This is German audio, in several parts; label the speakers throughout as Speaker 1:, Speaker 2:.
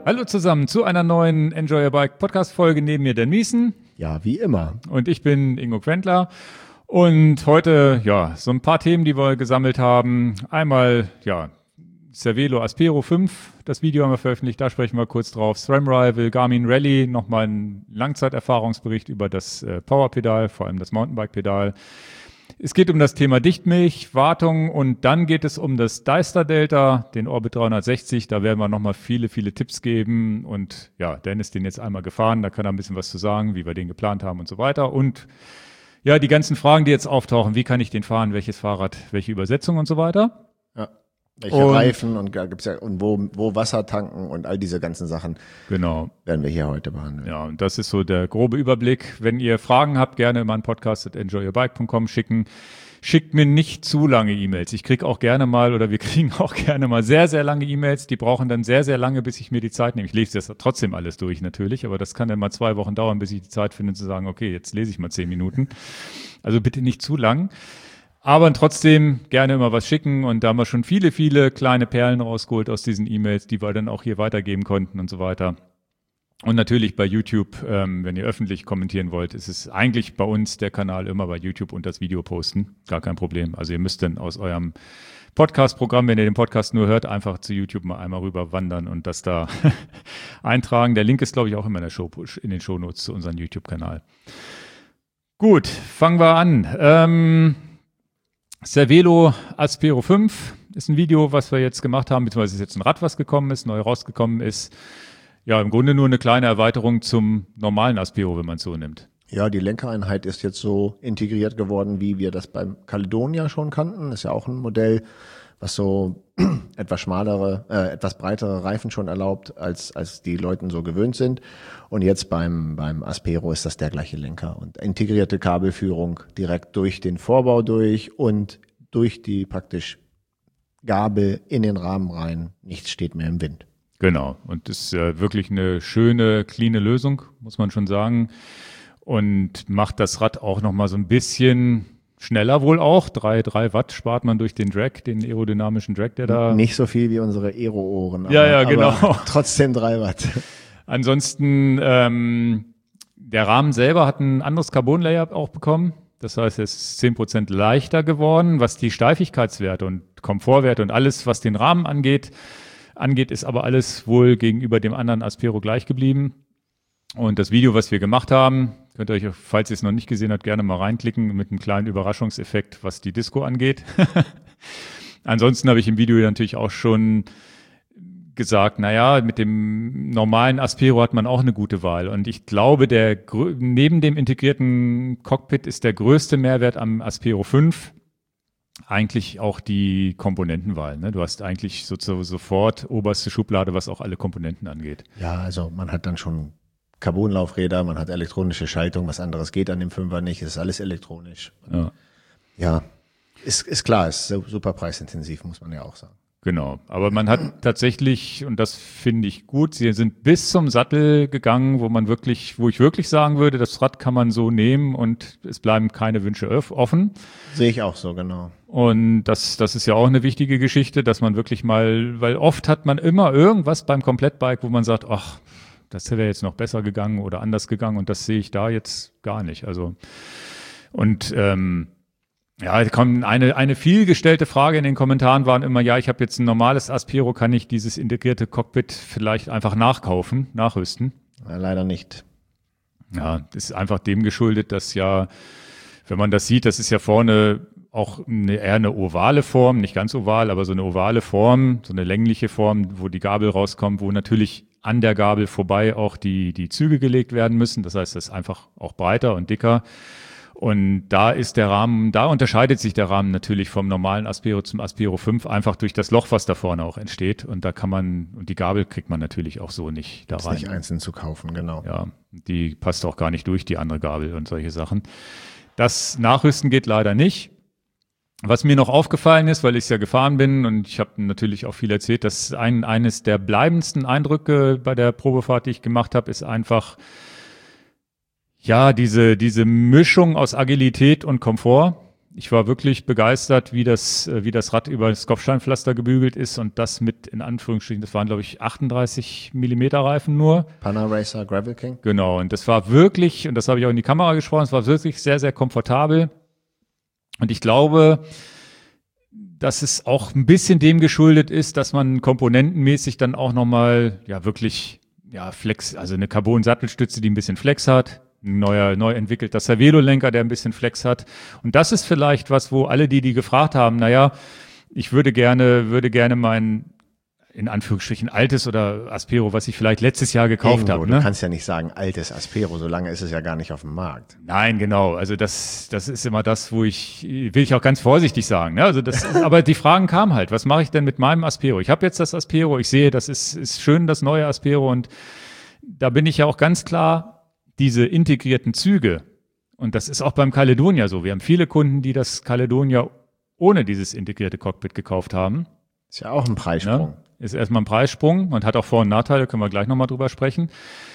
Speaker 1: Hallo zusammen zu einer neuen Enjoy Your Bike Podcast Folge. Neben mir Dan Miesen.
Speaker 2: Ja, wie immer.
Speaker 1: Und ich bin Ingo Quentler. Und heute, so ein paar Themen, die wir gesammelt haben. Einmal, Cervelo Aspero 5. Das Video haben wir veröffentlicht, da sprechen wir kurz drauf. SRAM Rival, Garmin Rally, nochmal ein Langzeiterfahrungsbericht über das Powerpedal, vor allem das Mountainbike-Pedal. Es geht um das Thema Dichtmilch, Wartung und dann geht es um das Deister Delta, den Orbit 360. Da werden wir nochmal viele Tipps geben und Dan ist den jetzt einmal gefahren, da kann er ein bisschen was zu sagen, wie wir den geplant haben und so weiter. Und die ganzen Fragen, die jetzt auftauchen, wie kann ich den fahren, welches Fahrrad, welche Übersetzung und so weiter.
Speaker 2: Ja. Welche Reifen und da gibt's und wo Wasser tanken und all diese ganzen Sachen.
Speaker 1: Genau.
Speaker 2: Werden wir hier heute behandeln.
Speaker 1: Ja, und das ist so der grobe Überblick. Wenn ihr Fragen habt, gerne immer an podcast@enjoyyourbike.com schicken. Schickt mir nicht zu lange E-Mails. Ich krieg auch gerne mal oder wir kriegen auch gerne mal sehr, sehr lange E-Mails. Die brauchen dann sehr, sehr lange, bis ich mir die Zeit nehme. Ich lese das trotzdem alles durch natürlich, aber das kann dann mal 2 Wochen dauern, bis ich die Zeit finde zu sagen, okay, jetzt lese ich mal 10 Minuten. Also bitte nicht zu lang. Aber trotzdem gerne immer was schicken und da haben wir schon viele kleine Perlen rausgeholt aus diesen E-Mails, die wir dann auch hier weitergeben konnten und so weiter. Und natürlich bei YouTube, wenn ihr öffentlich kommentieren wollt, ist es eigentlich bei uns der Kanal immer bei YouTube und das Video posten. Gar kein Problem. Also ihr müsst dann aus eurem Podcast-Programm, wenn ihr den Podcast nur hört, einfach zu YouTube mal einmal rüber wandern und das da eintragen. Der Link ist, glaube ich, auch immer in den Shownotes zu unserem YouTube-Kanal. Gut, fangen wir an. Cervelo Aspero 5 ist ein Video, was wir jetzt gemacht haben, beziehungsweise ist jetzt ein Rad, was gekommen ist, neu rausgekommen ist. Ja, im Grunde nur eine kleine Erweiterung zum normalen Aspero, wenn man es so nimmt.
Speaker 2: Ja, die Lenkereinheit ist jetzt so integriert geworden, wie wir das beim Caledonia schon kannten. Ist ja auch ein Modell, was so etwas breitere Reifen schon erlaubt, als die Leute so gewöhnt sind. Und jetzt beim Aspero ist das der gleiche Lenker und integrierte Kabelführung direkt durch den Vorbau durch und durch die praktisch Gabel in den Rahmen rein. Nichts steht mehr im Wind.
Speaker 1: Genau. Und das ist wirklich eine schöne, cleane Lösung, muss man schon sagen. Und macht das Rad auch nochmal so ein bisschen schneller wohl auch. 3 Watt spart man durch den Drag, den aerodynamischen Drag, der da...
Speaker 2: Nicht so viel wie unsere Aero-Ohren.
Speaker 1: Genau.
Speaker 2: Aber trotzdem 3 Watt.
Speaker 1: Ansonsten, der Rahmen selber hat ein anderes Carbon-Layer auch bekommen. Das heißt, es ist 10% leichter geworden, was die Steifigkeitswerte und Komfortwerte und alles, was den Rahmen angeht, ist aber alles wohl gegenüber dem anderen Aspero gleich geblieben. Und das Video, was wir gemacht haben, könnt ihr euch, falls ihr es noch nicht gesehen habt, gerne mal reinklicken mit einem kleinen Überraschungseffekt, was die Disco angeht. Ansonsten habe ich im Video natürlich auch schon gesagt, mit dem normalen Aspero hat man auch eine gute Wahl. Und ich glaube, neben dem integrierten Cockpit ist der größte Mehrwert am Aspero 5 eigentlich auch die Komponentenwahl. Ne? Du hast eigentlich sofort oberste Schublade, was auch alle Komponenten angeht.
Speaker 2: Ja, also man hat dann schon Carbonlaufräder, man hat elektronische Schaltung, was anderes geht an dem Fünfer nicht, es ist alles elektronisch. Ja, ist klar, ist super preisintensiv, muss man ja auch sagen.
Speaker 1: Genau, aber man hat tatsächlich, und das finde ich gut, sie sind bis zum Sattel gegangen, wo ich wirklich sagen würde, das Rad kann man so nehmen und es bleiben keine Wünsche offen.
Speaker 2: Sehe ich auch so, genau.
Speaker 1: Und das ist ja auch eine wichtige Geschichte, dass man wirklich mal, weil oft hat man immer irgendwas beim Komplettbike, wo man sagt, ach, das wäre jetzt noch besser gegangen oder anders gegangen und das sehe ich da jetzt gar nicht. Also, und eine vielgestellte Frage in den Kommentaren waren immer, ich habe jetzt ein normales Aspero, kann ich dieses integrierte Cockpit vielleicht einfach nachrüsten?
Speaker 2: Ja, leider nicht.
Speaker 1: Ja, das ist einfach dem geschuldet, dass wenn man das sieht, das ist ja vorne auch eher eine ovale Form, nicht ganz oval, aber so eine ovale Form, so eine längliche Form, wo die Gabel rauskommt, wo natürlich an der Gabel vorbei auch die Züge gelegt werden müssen. Das heißt, das ist einfach auch breiter und dicker. Und da unterscheidet sich der Rahmen natürlich vom normalen Aspero zum Aspero 5 einfach durch das Loch, was da vorne auch entsteht. Und und die Gabel kriegt man natürlich auch so nicht da rein.
Speaker 2: Nicht einzeln zu kaufen, genau.
Speaker 1: Ja, die passt auch gar nicht durch, die andere Gabel und solche Sachen. Das Nachrüsten geht leider nicht. Was mir noch aufgefallen ist, weil ich ja gefahren bin und ich habe natürlich auch viel erzählt, dass eines der bleibendsten Eindrücke bei der Probefahrt, die ich gemacht habe, ist einfach diese Mischung aus Agilität und Komfort. Ich war wirklich begeistert, wie das Rad über das Kopfsteinpflaster gebügelt ist und das mit, in Anführungsstrichen, das waren, glaube ich, 38 Millimeter Reifen nur.
Speaker 2: Panaracer Gravel King.
Speaker 1: Genau, und das war wirklich, und das habe ich auch in die Kamera gesprochen, es war wirklich sehr, sehr komfortabel. Und ich glaube, dass es auch ein bisschen dem geschuldet ist, dass man komponentenmäßig dann auch nochmal, ja, wirklich, ja, Flex, also eine Carbon-Sattelstütze, die ein bisschen Flex hat, ein neu entwickelter Cervelo-Lenker, der ein bisschen Flex hat. Und das ist vielleicht was, wo alle, die gefragt haben, naja, ich würde gerne mein, in Anführungsstrichen, altes oder Aspero, was ich vielleicht letztes Jahr gekauft habe.
Speaker 2: Du kannst ja nicht sagen, altes Aspero, so lange ist es ja gar nicht auf dem Markt.
Speaker 1: Nein, genau. Also das ist immer das, will ich auch ganz vorsichtig sagen. Ne? Also aber die Fragen kamen halt, was mache ich denn mit meinem Aspero? Ich habe jetzt das Aspero, ich sehe, das ist schön, das neue Aspero, und da bin ich ja auch ganz klar, diese integrierten Züge, und das ist auch beim Caledonia so. Wir haben viele Kunden, die das Caledonia ohne dieses integrierte Cockpit gekauft haben.
Speaker 2: Ist ja auch ein Preissprung.
Speaker 1: Ja? Ist erstmal ein Preissprung und hat auch Vor- und Nachteile, können wir gleich nochmal drüber sprechen.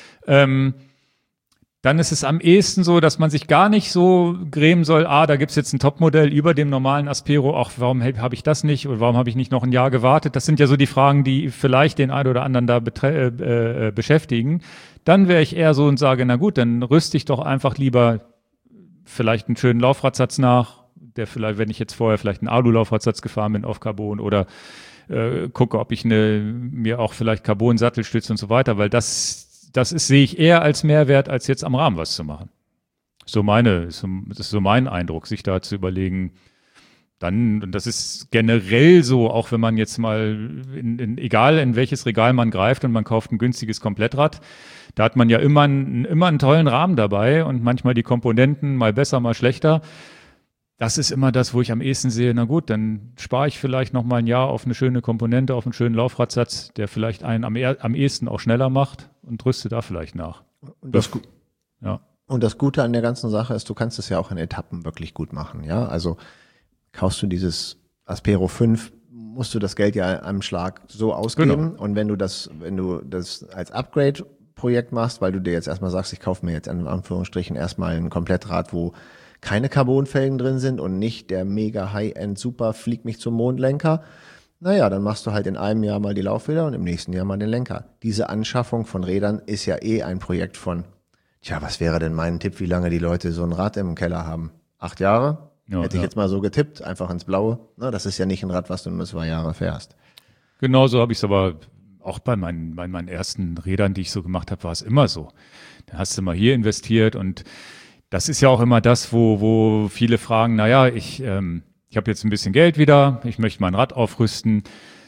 Speaker 1: Dann ist es am ehesten so, dass man sich gar nicht so grämen soll, da gibt's jetzt ein Topmodell über dem normalen Aspero, auch warum habe ich das nicht oder warum habe ich nicht noch ein Jahr gewartet? Das sind ja so die Fragen, die vielleicht den einen oder anderen da beschäftigen. Dann wäre ich eher so und sage, na gut, dann rüste ich doch einfach lieber vielleicht einen schönen Laufradsatz nach, der vielleicht, wenn ich jetzt vorher vielleicht einen Alu-Laufradsatz gefahren bin auf Carbon, oder gucke, ob ich mir auch vielleicht Carbon-Sattelstütze und so weiter, weil das sehe ich eher als Mehrwert, als jetzt am Rahmen was zu machen. Das ist so mein Eindruck, sich da zu überlegen. Dann, und das ist generell so, auch wenn man jetzt mal, egal in welches Regal man greift und man kauft ein günstiges Komplettrad, da hat man ja immer einen tollen Rahmen dabei und manchmal die Komponenten mal besser, mal schlechter. Das ist immer das, wo ich am ehesten sehe, na gut, dann spare ich vielleicht noch mal ein Jahr auf eine schöne Komponente, auf einen schönen Laufradsatz, der vielleicht einen am ehesten auch schneller macht, und rüste da vielleicht nach.
Speaker 2: Und das Gute an der ganzen Sache ist, du kannst es ja auch in Etappen wirklich gut machen, ja. Also kaufst du dieses Aspero 5, musst du das Geld ja am Schlag so ausgeben. Genau. Und wenn du das als Upgrade-Projekt machst, weil du dir jetzt erstmal sagst, ich kaufe mir jetzt in Anführungsstrichen erstmal ein Komplettrad, wo keine Carbonfelgen drin sind und nicht der mega High-End Super fliegt mich zum Mondlenker, naja, dann machst du halt in einem Jahr mal die Laufräder und im nächsten Jahr mal den Lenker. Diese Anschaffung von Rädern ist ja ein Projekt von, was wäre denn mein Tipp, wie lange die Leute so ein Rad im Keller haben? 8 Jahre? Ja, hätte ich jetzt mal so getippt, einfach ins Blaue. Na, das ist ja nicht ein Rad, was du nur 2 Jahre fährst.
Speaker 1: Genau so habe ich es aber auch bei meinen ersten Rädern, die ich so gemacht habe, war es immer so. Da hast du mal hier investiert, und das ist ja auch immer das, wo viele fragen, naja, ich habe jetzt ein bisschen Geld wieder, ich möchte mein Rad aufrüsten,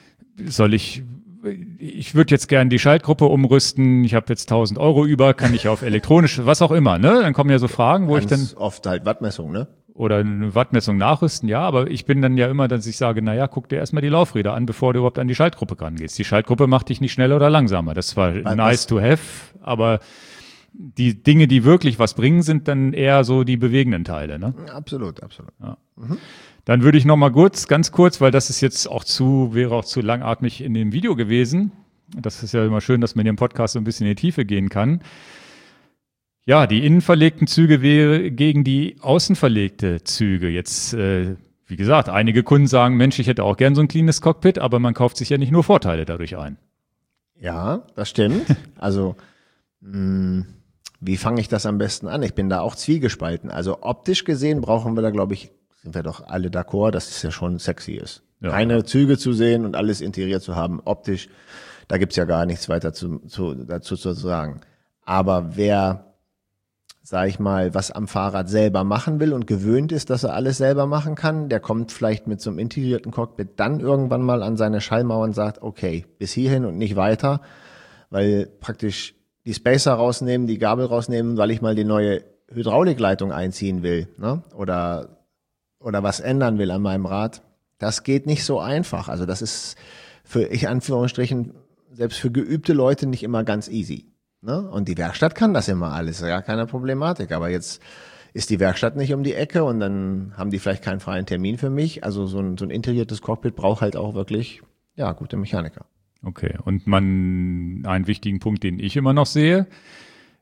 Speaker 1: ich würde jetzt gerne die Schaltgruppe umrüsten, ich habe jetzt 1.000 Euro über, kann ich auf elektronisch, was auch immer, ne? Dann kommen ja so Fragen, wo ich dann...
Speaker 2: Oft halt Wattmessung, ne?
Speaker 1: Oder eine Wattmessung nachrüsten, ja, aber ich bin dann ja immer, dass ich sage, naja, guck dir erstmal die Laufräder an, bevor du überhaupt an die Schaltgruppe rangehst. Die Schaltgruppe macht dich nicht schneller oder langsamer. Das war nice to have, aber die Dinge, die wirklich was bringen, sind dann eher so die bewegenden Teile, ne?
Speaker 2: Absolut.
Speaker 1: Ja. Mhm. Dann würde ich noch mal ganz kurz, weil das ist jetzt wäre auch zu langatmig in dem Video gewesen. Das ist ja immer schön, dass man hier im Podcast so ein bisschen in die Tiefe gehen kann. Ja, die innen verlegten Züge gegen die außen verlegte Züge. Jetzt, wie gesagt, einige Kunden sagen, Mensch, ich hätte auch gern so ein cleanes Cockpit, aber man kauft sich ja nicht nur Vorteile dadurch ein.
Speaker 2: Ja, das stimmt. Also, wie fange ich das am besten an? Ich bin da auch zwiegespalten. Also optisch gesehen brauchen wir da, glaube ich, sind wir doch alle d'accord, dass es ja schon sexy ist. Ja. Keine Züge zu sehen und alles integriert zu haben, optisch, da gibt's ja gar nichts weiter dazu zu sagen. Aber wer, sag ich mal, was am Fahrrad selber machen will und gewöhnt ist, dass er alles selber machen kann, der kommt vielleicht mit so einem integrierten Cockpit dann irgendwann mal an seine Schallmauer und sagt, okay, bis hierhin und nicht weiter, weil praktisch die Spacer rausnehmen, die Gabel rausnehmen, weil ich mal die neue Hydraulikleitung einziehen will, ne? Oder was ändern will an meinem Rad. Das geht nicht so einfach. Also das ist Anführungsstrichen, selbst für geübte Leute nicht immer ganz easy. Ne? Und die Werkstatt kann das immer alles, ja, keine Problematik. Aber jetzt ist die Werkstatt nicht um die Ecke und dann haben die vielleicht keinen freien Termin für mich. Also so ein integriertes Cockpit braucht halt auch wirklich, ja, gute Mechaniker.
Speaker 1: Okay, und einen wichtigen Punkt, den ich immer noch sehe,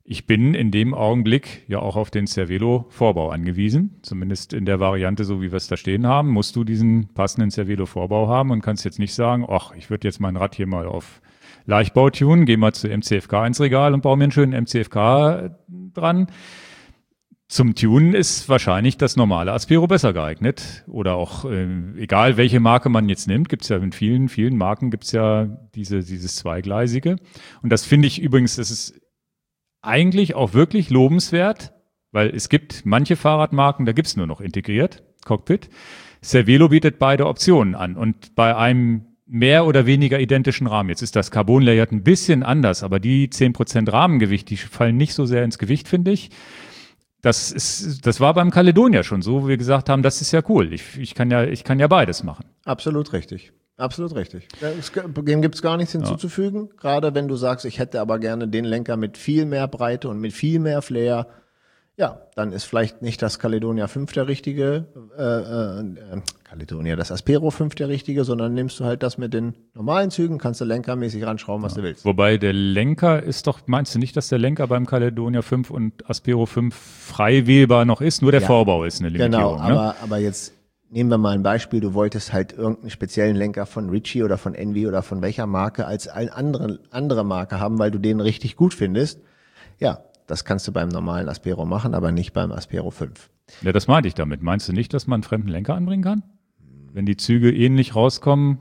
Speaker 1: ich bin in dem Augenblick ja auch auf den Cervelo-Vorbau angewiesen. Zumindest in der Variante, so wie wir es da stehen haben, musst du diesen passenden Cervelo-Vorbau haben und kannst jetzt nicht sagen, ach, ich würde jetzt mein Rad hier mal auf Leichtbau tunen, gehe mal zu MCFK ins Regal und baue mir einen schönen MCFK dran. Zum Tunen ist wahrscheinlich das normale Aspero besser geeignet. Oder auch, egal welche Marke man jetzt nimmt, gibt es ja in vielen, vielen Marken gibt es ja dieses Zweigleisige. Und das finde ich übrigens, das ist eigentlich auch wirklich lobenswert, weil es gibt manche Fahrradmarken, da gibt es nur noch integriert, Cockpit. Cervelo bietet beide Optionen an und bei einem mehr oder weniger identischen Rahmen. Jetzt ist das Carbon Layered ein bisschen anders, aber die 10% Rahmengewicht, die fallen nicht so sehr ins Gewicht, finde ich. Das war beim Caledonia schon so, wo wir gesagt haben, das ist ja cool. Ich kann ja beides machen.
Speaker 2: Absolut richtig. Absolut richtig. Dem gibt's gar nichts hinzuzufügen. Ja. Gerade wenn du sagst, ich hätte aber gerne den Lenker mit viel mehr Breite und mit viel mehr Flair. Ja, dann ist vielleicht nicht das Caledonia 5 der richtige, das Aspero 5 der richtige, sondern nimmst du halt das mit den normalen Zügen, kannst du lenkermäßig ranschrauben, was du willst.
Speaker 1: Wobei der Lenker ist doch, meinst du nicht, dass der Lenker beim Caledonia 5 und Aspero 5 frei wählbar noch ist? Nur der Vorbau ist eine Limitierung.
Speaker 2: Genau, aber jetzt nehmen wir mal ein Beispiel, du wolltest halt irgendeinen speziellen Lenker von Ritchie oder von Envy oder von welcher Marke als eine andere Marke haben, weil du den richtig gut findest. Ja, das kannst du beim normalen Aspero machen, aber nicht beim Aspero 5.
Speaker 1: Ja, das meinte ich damit. Meinst du nicht, dass man einen fremden Lenker anbringen kann? Wenn die Züge ähnlich rauskommen?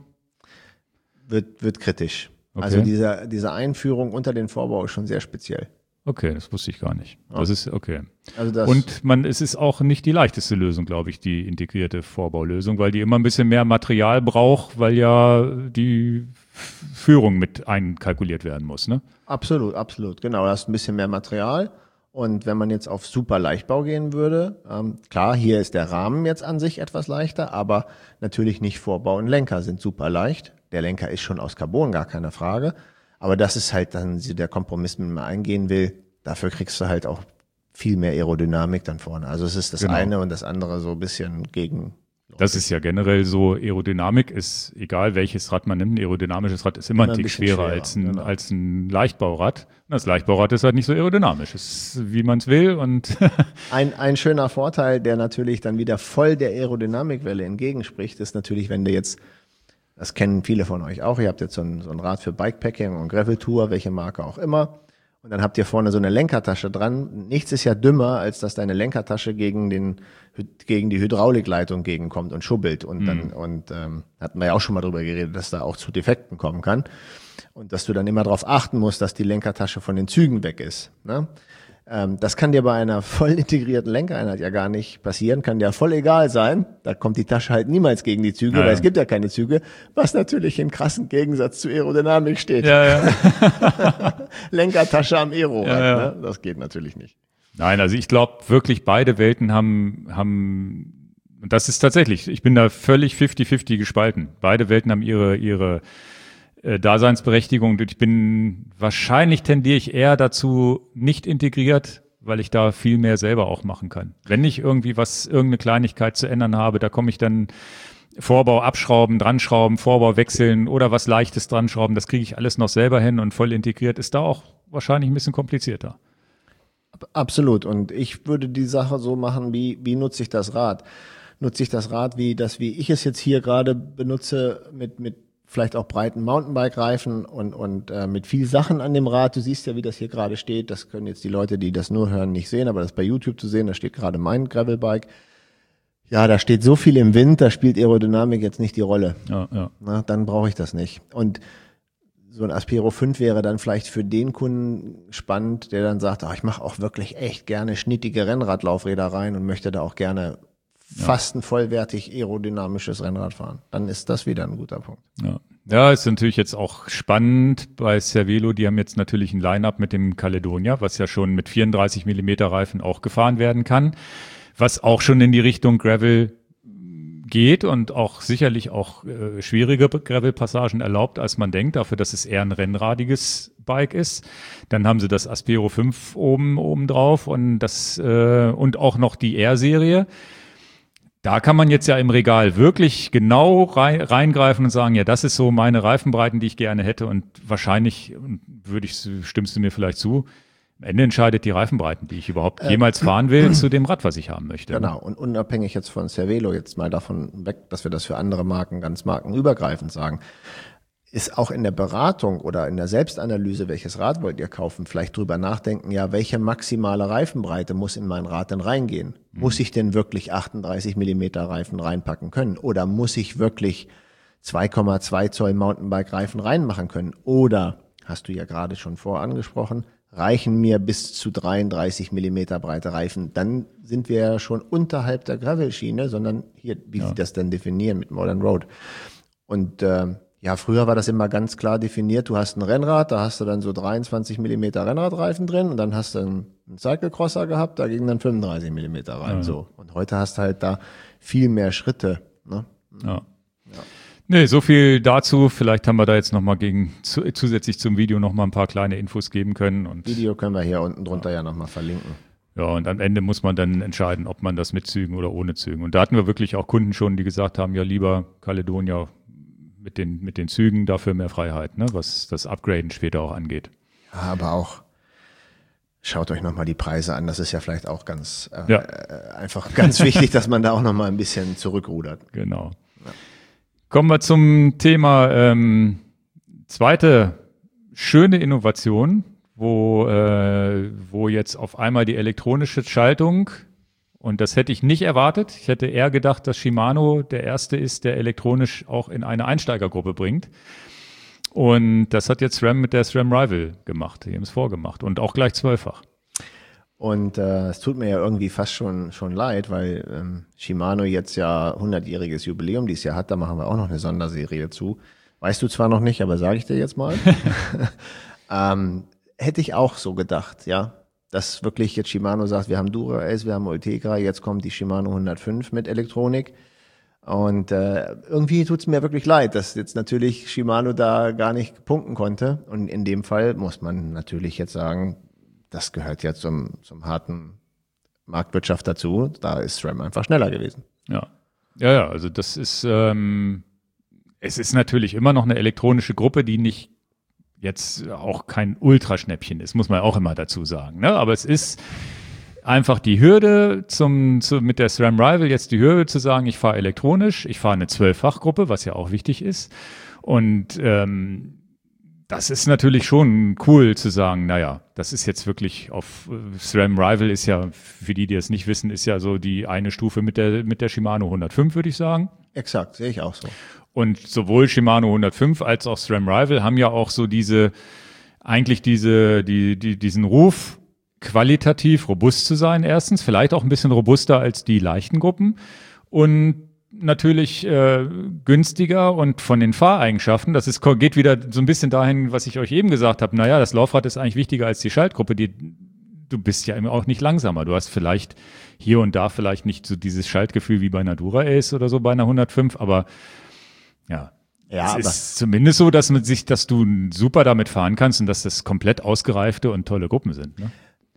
Speaker 2: Wird kritisch.
Speaker 1: Okay.
Speaker 2: Also diese Einführung unter den Vorbau ist schon sehr speziell.
Speaker 1: Okay, das wusste ich gar nicht.
Speaker 2: Ja.
Speaker 1: Das ist okay.
Speaker 2: Also
Speaker 1: und es ist auch nicht die leichteste Lösung, glaube ich, die integrierte Vorbaulösung, weil die immer ein bisschen mehr Material braucht, weil ja die Führung mit einkalkuliert werden muss, ne?
Speaker 2: Absolut, absolut. Genau, da hast ein bisschen mehr Material. Und wenn man jetzt auf super Leichtbau gehen würde, klar, hier ist der Rahmen jetzt an sich etwas leichter, aber natürlich nicht Vorbau und Lenker sind super leicht. Der Lenker ist schon aus Carbon, gar keine Frage. Aber das ist halt dann der Kompromiss, mit dem man eingehen will. Dafür kriegst du halt auch viel mehr Aerodynamik dann vorne. Also es ist das eine und das andere so ein bisschen gegen.
Speaker 1: Das ist ja generell so, Aerodynamik ist, egal welches Rad man nimmt, ein aerodynamisches Rad ist immer ein Tick schwerer als ein Leichtbaurad. Das Leichtbaurad ist halt nicht so aerodynamisch. Es ist, wie man es will. Und
Speaker 2: ein schöner Vorteil, der natürlich dann wieder voll der Aerodynamikwelle entgegenspricht, ist natürlich, wenn du jetzt, das kennen viele von euch auch, ihr habt jetzt so ein Rad für Bikepacking und Gravel-Tour, welche Marke auch immer. Und dann habt ihr vorne so eine Lenkertasche dran. Nichts ist ja dümmer, als dass deine Lenkertasche gegen die Hydraulikleitung gegenkommt und schubbelt. Und dann hatten wir ja auch schon mal drüber geredet, dass da auch zu Defekten kommen kann. Und dass du dann immer darauf achten musst, dass die Lenkertasche von den Zügen weg ist. Ne? Das kann dir bei einer voll integrierten Lenkereinheit ja gar nicht passieren, kann dir voll egal sein. Da kommt die Tasche halt niemals gegen die Züge, weil es gibt ja keine Züge, was natürlich in krassen Gegensatz zu Aerodynamik steht. Lenkertasche am Aero, ne? Das geht natürlich nicht.
Speaker 1: Nein, also ich glaube wirklich, beide Welten haben, und das ist tatsächlich, ich bin da völlig 50-50 gespalten. Beide Welten haben ihre Daseinsberechtigung. Wahrscheinlich tendiere ich eher dazu, nicht integriert, weil ich da viel mehr selber auch machen kann. Wenn ich irgendeine Kleinigkeit zu ändern habe, da komme ich dann Vorbau abschrauben, dranschrauben, Vorbau wechseln oder was Leichtes dranschrauben, das kriege ich alles noch selber hin und voll integriert ist da auch wahrscheinlich ein bisschen komplizierter.
Speaker 2: Absolut. Und ich würde die Sache so machen, wie nutze ich das Rad? Nutze ich das Rad wie ich es jetzt hier gerade benutze, mit vielleicht auch breiten Mountainbike-Reifen und mit viel Sachen an dem Rad. Du siehst ja, wie das hier gerade steht. Das können jetzt die Leute, die das nur hören, nicht sehen, aber das ist bei YouTube zu sehen. Da steht gerade mein Gravelbike. Ja, da steht so viel im Wind, da spielt Aerodynamik jetzt nicht die Rolle.
Speaker 1: Ja.
Speaker 2: Na, dann brauche ich das nicht. Und so ein Aspero 5 wäre dann vielleicht für den Kunden spannend, der dann sagt, ich mache auch wirklich echt gerne schnittige Rennradlaufräder rein und möchte da auch gerne fast ein vollwertig aerodynamisches Rennrad fahren. Dann ist das wieder ein guter Punkt.
Speaker 1: Ja, ist natürlich jetzt auch spannend bei Cervelo. Die haben jetzt natürlich ein Line-Up mit dem Caledonia, was ja schon mit 34 mm Reifen auch gefahren werden kann, was auch schon in die Richtung Gravel geht und auch sicherlich auch schwierige Gravel-Passagen erlaubt, als man denkt, dafür, dass es eher ein rennradiges Bike ist. Dann haben sie das Aspero 5 oben drauf und und auch noch die R-Serie. Da kann man jetzt ja im Regal wirklich genau reingreifen und sagen, ja, das ist so meine Reifenbreiten, die ich gerne hätte und wahrscheinlich, stimmst du mir vielleicht zu, Am Ende entscheidet die Reifenbreiten, die ich überhaupt jemals fahren will, zu dem Rad, was ich haben möchte.
Speaker 2: Genau, und unabhängig jetzt von Cervelo, jetzt mal davon weg, dass wir das für andere Marken ganz markenübergreifend sagen, ist auch in der Beratung oder in der Selbstanalyse, welches Rad wollt ihr kaufen, vielleicht drüber nachdenken, ja, welche maximale Reifenbreite muss in mein Rad denn reingehen? Muss ich denn wirklich 38 Millimeter Reifen reinpacken können? Oder muss ich wirklich 2,2 Zoll Mountainbike-Reifen reinmachen können? Oder, hast du ja gerade schon angesprochen, reichen mir bis zu 33 Millimeter breite Reifen? Dann sind wir ja schon unterhalb der Gravel-Schiene, sondern hier, wie sie das denn definieren mit Modern Road. Und ja, früher war das immer ganz klar definiert. Du hast ein Rennrad, da hast du dann so 23 Millimeter Rennradreifen drin und dann hast du einen Cyclecrosser gehabt, da gingen dann 35 Millimeter rein.
Speaker 1: Ja.
Speaker 2: So. Und heute hast du halt da viel mehr Schritte. Ne?
Speaker 1: Ja. Nee, so viel dazu. Vielleicht haben wir da jetzt nochmal zusätzlich zum Video nochmal ein paar kleine Infos geben können. Und
Speaker 2: Video können wir hier unten drunter ja nochmal verlinken.
Speaker 1: ja, und am Ende muss man dann entscheiden, ob man das mit Zügen oder ohne Zügen. Und da hatten wir wirklich auch Kunden schon, die gesagt haben, ja, lieber Caledonia mit den Zügen, dafür mehr Freiheit, ne, was das Upgraden später auch angeht.
Speaker 2: Ja, aber auch, schaut euch nochmal die Preise an. Das ist ja vielleicht auch ganz einfach ganz wichtig, dass man da auch nochmal ein bisschen zurückrudert.
Speaker 1: Genau. Ja. Kommen wir zum Thema zweite schöne Innovation, wo jetzt auf einmal die elektronische Schaltung, und das hätte ich nicht erwartet. Ich hätte eher gedacht, dass Shimano der erste ist, der elektronisch auch in eine Einsteigergruppe bringt. Und das hat jetzt SRAM mit der SRAM Rival gemacht. Die haben es vorgemacht und auch gleich 12-fach.
Speaker 2: Und es tut mir ja irgendwie fast schon leid, weil Shimano jetzt ja 100-jähriges Jubiläum dieses Jahr hat. Da machen wir auch noch eine Sonderserie zu. Weißt du zwar noch nicht, aber sage ich dir jetzt mal. Hätte ich auch so gedacht, ja. Dass wirklich jetzt Shimano sagt, wir haben Dura-Ace, wir haben Ultegra, jetzt kommt die Shimano 105 mit Elektronik. Und irgendwie tut's mir wirklich leid, dass jetzt natürlich Shimano da gar nicht punkten konnte. Und in dem Fall muss man natürlich jetzt sagen, das gehört ja zum harten Marktwirtschaft dazu. Da ist SRAM einfach schneller gewesen.
Speaker 1: Ja, also das ist, es ist natürlich immer noch eine elektronische Gruppe, die nicht jetzt auch kein Ultraschnäppchen ist, muss man auch immer dazu sagen. Ne? Aber es ist einfach die Hürde mit der SRAM Rival jetzt die Hürde zu sagen, ich fahre elektronisch, ich fahre eine 12-fach-Gruppe, was ja auch wichtig ist. Und das ist natürlich schon cool zu sagen, naja, das ist jetzt wirklich auf SRAM Rival ist ja, für die es nicht wissen, ist ja so die eine Stufe mit der Shimano 105, würde ich sagen.
Speaker 2: Exakt, sehe ich auch so.
Speaker 1: Und sowohl Shimano 105 als auch SRAM Rival haben ja auch so diesen Ruf, qualitativ robust zu sein, erstens, vielleicht auch ein bisschen robuster als die leichten Gruppen und natürlich günstiger und von den Fahreigenschaften, geht wieder so ein bisschen dahin, was ich euch eben gesagt habe, naja, das Laufrad ist eigentlich wichtiger als die Schaltgruppe, du bist ja immer auch nicht langsamer, du hast vielleicht hier und da vielleicht nicht so dieses Schaltgefühl wie bei einer Dura-Ace oder so bei einer 105, aber es ist zumindest so, dass du super damit fahren kannst und dass das komplett ausgereifte und tolle Gruppen sind. Ne?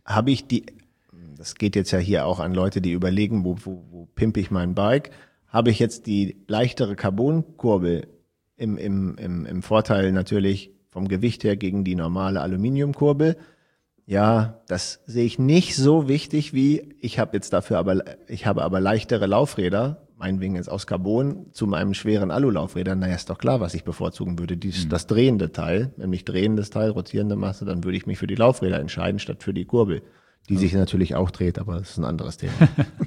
Speaker 2: Das geht jetzt ja hier auch an Leute, die überlegen, wo pimpe ich mein Bike, habe ich jetzt die leichtere Carbonkurbel im Vorteil natürlich vom Gewicht her gegen die normale Aluminiumkurbel. Ja, das sehe ich nicht so wichtig wie, ich habe aber leichtere Laufräder, meinetwegen jetzt aus Carbon, zu meinem schweren Alulaufrädern. Naja, ist doch klar, was ich bevorzugen würde. Das drehende Teil, nämlich drehendes Teil, rotierende Masse, dann würde ich mich für die Laufräder entscheiden, statt für die Kurbel, die sich natürlich auch dreht, aber das ist ein anderes Thema.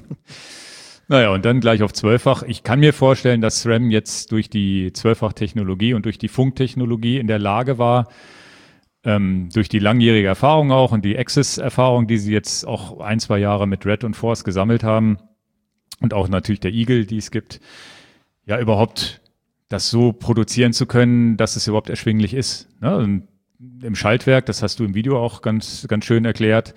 Speaker 1: Naja, und dann gleich auf 12-fach. Ich kann mir vorstellen, dass SRAM jetzt durch die 12-fach-Technologie und durch die Funktechnologie in der Lage war, durch die langjährige Erfahrung auch und die Access-Erfahrung, die sie jetzt auch 1-2 Jahre mit Red und Force gesammelt haben und auch natürlich der Eagle, die es gibt, ja überhaupt das so produzieren zu können, dass es überhaupt erschwinglich ist. Ne? Und im Schaltwerk, das hast du im Video auch ganz, ganz schön erklärt,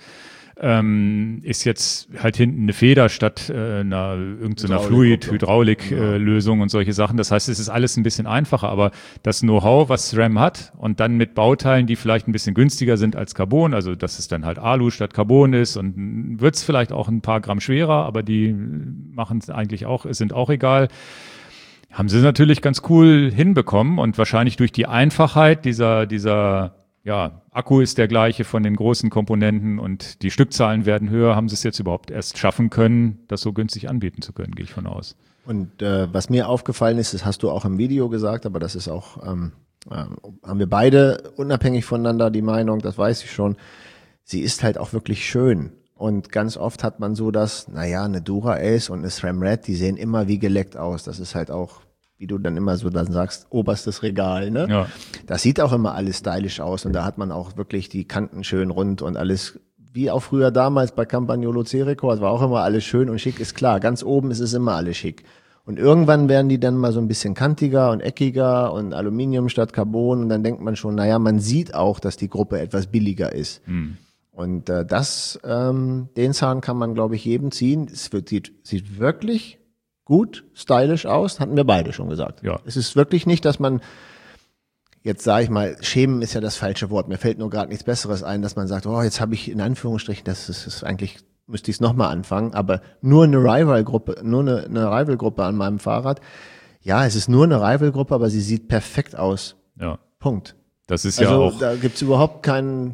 Speaker 1: ist jetzt halt hinten eine Feder statt irgendeiner Fluid-Hydraulik-Lösung und solche Sachen. Das heißt, es ist alles ein bisschen einfacher, aber das Know-how, was SRAM hat und dann mit Bauteilen, die vielleicht ein bisschen günstiger sind als Carbon, also dass es dann halt Alu statt Carbon ist und wird es vielleicht auch ein paar Gramm schwerer, aber die machen es eigentlich auch, sind auch egal. Haben sie natürlich ganz cool hinbekommen und wahrscheinlich durch die Einfachheit dieser Akku ist der gleiche von den großen Komponenten und die Stückzahlen werden höher. Haben sie es jetzt überhaupt erst schaffen können, das so günstig anbieten zu können, gehe ich von aus.
Speaker 2: Und was mir aufgefallen ist, das hast du auch im Video gesagt, aber das ist auch, haben wir beide unabhängig voneinander die Meinung, das weiß ich schon, sie ist halt auch wirklich schön. Und ganz oft hat man so eine Dura-Ace und eine SRAM Red, die sehen immer wie geleckt aus. Das ist halt auch, wie du dann immer so dann sagst, oberstes Regal, ne?
Speaker 1: Ja.
Speaker 2: Das sieht auch immer alles stylisch aus und da hat man auch wirklich die Kanten schön rund und alles, wie auch früher damals bei Campagnolo C-Record, war auch immer alles schön und schick, ist klar. Ganz oben ist es immer alles schick. Und irgendwann werden die dann mal so ein bisschen kantiger und eckiger und Aluminium statt Carbon und dann denkt man schon, man sieht auch, dass die Gruppe etwas billiger ist. Und den Zahn kann man, glaube ich, jedem ziehen. Sieht wirklich gut, stylisch aus, hatten wir beide schon gesagt.
Speaker 1: Ja.
Speaker 2: Es ist wirklich nicht, dass man, jetzt sage ich mal, schämen ist ja das falsche Wort, mir fällt nur gerade nichts Besseres ein, dass man sagt, jetzt habe ich in Anführungsstrichen, das ist eigentlich, müsste ich es nochmal anfangen, aber nur eine Rival-Gruppe, eine Rival-Gruppe an meinem Fahrrad. Ja, es ist nur eine Rival-Gruppe, aber sie sieht perfekt aus.
Speaker 1: Ja.
Speaker 2: Punkt.
Speaker 1: Das ist ja auch.
Speaker 2: Da gibt's überhaupt keinen,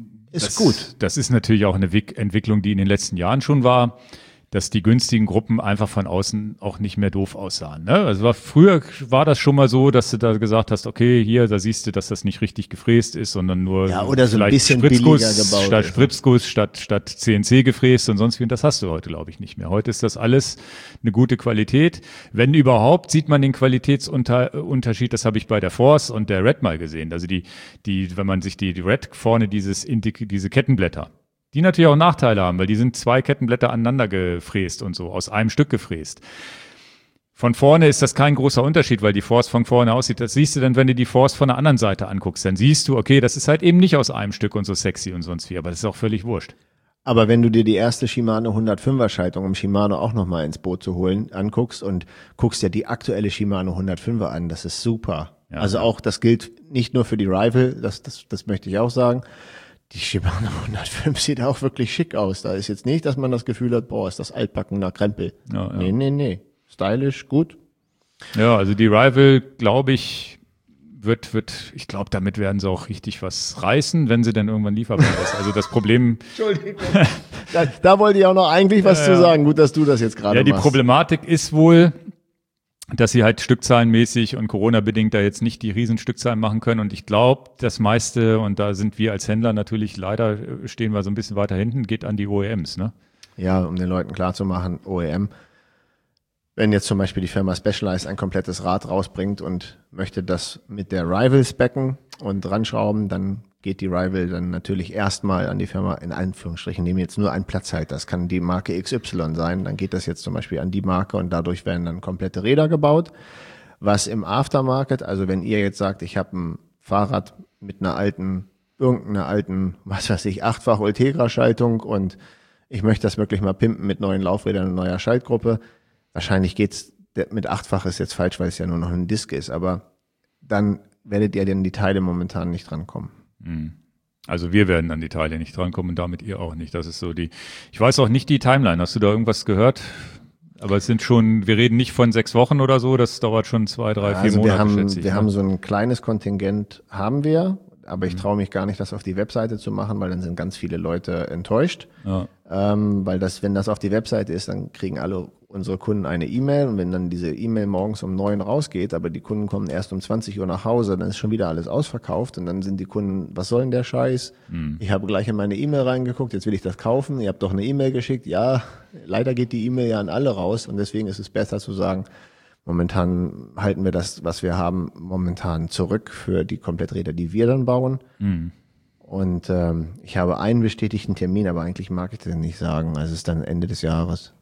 Speaker 2: gut.
Speaker 1: Das ist natürlich auch eine Entwicklung, die in den letzten Jahren schon war, dass die günstigen Gruppen einfach von außen auch nicht mehr doof aussahen. Ne? Also früher war das schon mal so, dass du da gesagt hast, okay, hier, da siehst du, dass das nicht richtig gefräst ist, sondern nur
Speaker 2: oder so ein bisschen
Speaker 1: Spritzguss
Speaker 2: billiger gebaut
Speaker 1: statt
Speaker 2: ist.
Speaker 1: Spritzguss, statt CNC gefräst und sonst wie. Und das hast du heute, glaube ich, nicht mehr. Heute ist das alles eine gute Qualität. Wenn überhaupt, sieht man den Qualitätsunterschied. Das habe ich bei der Force und der Red mal gesehen. Also wenn man sich die Red vorne diese Kettenblätter, die natürlich auch Nachteile haben, weil die sind 2 Kettenblätter aneinander gefräst und so, aus einem Stück gefräst. Von vorne ist das kein großer Unterschied, weil die Force von vorne aussieht. Das siehst du dann, wenn du die Force von der anderen Seite anguckst. Dann siehst du, okay, das ist halt eben nicht aus einem Stück und so sexy und sonst wie, aber das ist auch völlig wurscht.
Speaker 2: Aber wenn du dir die erste Shimano 105er Schaltung, um Shimano auch nochmal ins Boot zu holen, anguckst und guckst dir die aktuelle Shimano 105er an, das ist super.
Speaker 1: Ja,
Speaker 2: also auch, das gilt nicht nur für die Rival, das möchte ich auch sagen. Die Shimano 105 sieht auch wirklich schick aus. Da ist jetzt nicht, dass man das Gefühl hat, ist das altbackener Krempel.
Speaker 1: Ja.
Speaker 2: Nee. Stylisch, gut.
Speaker 1: Ja, also die Rival, glaube ich, ich glaube, damit werden sie auch richtig was reißen, wenn sie dann irgendwann lieferbar ist. Also das Problem.
Speaker 2: Entschuldigung. Da wollte ich auch noch eigentlich was zu sagen. Gut, dass du das jetzt gerade machst.
Speaker 1: Ja, die Problematik ist wohl, dass sie halt stückzahlenmäßig und Corona-bedingt da jetzt nicht die Riesenstückzahlen machen können. Und ich glaube, das meiste, und da sind wir als Händler natürlich leider, stehen wir so ein bisschen weiter hinten, geht an die OEMs, ne?
Speaker 2: Ja, um den Leuten klarzumachen, OEM. Wenn jetzt zum Beispiel die Firma Specialized ein komplettes Rad rausbringt und möchte das mit der Rival specken und dran schrauben, dann geht die Rival dann natürlich erstmal an die Firma, in Anführungsstrichen, nehmen jetzt nur einen Platzhalter. Das kann die Marke XY sein. Dann geht das jetzt zum Beispiel an die Marke und dadurch werden dann komplette Räder gebaut. Was im Aftermarket, also wenn ihr jetzt sagt, ich habe ein Fahrrad mit irgendeiner alten, was weiß ich, 8-fach Ultegra-Schaltung und ich möchte das wirklich mal pimpen mit neuen Laufrädern und neuer Schaltgruppe. Wahrscheinlich geht's mit 8-fach ist jetzt falsch, weil es ja nur noch ein Disk ist, aber dann werdet ihr denn die Teile momentan nicht drankommen.
Speaker 1: Also wir werden an die Teile nicht drankommen und damit ihr auch nicht. Das ist so ich weiß auch nicht die Timeline. Hast du da irgendwas gehört? Aber es sind wir reden nicht von 6 Wochen oder so, das dauert schon 2, 3, 4 Monate, schätze ich.
Speaker 2: Wir haben so ein kleines Kontingent, aber ich traue mich gar nicht, das auf die Webseite zu machen, weil dann sind ganz viele Leute enttäuscht.
Speaker 1: Ja.
Speaker 2: Weil wenn das auf die Webseite ist, dann kriegen alle unsere Kunden eine E-Mail und wenn dann diese E-Mail morgens um 9 rausgeht, aber die Kunden kommen erst um 20 Uhr nach Hause, dann ist schon wieder alles ausverkauft und dann sind die Kunden, was soll denn der Scheiß? Ich habe gleich in meine E-Mail reingeguckt, jetzt will ich das kaufen, ihr habt doch eine E-Mail geschickt. Ja, leider geht die E-Mail ja an alle raus und deswegen ist es besser zu sagen, momentan halten wir das, was wir haben, momentan zurück für die Kompletträder, die wir dann bauen. Und ich habe einen bestätigten Termin, aber eigentlich mag ich den nicht sagen. Also es ist dann Ende des Jahres.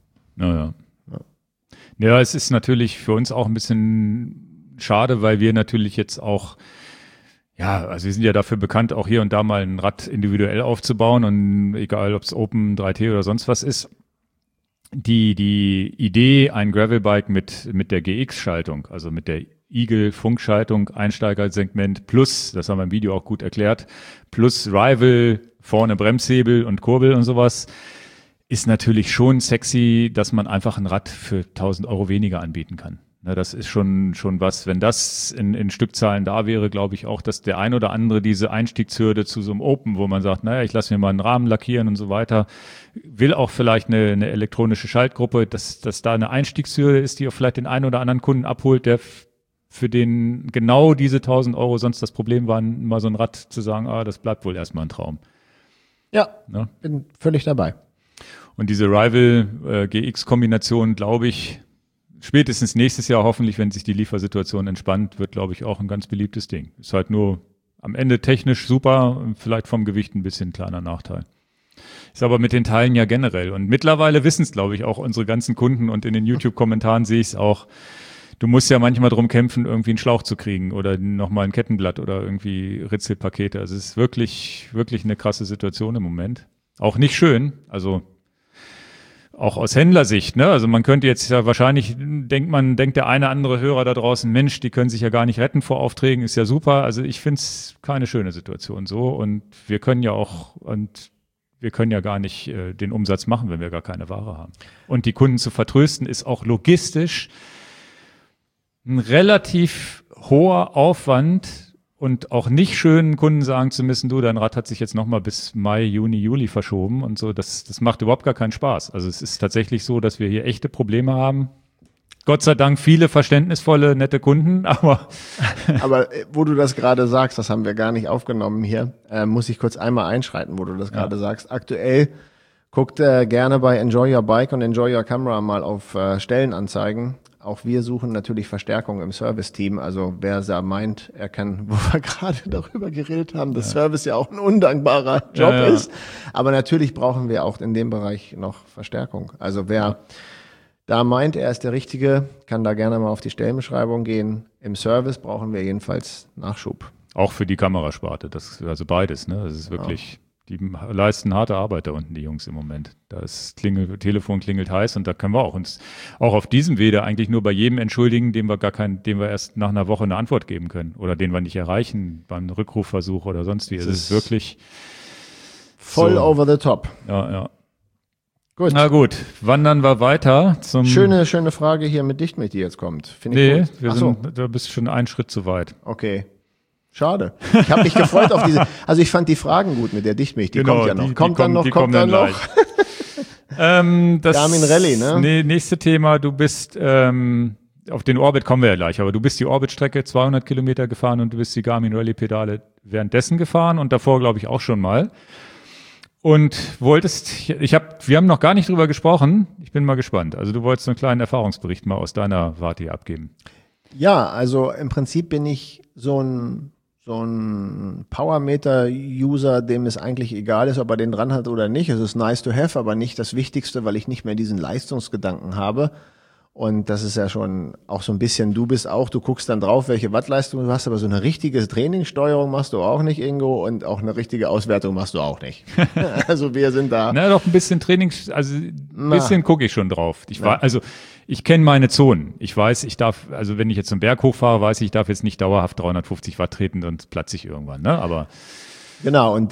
Speaker 1: Ja, es ist natürlich für uns auch ein bisschen schade, weil wir natürlich jetzt auch, also wir sind ja dafür bekannt, auch hier und da mal ein Rad individuell aufzubauen und egal, ob es Open, 3T oder sonst was ist. Die Idee, ein Gravelbike mit der GX-Schaltung, also mit der Eagle-Funkschaltung, Einsteigersegment plus, das haben wir im Video auch gut erklärt, plus Rival, vorne Bremshebel und Kurbel und sowas, ist natürlich schon sexy, dass man einfach ein Rad für 1.000 Euro weniger anbieten kann. Ja, das ist schon was, wenn das in Stückzahlen da wäre, glaube ich auch, dass der ein oder andere diese Einstiegshürde zu so einem Open, wo man sagt, naja, ich lasse mir mal einen Rahmen lackieren und so weiter, will auch vielleicht eine elektronische Schaltgruppe, dass da eine Einstiegshürde ist, die auch vielleicht den einen oder anderen Kunden abholt, der für den genau diese 1.000 Euro sonst das Problem waren, mal so ein Rad zu sagen, das bleibt wohl erstmal ein Traum.
Speaker 2: Ja, bin völlig dabei.
Speaker 1: Und diese Rival GX-Kombination, glaube ich, spätestens nächstes Jahr hoffentlich, wenn sich die Liefersituation entspannt, wird, glaube ich, auch ein ganz beliebtes Ding. Ist halt nur am Ende technisch super, vielleicht vom Gewicht ein bisschen kleiner Nachteil. Ist aber mit den Teilen ja generell. Und mittlerweile wissen es, glaube ich, auch unsere ganzen Kunden und in den YouTube-Kommentaren sehe ich es auch. Du musst ja manchmal drum kämpfen, irgendwie einen Schlauch zu kriegen oder nochmal ein Kettenblatt oder irgendwie Ritzelpakete. Also es ist wirklich, wirklich eine krasse Situation im Moment. Auch nicht schön, also auch aus Händlersicht, ne? Also man könnte jetzt ja wahrscheinlich, denkt der eine andere Hörer da draußen, Mensch, die können sich ja gar nicht retten vor Aufträgen, ist ja super. Also ich finde es keine schöne Situation so und wir können ja gar nicht den Umsatz machen, wenn wir gar keine Ware haben. Und die Kunden zu vertrösten ist auch logistisch ein relativ hoher Aufwand und auch nicht schön, Kunden sagen zu müssen, du, dein Rad hat sich jetzt nochmal bis Mai, Juni, Juli verschoben und so. Das macht überhaupt gar keinen Spaß. Also es ist tatsächlich so, dass wir hier echte Probleme haben. Gott sei Dank viele verständnisvolle, nette Kunden, aber
Speaker 2: wo du das gerade sagst, das haben wir gar nicht aufgenommen hier, muss ich kurz einmal einschreiten, wo du das gerade sagst. Aktuell guckt gerne bei Enjoy Your Bike und Enjoy Your Camera mal auf Stellenanzeigen. Auch wir suchen natürlich Verstärkung im Service-Team. Also wer da meint, er kann, wo wir gerade darüber geredet haben, dass Service ja auch ein undankbarer Job ist. Aber natürlich brauchen wir auch in dem Bereich noch Verstärkung. Also wer da meint, er ist der Richtige, kann da gerne mal auf die Stellenbeschreibung gehen. Im Service brauchen wir jedenfalls Nachschub.
Speaker 1: Auch für die Kamerasparte, also beides, ne? Das ist wirklich, die leisten harte Arbeit da unten, die Jungs im Moment. Das Telefon klingelt heiß und da können wir uns auch auf diesem Wege eigentlich nur bei jedem entschuldigen, dem wir erst nach einer Woche eine Antwort geben können oder den wir nicht erreichen beim Rückrufversuch oder sonst wie. Es ist wirklich
Speaker 2: voll so over the top.
Speaker 1: Ja. Gut. Na gut, wandern wir weiter zum...
Speaker 2: Schöne Frage hier mit Dichtmilch, die jetzt kommt. Finde ich gut.
Speaker 1: Du bist schon einen Schritt zu weit.
Speaker 2: Okay. Schade. Ich habe mich gefreut auf diese. Also ich fand die Fragen gut mit der Dichtmilch. Die kommt ja noch. Kommt dann noch. Garmin Rallye, ne?
Speaker 1: Nächste Thema. Du bist auf den Orbit kommen wir ja gleich, aber du bist die Orbit-Strecke 200 Kilometer gefahren und du bist die Garmin Rallye-Pedale währenddessen gefahren und davor glaube ich auch schon mal. Und wir haben noch gar nicht drüber gesprochen. Ich bin mal gespannt. Also du wolltest einen kleinen Erfahrungsbericht mal aus deiner Warte hier abgeben.
Speaker 2: Ja, also im Prinzip bin ich so ein Powermeter-User, dem es eigentlich egal ist, ob er den dran hat oder nicht. Es ist nice to have, aber nicht das Wichtigste, weil ich nicht mehr diesen Leistungsgedanken habe. Und das ist ja schon auch so ein bisschen, du guckst dann drauf, welche Wattleistung du hast, aber so eine richtige Trainingssteuerung machst du auch nicht, Ingo, und auch eine richtige Auswertung machst du auch nicht. Also wir sind da.
Speaker 1: Na, doch ein bisschen ein bisschen gucke ich schon drauf. Ich kenne meine Zonen. Ich weiß, wenn ich jetzt einen Berg hochfahre, weiß ich darf jetzt nicht dauerhaft 350 Watt treten, sonst platze ich irgendwann, ne? Aber.
Speaker 2: Genau, und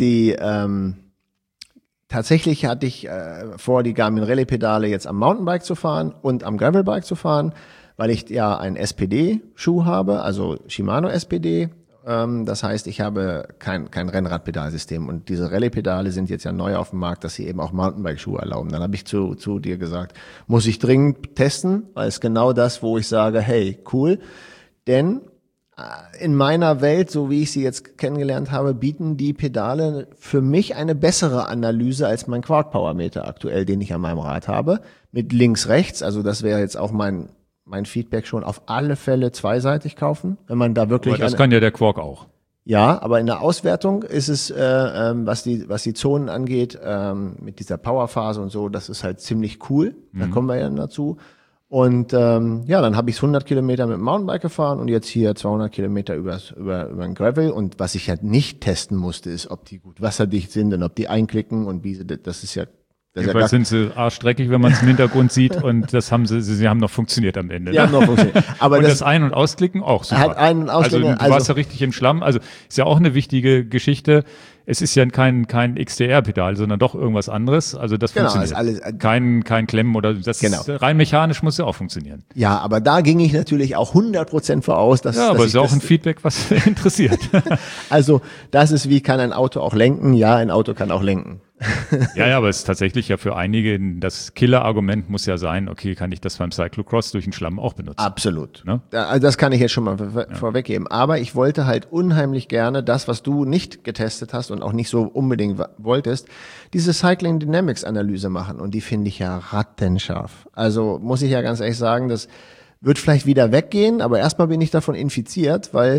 Speaker 2: tatsächlich hatte ich vor, die Garmin Rallye-Pedale jetzt am Mountainbike zu fahren und am Gravelbike zu fahren, weil ich ja einen SPD-Schuh habe, also Shimano SPD. Das heißt, ich habe kein Rennradpedalsystem und diese Rallye-Pedale sind jetzt ja neu auf dem Markt, dass sie eben auch Mountainbike-Schuhe erlauben. Dann habe ich zu dir gesagt, muss ich dringend testen, weil es genau das, wo ich sage, hey, cool, denn in meiner Welt, so wie ich sie jetzt kennengelernt habe, bieten die Pedale für mich eine bessere Analyse als mein Quark Power Meter aktuell, den ich an meinem Rad habe, mit links, rechts. Also das wäre jetzt auch mein Feedback schon, auf alle Fälle zweiseitig kaufen, wenn man da wirklich.
Speaker 1: Aber das kann ja der Quark auch.
Speaker 2: Ja, aber in der Auswertung ist es, was die Zonen angeht, mit dieser Powerphase und so, das ist halt ziemlich cool. Da kommen wir ja dazu. Und dann habe ich 100 Kilometer mit dem Mountainbike gefahren und jetzt hier 200 Kilometer über ein Gravel. Und was ich halt nicht testen musste, ist, ob die gut wasserdicht sind und ob die einklicken und das ist ja
Speaker 1: Jedenfalls sind sie arschdreckig, wenn man es im Hintergrund sieht und sie haben noch funktioniert am Ende.
Speaker 2: Die haben noch funktioniert. Aber
Speaker 1: und das Ein- und Ausklicken auch super.
Speaker 2: Hat Ein- und Ausklicken,
Speaker 1: also du warst ja richtig im Schlamm. Also ist ja auch eine wichtige Geschichte. Es ist ja kein XDR-Pedal, sondern doch irgendwas anderes. Also das funktioniert.
Speaker 2: Ist alles,
Speaker 1: kein Klemmen oder das ist, rein mechanisch muss ja auch funktionieren.
Speaker 2: Ja, aber da ging ich natürlich auch 100% voraus.
Speaker 1: Aber es ist auch ein Feedback, was interessiert.
Speaker 2: Also das ist wie, kann ein Auto auch lenken? Ja, ein Auto kann auch lenken.
Speaker 1: Ja, aber es ist tatsächlich ja für einige, das Killer-Argument muss ja sein, okay, kann ich das beim Cyclocross durch den Schlamm auch benutzen?
Speaker 2: Absolut.
Speaker 1: Ne?
Speaker 2: Also das kann ich jetzt schon mal vorweggeben. Aber ich wollte halt unheimlich gerne das, was du nicht getestet hast und auch nicht so unbedingt wolltest, diese Cycling Dynamics Analyse machen. Und die finde ich ja rattenscharf. Also muss ich ja ganz ehrlich sagen, das wird vielleicht wieder weggehen, aber erstmal bin ich davon infiziert, weil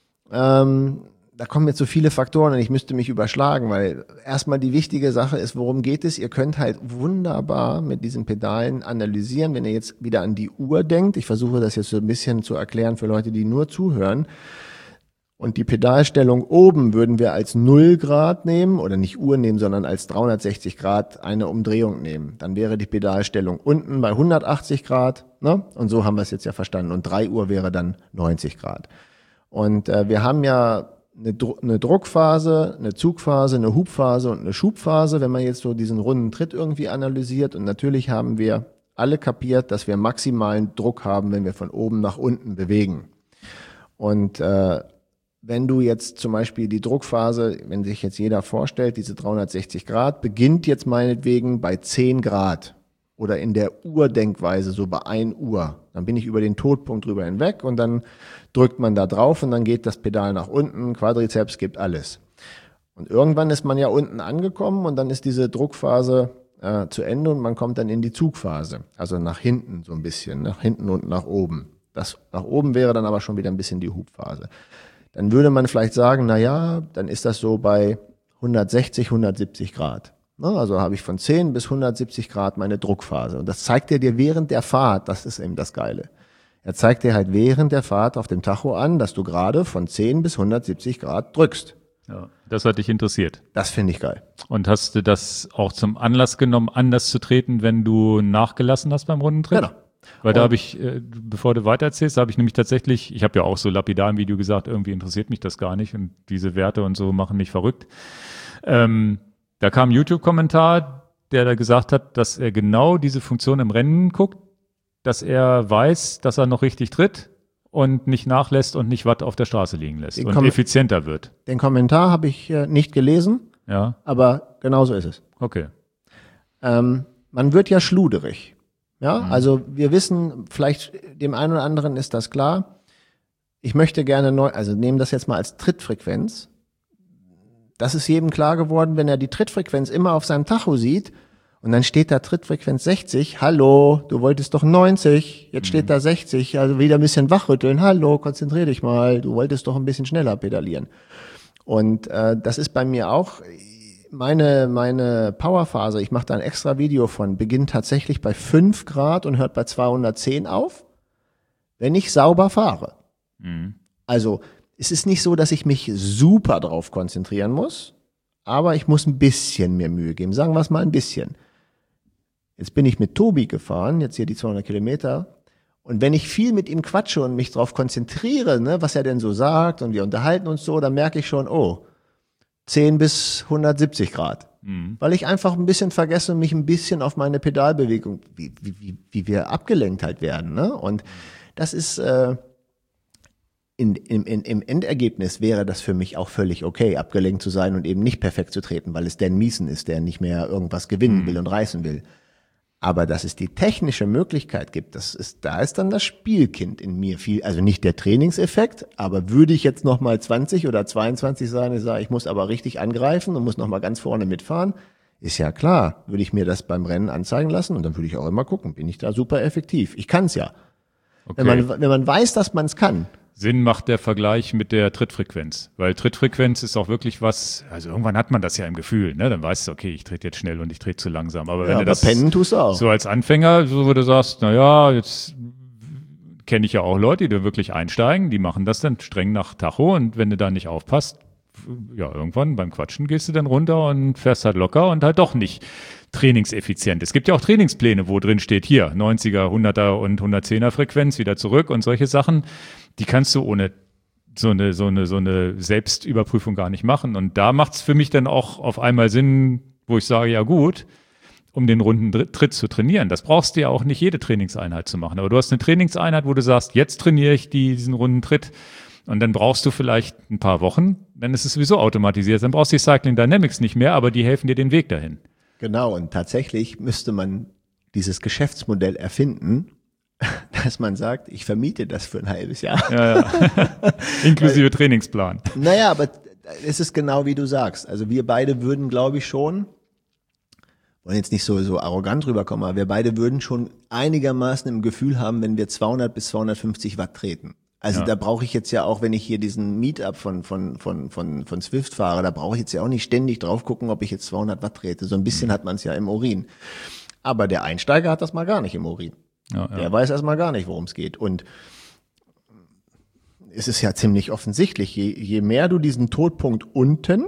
Speaker 2: da kommen jetzt so viele Faktoren und ich müsste mich überschlagen, weil erstmal die wichtige Sache ist, worum geht es? Ihr könnt halt wunderbar mit diesen Pedalen analysieren, wenn ihr jetzt wieder an die Uhr denkt. Ich versuche das jetzt so ein bisschen zu erklären für Leute, die nur zuhören. Und die Pedalstellung oben würden wir als 0 Grad nehmen oder nicht Uhr nehmen, sondern als 360 Grad eine Umdrehung nehmen. Dann wäre die Pedalstellung unten bei 180 Grad, ne? Und so haben wir es jetzt ja verstanden. Und 3 Uhr wäre dann 90 Grad. Und wir haben ja eine Druckphase, eine Zugphase, eine Hubphase und eine Schubphase, wenn man jetzt so diesen runden Tritt irgendwie analysiert. Und natürlich haben wir alle kapiert, dass wir maximalen Druck haben, wenn wir von oben nach unten bewegen. Und wenn du jetzt zum Beispiel die Druckphase, wenn sich jetzt jeder vorstellt, diese 360 Grad, beginnt jetzt meinetwegen bei 10 Grad oder in der Uhrdenkweise so bei 1 Uhr. Dann bin ich über den Todpunkt drüber hinweg und dann drückt man da drauf und dann geht das Pedal nach unten, Quadrizeps gibt alles. Und irgendwann ist man ja unten angekommen und dann ist diese Druckphase zu Ende und man kommt dann in die Zugphase. Also nach hinten so ein bisschen, nach hinten und nach oben. Das nach oben wäre dann aber schon wieder ein bisschen die Hubphase. Dann würde man vielleicht sagen, na ja, dann ist das so bei 160, 170 Grad. Also habe ich von 10 bis 170 Grad meine Druckphase. Und das zeigt er dir während der Fahrt, das ist eben das Geile. Er zeigt dir halt während der Fahrt auf dem Tacho an, dass du gerade von 10 bis 170 Grad drückst.
Speaker 1: Ja, das hat dich interessiert.
Speaker 2: Das finde ich geil.
Speaker 1: Und hast du das auch zum Anlass genommen, anders zu treten, wenn du nachgelassen hast beim Rundentritt?
Speaker 2: Genau.
Speaker 1: Weil da habe ich, bevor du weitererzählst, habe ich nämlich tatsächlich, ich habe ja auch so lapidar im Video gesagt, irgendwie interessiert mich das gar nicht und diese Werte und so machen mich verrückt. Da kam ein YouTube-Kommentar, der da gesagt hat, dass er genau diese Funktion im Rennen guckt, dass er weiß, dass er noch richtig tritt und nicht nachlässt und nicht Watt auf der Straße liegen lässt und effizienter wird.
Speaker 2: Den Kommentar habe ich nicht gelesen,
Speaker 1: ja,
Speaker 2: aber genau so ist es.
Speaker 1: Okay.
Speaker 2: Man wird ja schluderig. Ja, also wir wissen, vielleicht dem einen oder anderen ist das klar. Ich möchte gerne also nehmen das jetzt mal als Trittfrequenz. Das ist jedem klar geworden, wenn er die Trittfrequenz immer auf seinem Tacho sieht und dann steht da Trittfrequenz 60. Hallo, du wolltest doch 90, jetzt steht da 60. Also wieder ein bisschen wachrütteln. Hallo, konzentrier dich mal, du wolltest doch ein bisschen schneller pedalieren. Und das ist bei mir auch meine Powerphase. Ich mache da ein extra Video von, beginnt tatsächlich bei 5 Grad und hört bei 210 auf, wenn ich sauber fahre. Also es ist nicht so, dass ich mich super drauf konzentrieren muss, aber ich muss ein bisschen mehr Mühe geben. Sagen wir es mal ein bisschen. Jetzt bin ich mit Tobi gefahren, jetzt hier die 200 Kilometer. Und wenn ich viel mit ihm quatsche und mich drauf konzentriere, ne, was er denn so sagt und wir unterhalten uns so, dann merke ich schon, oh, 10 bis 170 Grad. Weil ich einfach ein bisschen vergesse und mich ein bisschen auf meine Pedalbewegung, wie wir abgelenkt halt werden. Ne? Und das ist im Endergebnis wäre das für mich auch völlig okay, abgelenkt zu sein und eben nicht perfekt zu treten, weil es Dan Miesen ist, der nicht mehr irgendwas gewinnen will und reißen will. Aber dass es die technische Möglichkeit gibt, da ist dann das Spielkind in mir viel, also nicht der Trainingseffekt, aber würde ich jetzt nochmal 20 oder 22 sein, ich muss aber richtig angreifen und muss nochmal ganz vorne mitfahren, ist ja klar, würde ich mir das beim Rennen anzeigen lassen und dann würde ich auch immer gucken, bin ich da super effektiv. Ich kann's ja. Okay. Wenn man weiß, dass man es kann.
Speaker 1: Sinn macht der Vergleich mit der Trittfrequenz, weil Trittfrequenz ist auch wirklich was, also irgendwann hat man das ja im Gefühl, ne? Dann weißt du, okay, ich trete jetzt schnell und ich trete zu langsam. Aber wenn du das
Speaker 2: pennen tust du auch.
Speaker 1: So als Anfänger, so wo du sagst, na ja, jetzt kenne ich ja auch Leute, die da wirklich einsteigen, die machen das dann streng nach Tacho und wenn du da nicht aufpasst, ja, irgendwann beim Quatschen gehst du dann runter und fährst halt locker und halt doch nicht trainingseffizient. Es gibt ja auch Trainingspläne, wo drin steht, hier 90er, 100er und 110er Frequenz wieder zurück und solche Sachen, die kannst du ohne so eine Selbstüberprüfung gar nicht machen. Und da macht es für mich dann auch auf einmal Sinn, wo ich sage, ja gut, um den runden Tritt zu trainieren. Das brauchst du ja auch nicht jede Trainingseinheit zu machen. Aber du hast eine Trainingseinheit, wo du sagst, jetzt trainiere ich diesen runden Tritt. Und dann brauchst du vielleicht ein paar Wochen, dann ist es sowieso automatisiert. Dann brauchst du die Cycling Dynamics nicht mehr, aber die helfen dir den Weg dahin.
Speaker 2: Genau, und tatsächlich müsste man dieses Geschäftsmodell erfinden, dass man sagt, ich vermiete das für ein halbes Jahr.
Speaker 1: Ja. Inklusive Trainingsplan.
Speaker 2: Naja, aber es ist genau wie du sagst. Also wir beide würden, glaube ich, schon, wollen jetzt nicht so arrogant rüberkommen, aber wir beide würden schon einigermaßen im Gefühl haben, wenn wir 200 bis 250 Watt treten. Also da brauche ich jetzt ja auch, wenn ich hier diesen Meetup von Zwift fahre, da brauche ich jetzt ja auch nicht ständig drauf gucken, ob ich jetzt 200 Watt trete. So ein bisschen hat man es ja im Urin. Aber der Einsteiger hat das mal gar nicht im Urin. Ja. Der weiß erstmal gar nicht, worum es geht. Und es ist ja ziemlich offensichtlich, je mehr du diesen Todpunkt unten,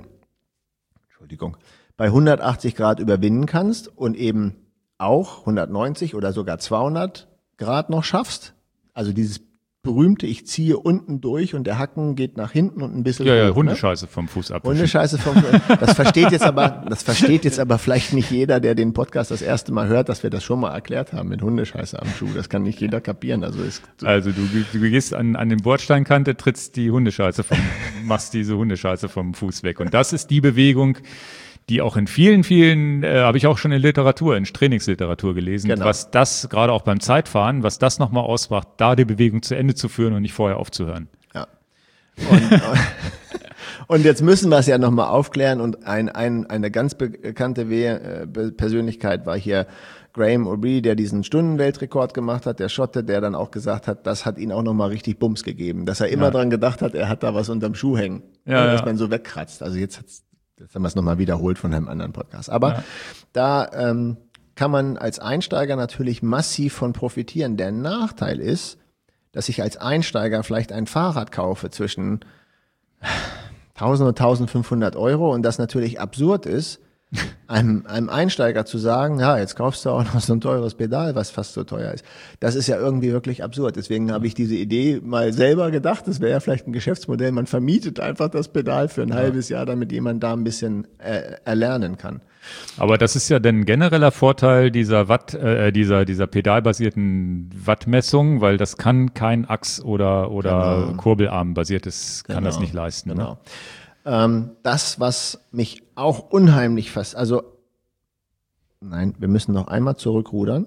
Speaker 2: bei 180 Grad überwinden kannst und eben auch 190 oder sogar 200 Grad noch schaffst, also dieses berühmte, ich ziehe unten durch und der Hacken geht nach hinten und ein bisschen
Speaker 1: hoch, Hundescheiße vom Fuß ab.
Speaker 2: Hundescheiße vom Fuß. Das versteht jetzt aber vielleicht nicht jeder, der den Podcast das erste Mal hört, dass wir das schon mal erklärt haben mit Hundescheiße am Schuh. Das kann nicht jeder kapieren. Also
Speaker 1: du gehst an den Bordsteinkante, trittst die Hundescheiße machst diese Hundescheiße vom Fuß weg. Und das ist die Bewegung, die auch in vielen, habe ich auch schon in Trainingsliteratur gelesen, genau. Was das, gerade auch beim Zeitfahren, was das nochmal ausmacht, da die Bewegung zu Ende zu führen und nicht vorher aufzuhören.
Speaker 2: Ja. Und jetzt müssen wir es ja nochmal aufklären und eine ganz bekannte Persönlichkeit war hier Graham O'Brien, der diesen Stundenweltrekord gemacht hat, der Schotte, der dann auch gesagt hat, das hat ihn auch nochmal richtig Bums gegeben, dass er immer dran gedacht hat, er hat da was unterm Schuh hängen, dass man so wegkratzt. Also jetzt haben wir es nochmal wiederholt von einem anderen Podcast. Aber da kann man als Einsteiger natürlich massiv von profitieren. Der Nachteil ist, dass ich als Einsteiger vielleicht ein Fahrrad kaufe zwischen 1000 und 1500 Euro und das natürlich absurd ist, einem Einsteiger zu sagen, ja, jetzt kaufst du auch noch so ein teures Pedal, was fast so teuer ist. Das ist ja irgendwie wirklich absurd. Deswegen habe ich diese Idee mal selber gedacht, das wäre ja vielleicht ein Geschäftsmodell, man vermietet einfach das Pedal für ein halbes Jahr, damit jemand da ein bisschen erlernen kann.
Speaker 1: Aber das ist ja dann genereller Vorteil dieser dieser pedalbasierten Wattmessung, weil das kann kein Achs- oder Kurbelarm basiertes kann das nicht leisten.
Speaker 2: Genau. Ne? Das, was mich auch unheimlich wir müssen noch einmal zurückrudern.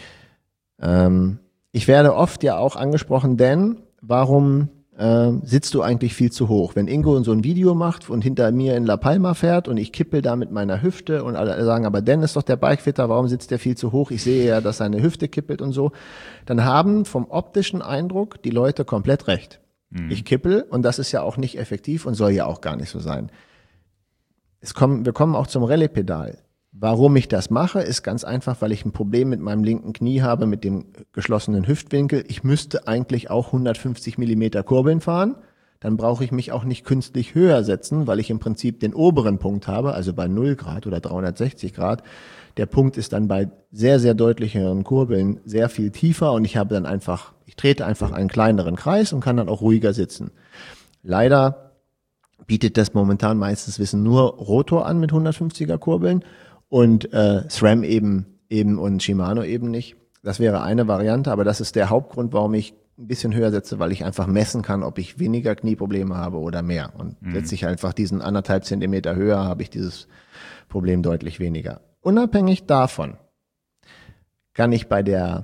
Speaker 2: Ich werde oft ja auch angesprochen, denn warum sitzt du eigentlich viel zu hoch? Wenn Ingo so ein Video macht und hinter mir in La Palma fährt und ich kippel da mit meiner Hüfte und alle sagen, aber Dan ist doch der Bikefitter, warum sitzt der viel zu hoch? Ich sehe ja, dass seine Hüfte kippelt und so. Dann haben vom optischen Eindruck die Leute komplett recht. Ich kippel und das ist ja auch nicht effektiv und soll ja auch gar nicht so sein. Wir kommen auch zum Rallye-Pedal. Warum ich das mache, ist ganz einfach, weil ich ein Problem mit meinem linken Knie habe, mit dem geschlossenen Hüftwinkel. Ich müsste eigentlich auch 150 Millimeter Kurbeln fahren. Dann brauche ich mich auch nicht künstlich höher setzen, weil ich im Prinzip den oberen Punkt habe, also bei 0 Grad oder 360 Grad. Der Punkt ist dann bei sehr, sehr deutlicheren Kurbeln sehr viel tiefer und ich trete einfach einen kleineren Kreis und kann dann auch ruhiger sitzen. Leider bietet das momentan meistens Wissen nur Rotor an mit 150er Kurbeln und SRAM eben und Shimano eben nicht. Das wäre eine Variante, aber das ist der Hauptgrund, warum ich ein bisschen höher setze, weil ich einfach messen kann, ob ich weniger Knieprobleme habe oder mehr. Und setze ich einfach diesen 1,5 Zentimeter höher, habe ich dieses Problem deutlich weniger. Unabhängig davon kann ich bei der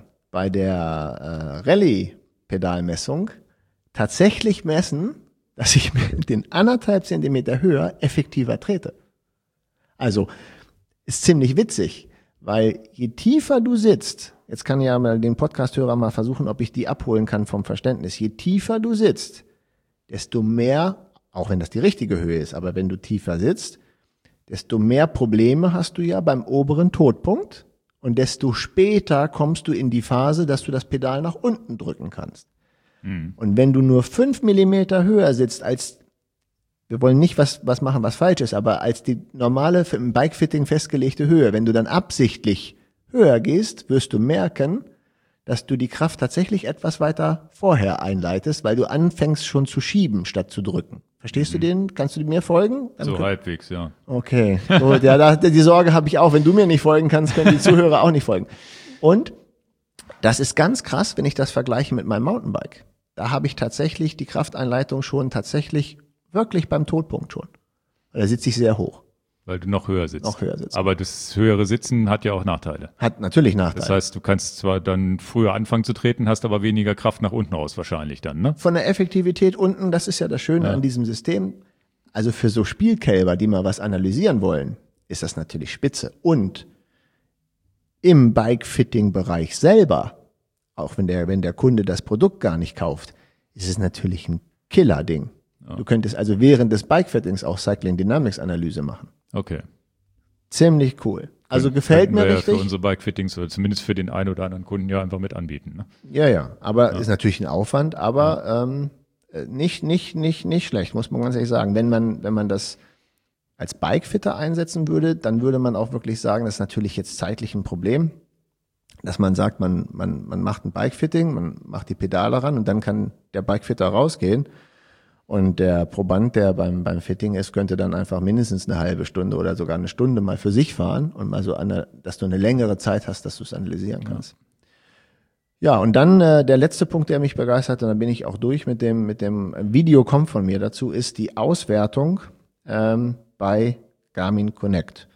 Speaker 2: Rallye-Pedalmessung tatsächlich messen, dass ich mit den 1,5 Zentimeter höher effektiver trete. Also ist ziemlich witzig, weil je tiefer du sitzt, jetzt kann ja mal den Podcast-Hörer mal versuchen, ob ich die abholen kann vom Verständnis, je tiefer du sitzt, desto mehr, auch wenn das die richtige Höhe ist, aber wenn du tiefer sitzt, desto mehr Probleme hast du ja beim oberen Todpunkt und desto später kommst du in die Phase, dass du das Pedal nach unten drücken kannst. Und wenn du nur 5 Millimeter höher sitzt als wir wollen nicht was machen, was falsch ist, aber als die normale im Bikefitting festgelegte Höhe, wenn du dann absichtlich höher gehst, wirst du merken, dass du die Kraft tatsächlich etwas weiter vorher einleitest, weil du anfängst schon zu schieben, statt zu drücken. Verstehst du den? Kannst du mir folgen?
Speaker 1: So halbwegs, ja.
Speaker 2: Okay, gut, ja, die Sorge habe ich auch. Wenn du mir nicht folgen kannst, können die Zuhörer auch nicht folgen. Und das ist ganz krass, wenn ich das vergleiche mit meinem Mountainbike. Da habe ich tatsächlich die Krafteinleitung schon tatsächlich wirklich beim Todpunkt schon. Da sitze ich sehr hoch.
Speaker 1: Weil du noch höher sitzt.
Speaker 2: Noch höher sitzt.
Speaker 1: Aber das höhere Sitzen hat ja auch Nachteile.
Speaker 2: Hat natürlich Nachteile.
Speaker 1: Das heißt, du kannst zwar dann früher anfangen zu treten, hast aber weniger Kraft nach unten aus wahrscheinlich dann, ne?
Speaker 2: Von der Effektivität unten, das ist ja das Schöne an diesem System. Also für so Spielkälber, die mal was analysieren wollen, ist das natürlich spitze. Und im Bike-Fitting-Bereich selber, auch wenn der Kunde das Produkt gar nicht kauft, ist es natürlich ein Killer-Ding. Ja. Du könntest also während des Bike-Fittings auch Cycling Dynamics Analyse machen.
Speaker 1: Okay.
Speaker 2: Ziemlich cool. Also gefällt mir
Speaker 1: wir
Speaker 2: richtig.
Speaker 1: Ja für unsere Bike-Fittings oder zumindest für den einen oder anderen Kunden ja einfach mit anbieten. Ne?
Speaker 2: Ja. Aber ist natürlich ein Aufwand, aber nicht schlecht, muss man ganz ehrlich sagen. Wenn man das als Bikefitter einsetzen würde, dann würde man auch wirklich sagen, das ist natürlich jetzt zeitlich ein Problem, dass man sagt, man macht ein Bikefitting, man macht die Pedale ran und dann kann der Bikefitter rausgehen. Und der Proband, der beim Fitting ist, könnte dann einfach mindestens eine halbe Stunde oder sogar eine Stunde mal für sich fahren und mal so dass du eine längere Zeit hast, dass du es analysieren kannst. Ja, und dann der letzte Punkt, der mich begeistert, und dann bin ich auch durch mit dem Video kommt von mir dazu, ist die Auswertung bei Garmin Connect.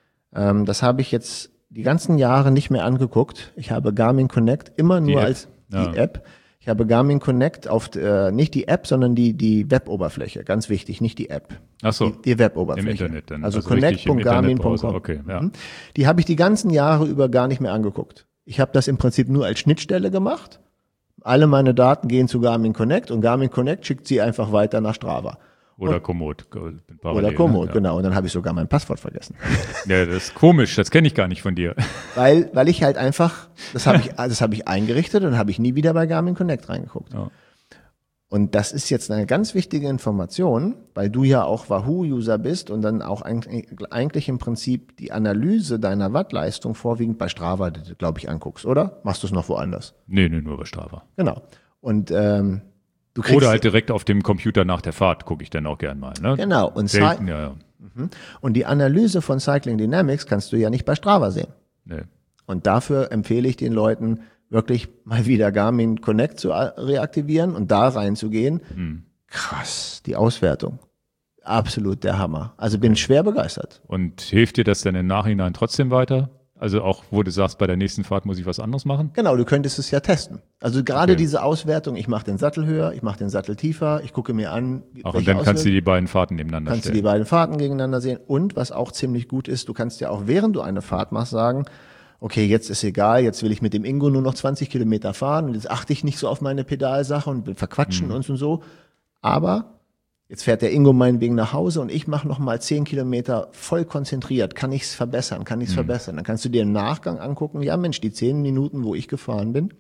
Speaker 2: Das habe ich jetzt die ganzen Jahre nicht mehr angeguckt. Ich habe Garmin Connect immer nur als die App. Ich habe Garmin Connect auf nicht die App, sondern die Web-Oberfläche. Ganz wichtig, nicht die App.
Speaker 1: Ach so.
Speaker 2: Die Web-Oberfläche.
Speaker 1: Im Internet dann.
Speaker 2: Also connect.garmin.com.
Speaker 1: Okay, ja.
Speaker 2: Die habe ich die ganzen Jahre über gar nicht mehr angeguckt. Ich habe das im Prinzip nur als Schnittstelle gemacht. Alle meine Daten gehen zu Garmin Connect und Garmin Connect schickt sie einfach weiter nach Strava.
Speaker 1: Oder Komoot.
Speaker 2: Oder Komoot, genau. Und dann habe ich sogar mein Passwort vergessen.
Speaker 1: Ja, das ist komisch. Das kenne ich gar nicht von dir.
Speaker 2: Weil ich halt einfach, das habe ich eingerichtet und habe ich nie wieder bei Garmin Connect reingeguckt.
Speaker 1: Ja.
Speaker 2: Und das ist jetzt eine ganz wichtige Information, weil du ja auch Wahoo-User bist und dann auch eigentlich im Prinzip die Analyse deiner Wattleistung vorwiegend bei Strava, glaube ich, anguckst, oder? Machst du es noch woanders?
Speaker 1: Nee, nur bei Strava.
Speaker 2: Genau. Und du kriegst
Speaker 1: oder halt direkt auf dem Computer nach der Fahrt gucke ich dann auch gern mal. Ne?
Speaker 2: Genau. Und
Speaker 1: selten, ja.
Speaker 2: Und die Analyse von Cycling Dynamics kannst du ja nicht bei Strava sehen.
Speaker 1: Nee.
Speaker 2: Und dafür empfehle ich den Leuten, wirklich mal wieder Garmin Connect zu reaktivieren und da reinzugehen. Krass, die Auswertung. Absolut der Hammer. Also bin schwer begeistert.
Speaker 1: Und hilft dir das dann im Nachhinein trotzdem weiter? Also auch, wo du sagst, bei der nächsten Fahrt muss ich was anderes machen?
Speaker 2: Genau, du könntest es ja testen. Also gerade diese Auswertung, ich mache den Sattel höher, ich mache den Sattel tiefer, ich gucke mir an.
Speaker 1: Ach, und dann kannst du die beiden Fahrten nebeneinander stellen.
Speaker 2: Kannst du die beiden Fahrten gegeneinander sehen. Und was auch ziemlich gut ist, du kannst ja auch, während du eine Fahrt machst, sagen, okay, jetzt ist egal, jetzt will ich mit dem Ingo nur noch 20 Kilometer fahren und jetzt achte ich nicht so auf meine Pedalsache und will verquatschen und so. Aber jetzt fährt der Ingo meinetwegen nach Hause und ich mache noch mal 10 Kilometer voll konzentriert. Kann ich es verbessern? Dann kannst du dir im Nachgang angucken, ja Mensch, die 10 Minuten, wo ich gefahren bin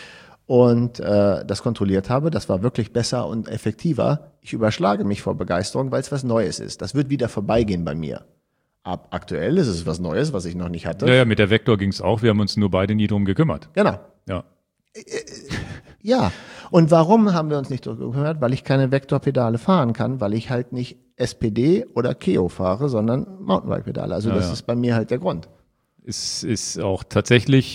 Speaker 2: und das kontrolliert habe, das war wirklich besser und effektiver. Ich überschlage mich vor Begeisterung, weil es was Neues ist. Das wird wieder vorbeigehen bei mir. Aktuell ist es was Neues, was ich noch nicht hatte.
Speaker 1: Ja, mit der Vector ging es auch. Wir haben uns nur beide nie drum gekümmert.
Speaker 2: Genau.
Speaker 1: Ja.
Speaker 2: Ja. Und warum haben wir uns nicht drum gekümmert? Weil ich keine Vektorpedale fahren kann, weil ich halt nicht SPD oder Keo fahre, sondern Mountainbike-Pedale. Also das ist bei mir halt der Grund. Ist
Speaker 1: auch tatsächlich,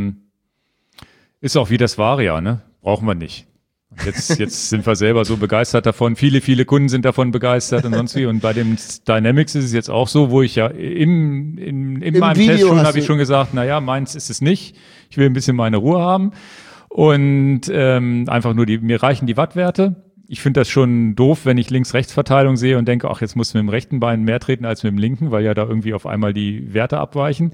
Speaker 1: ist auch wie das Varia, ne? Brauchen wir nicht. Jetzt sind wir selber so begeistert davon. Viele Kunden sind davon begeistert und sonst wie. Und bei dem Dynamics ist es jetzt auch so, wo ich ja in meinem
Speaker 2: Video
Speaker 1: Test schon habe ich schon gesagt, naja, meins ist es nicht. Ich will ein bisschen meine Ruhe haben. Und einfach nur mir reichen die Wattwerte. Ich finde das schon doof, wenn ich Links-Rechts-Verteilung sehe und denke, ach, jetzt muss mit dem rechten Bein mehr treten als mit dem linken, weil ja da irgendwie auf einmal die Werte abweichen.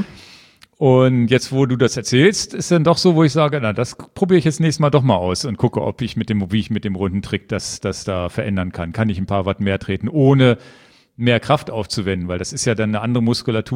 Speaker 1: Und jetzt, wo du das erzählst, ist dann doch so, wo ich sage, na, das probiere ich jetzt nächstes Mal doch mal aus und gucke, wie ich mit dem runden Trick das da verändern kann. Kann ich ein paar Watt mehr treten, ohne mehr Kraft aufzuwenden, weil das ist ja dann eine andere Muskulatur,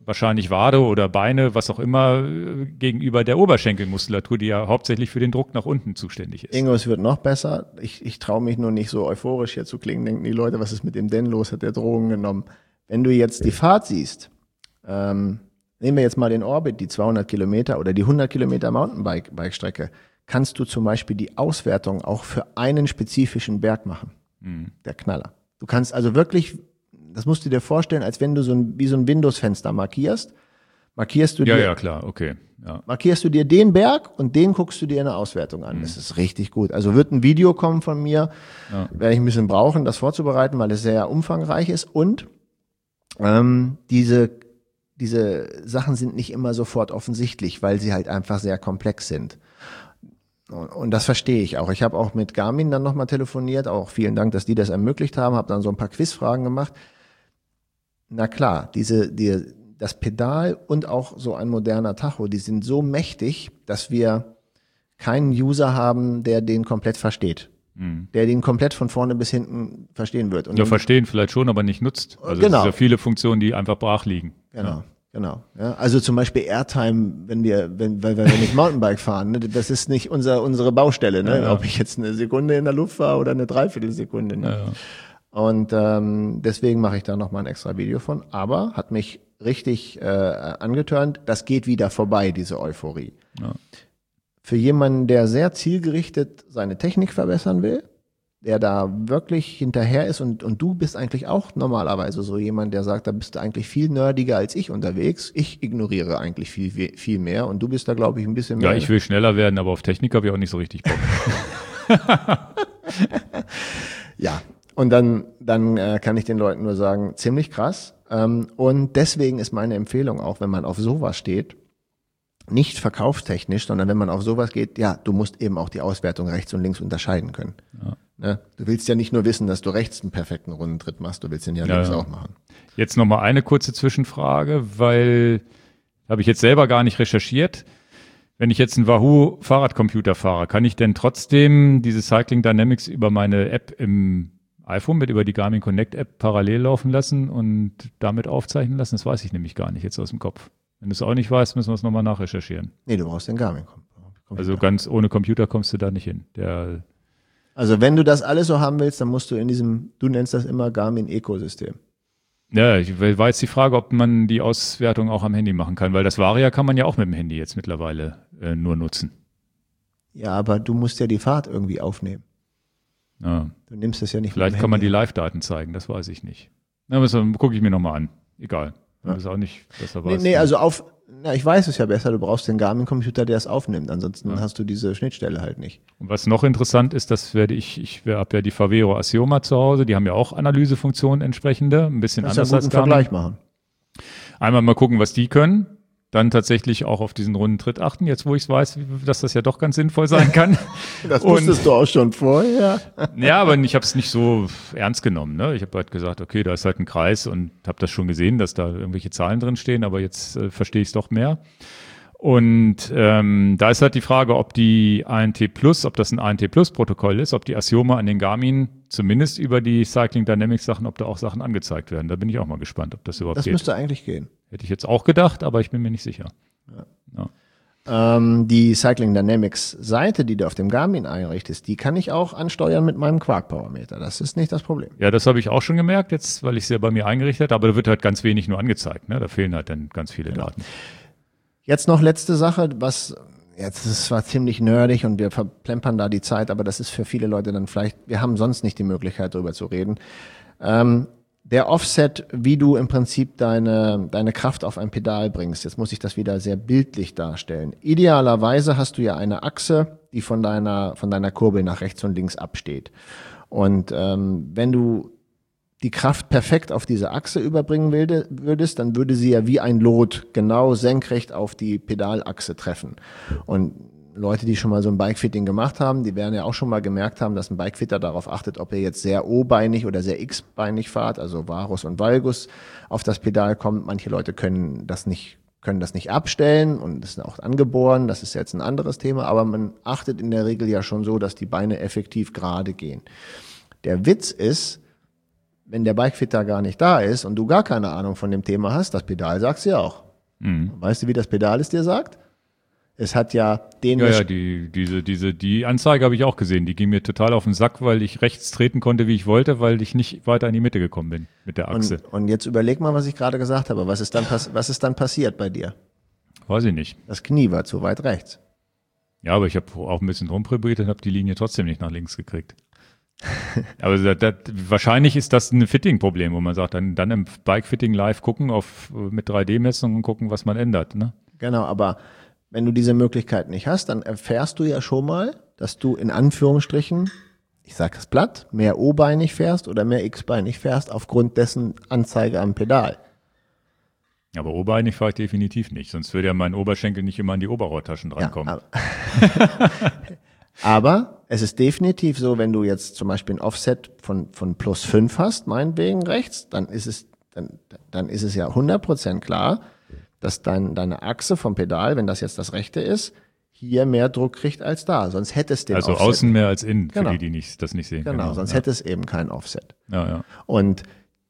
Speaker 1: wahrscheinlich Wade oder Beine, was auch immer, gegenüber der Oberschenkelmuskulatur, die ja hauptsächlich für den Druck nach unten zuständig ist.
Speaker 2: Ingo, es wird noch besser. Ich traue mich nur nicht so euphorisch hier zu klingen. Denken die Leute, was ist mit dem denn los? Hat der Drogen genommen? Wenn du jetzt die Fahrt siehst, nehmen wir jetzt mal den Orbit, die 200 Kilometer oder die 100 Kilometer Mountainbike-Strecke, kannst du zum Beispiel die Auswertung auch für einen spezifischen Berg machen. Der Knaller. Du kannst also wirklich, das musst du dir vorstellen, als wenn du wie so ein Windows-Fenster markierst du dir.
Speaker 1: Ja, klar, okay. Ja.
Speaker 2: Markierst du dir den Berg und den guckst du dir in der Auswertung an. Das ist richtig gut. Also wird ein Video kommen von mir, werde ich ein bisschen brauchen, das vorzubereiten, weil es sehr umfangreich ist. Und diese Sachen sind nicht immer sofort offensichtlich, weil sie halt einfach sehr komplex sind. Und das verstehe ich auch. Ich habe auch mit Garmin dann nochmal telefoniert, auch vielen Dank, dass die das ermöglicht haben, habe dann so ein paar Quizfragen gemacht. Na klar, das Pedal und auch so ein moderner Tacho, die sind so mächtig, dass wir keinen User haben, der den komplett versteht. Der den komplett von vorne bis hinten verstehen wird. Und
Speaker 1: ja, verstehen vielleicht schon, aber nicht nutzt. Also
Speaker 2: genau.
Speaker 1: Es sind ja viele Funktionen, die einfach brach liegen.
Speaker 2: Genau. Ja, also zum Beispiel Airtime, weil wir nicht Mountainbike fahren, ne, das ist nicht unsere Baustelle, ne? Ob ich jetzt eine Sekunde in der Luft war oder eine Dreiviertelsekunde. Ne? Ja. Und deswegen mache ich da nochmal ein extra Video von. Aber hat mich richtig angetörnt. Das geht wieder vorbei, diese Euphorie. Ja. Für jemanden, der sehr zielgerichtet seine Technik verbessern will, der da wirklich hinterher ist und du bist eigentlich auch normalerweise so jemand, der sagt, da bist du eigentlich viel nerdiger als ich unterwegs. Ich ignoriere eigentlich viel mehr und du bist da, glaube ich, ein bisschen mehr.
Speaker 1: Ja, ich will schneller werden, aber auf Technik habe ich auch nicht so richtig Bock.
Speaker 2: Ja, und dann kann ich den Leuten nur sagen, ziemlich krass. Und deswegen ist meine Empfehlung auch, wenn man auf sowas steht, nicht verkaufstechnisch, sondern wenn man auf sowas geht, ja, du musst eben auch die Auswertung rechts und links unterscheiden können. Ja. Ne? Du willst ja nicht nur wissen, dass du rechts einen perfekten Rundentritt machst, du willst den ja links auch machen.
Speaker 1: Jetzt nochmal eine kurze Zwischenfrage, weil habe ich jetzt selber gar nicht recherchiert. Wenn ich jetzt einen Wahoo Fahrradcomputer fahre, kann ich denn trotzdem diese Cycling Dynamics über meine App im iPhone über die Garmin Connect App parallel laufen lassen und damit aufzeichnen lassen? Das weiß ich nämlich gar nicht jetzt aus dem Kopf. Wenn du es auch nicht weißt, müssen wir es nochmal nachrecherchieren.
Speaker 2: Nee, du brauchst den Garmin-Computer.
Speaker 1: Also ganz ohne Computer kommst du da nicht hin.
Speaker 2: Also wenn du das alles so haben willst, dann musst du du nennst das immer Garmin-Ökosystem.
Speaker 1: Ja, war jetzt die Frage, ob man die Auswertung auch am Handy machen kann, weil das Varia kann man ja auch mit dem Handy jetzt mittlerweile nur nutzen.
Speaker 2: Ja, aber du musst ja die Fahrt irgendwie aufnehmen.
Speaker 1: Ja.
Speaker 2: Du nimmst das ja nicht
Speaker 1: Vielleicht
Speaker 2: mit dem
Speaker 1: kann man
Speaker 2: Handy.
Speaker 1: die Live-Daten zeigen, das weiß ich nicht. Na, gucke ich mir nochmal an. Egal. Das ist auch nicht besser weiß.
Speaker 2: Nee, also ich weiß es ja besser, du brauchst den Garmin-Computer, der es aufnimmt, ansonsten hast du diese Schnittstelle halt nicht.
Speaker 1: Und was noch interessant ist, das werde ich habe ja die Favero Assioma zu Hause, die haben ja auch Analysefunktionen entsprechende, ein bisschen anders als Garmin.
Speaker 2: Vergleich machen.
Speaker 1: Einmal mal gucken, was die können. Dann tatsächlich auch auf diesen Rundentritt achten, jetzt wo ich es weiß, dass das ja doch ganz sinnvoll sein kann.
Speaker 2: Das wusstest du auch schon vorher.
Speaker 1: Ja, aber ich habe es nicht so ernst genommen. Ne? Ich habe halt gesagt, okay, da ist halt ein Kreis und habe das schon gesehen, dass da irgendwelche Zahlen drin stehen, aber jetzt verstehe ich es doch mehr. Und da ist halt die Frage, ob die ANT Plus, ob das ein ANT Plus Protokoll ist, ob die Assioma an den Garmin zumindest über die Cycling Dynamics Sachen, ob da auch Sachen angezeigt werden. Da bin ich auch mal gespannt, ob das überhaupt geht.
Speaker 2: Das müsste eigentlich gehen.
Speaker 1: Hätte ich jetzt auch gedacht, aber ich bin mir nicht sicher. Ja.
Speaker 2: Die Cycling Dynamics Seite, die du auf dem Garmin einrichtest, die kann ich auch ansteuern mit meinem Quark Power Meter. Das ist nicht das Problem.
Speaker 1: Ja, das habe ich auch schon gemerkt jetzt, weil ich es ja bei mir eingerichtet habe, aber da wird halt ganz wenig nur angezeigt. Ne? Da fehlen halt dann ganz viele Daten.
Speaker 2: Jetzt noch letzte Sache, das war ziemlich nerdig und wir verplempern da die Zeit, aber das ist für viele Leute dann vielleicht, wir haben sonst nicht die Möglichkeit, darüber zu reden. Der Offset, wie du im Prinzip deine Kraft auf ein Pedal bringst. Jetzt muss ich das wieder sehr bildlich darstellen. Idealerweise hast du ja eine Achse, die von deiner Kurbel nach rechts und links absteht. Und wenn du die Kraft perfekt auf diese Achse überbringen würdest, dann würde sie ja wie ein Lot genau senkrecht auf die Pedalachse treffen. Und Leute, die schon mal so ein Bikefitting gemacht haben, die werden ja auch schon mal gemerkt haben, dass ein Bikefitter darauf achtet, ob ihr jetzt sehr O-beinig oder sehr X-beinig fahrt, also Varus und Valgus auf das Pedal kommt. Manche Leute können das nicht abstellen und das ist auch angeboren, das ist jetzt ein anderes Thema, aber man achtet in der Regel ja schon so, dass die Beine effektiv gerade gehen. Der Witz ist, wenn der Bikefitter gar nicht da ist und du gar keine Ahnung von dem Thema hast, das Pedal sagst du ja auch. Weißt du, wie das Pedal es dir sagt? Es hat ja den...
Speaker 1: Ja, die Anzeige habe ich auch gesehen. Die ging mir total auf den Sack, weil ich rechts treten konnte, wie ich wollte, weil ich nicht weiter in die Mitte gekommen bin mit der Achse.
Speaker 2: Und jetzt überleg mal, was ich gerade gesagt habe. Was ist dann passiert bei dir?
Speaker 1: Weiß ich nicht.
Speaker 2: Das Knie war zu weit rechts.
Speaker 1: Ja, aber ich habe auch ein bisschen rumprobiert und habe die Linie trotzdem nicht nach links gekriegt. Aber wahrscheinlich ist das ein Fitting-Problem, wo man sagt, dann im Bike-Fitting live gucken mit 3D-Messungen und gucken, was man ändert. Ne?
Speaker 2: Genau, aber wenn du diese Möglichkeit nicht hast, dann erfährst du ja schon mal, dass du in Anführungsstrichen, ich sage es platt, mehr O-beinig fährst oder mehr X-beinig fährst aufgrund dessen Anzeige am Pedal.
Speaker 1: Aber O-beinig fahre ich definitiv nicht, sonst würde ja mein Oberschenkel nicht immer an die Oberrohrtaschen drankommen.
Speaker 2: Ja, aber es ist definitiv so, wenn du jetzt zum Beispiel ein Offset von +5 hast, meinetwegen rechts, dann ist es ja 100% klar, dass deine Achse vom Pedal, wenn das jetzt das rechte ist, hier mehr Druck kriegt als da. Sonst hätte es den
Speaker 1: also
Speaker 2: Offset.
Speaker 1: Außen mehr als innen,
Speaker 2: Genau.
Speaker 1: für die das nicht sehen.
Speaker 2: Genau, sonst hätte es eben kein Offset.
Speaker 1: Ja.
Speaker 2: Und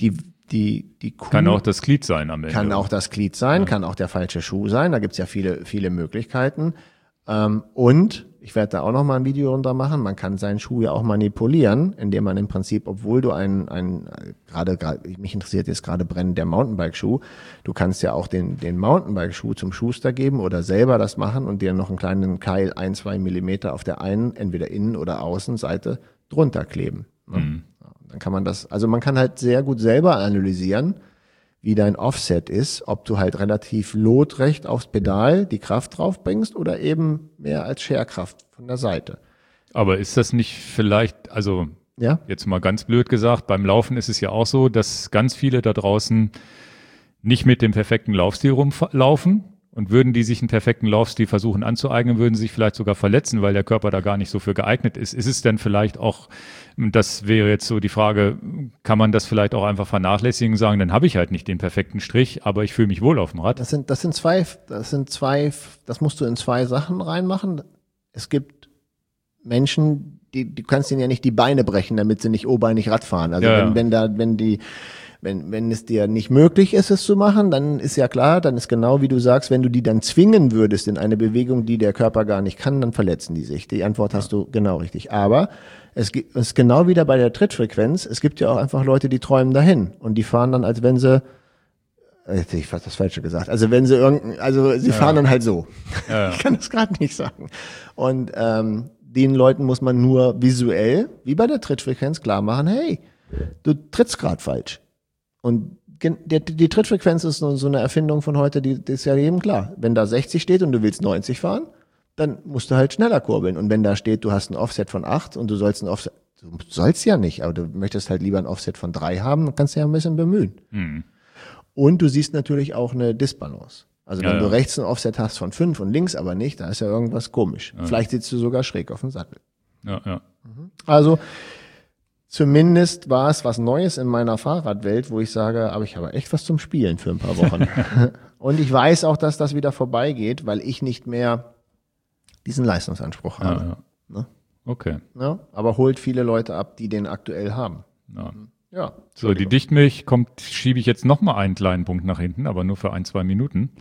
Speaker 2: die Kuh
Speaker 1: Kann auch das Glied sein am Ende.
Speaker 2: kann auch das Glied sein, kann auch der falsche Schuh sein. Da gibt's ja viele, viele Möglichkeiten. Und ich werde da auch noch mal ein Video drunter machen. Man kann seinen Schuh ja auch manipulieren, indem man im Prinzip, obwohl du gerade mich interessiert jetzt gerade brennend der Mountainbike-Schuh, du kannst ja auch den Mountainbike-Schuh zum Schuster geben oder selber das machen und dir noch einen kleinen Keil 1-2 Millimeter auf der einen, entweder Innen- oder Außenseite drunter kleben. Ne? Dann kann man man kann halt sehr gut selber analysieren, wie dein Offset ist, ob du halt relativ lotrecht aufs Pedal die Kraft drauf bringst oder eben mehr als Scherkraft von der Seite.
Speaker 1: Aber ist das nicht vielleicht, also
Speaker 2: Ja?
Speaker 1: jetzt mal ganz blöd gesagt, beim Laufen ist es ja auch so, dass ganz viele da draußen nicht mit dem perfekten Laufstil rumlaufen. Und würden die sich einen perfekten Laufstil versuchen anzueignen, würden sie sich vielleicht sogar verletzen, weil der Körper da gar nicht so für geeignet ist. Ist es denn vielleicht auch, das wäre jetzt so die Frage, kann man das vielleicht auch einfach vernachlässigen und sagen, dann habe ich halt nicht den perfekten Strich, aber ich fühle mich wohl auf dem Rad?
Speaker 2: Das musst du in zwei Sachen reinmachen. Es gibt Menschen, du kannst ihnen ja nicht die Beine brechen, damit sie nicht o-beinig Rad fahren. Also
Speaker 1: Ja.
Speaker 2: wenn es dir nicht möglich ist, es zu machen, dann ist ja klar, dann ist genau wie du sagst, wenn du die dann zwingen würdest in eine Bewegung, die der Körper gar nicht kann, dann verletzen die sich. Die Antwort hast du genau richtig. Aber es ist genau wieder bei der Trittfrequenz. Es gibt ja auch einfach Leute, die träumen dahin und die fahren dann, als wenn sie, jetzt hätte ich fast das Falsche gesagt, also wenn sie sie fahren dann halt so.
Speaker 1: Ja.
Speaker 2: Ich kann das gerade nicht sagen. Und den Leuten muss man nur visuell, wie bei der Trittfrequenz, klar machen, hey, du trittst gerade falsch. Und die Trittfrequenz ist so eine Erfindung von heute, die ist ja jedem klar. Wenn da 60 steht und du willst 90 fahren, dann musst du halt schneller kurbeln. Und wenn da steht, du hast ein Offset von 8 und du sollst ja nicht, aber du möchtest halt lieber ein Offset von 3 haben, dann kannst du ja ein bisschen bemühen. Und du siehst natürlich auch eine Disbalance. Also wenn du rechts ein Offset hast von 5 und links aber nicht, da ist ja irgendwas komisch. Vielleicht sitzt du sogar schräg auf dem Sattel.
Speaker 1: Ja.
Speaker 2: Also zumindest war es was Neues in meiner Fahrradwelt, wo ich sage, aber ich habe echt was zum Spielen für ein paar Wochen. Und ich weiß auch, dass das wieder vorbeigeht, weil ich nicht mehr diesen Leistungsanspruch habe.
Speaker 1: Ja.
Speaker 2: Ne?
Speaker 1: Okay.
Speaker 2: Ja, aber holt viele Leute ab, die den aktuell haben. Ja.
Speaker 1: So, die Dichtmilch schiebe ich jetzt nochmal einen kleinen Punkt nach hinten, aber nur für 1-2 Minuten,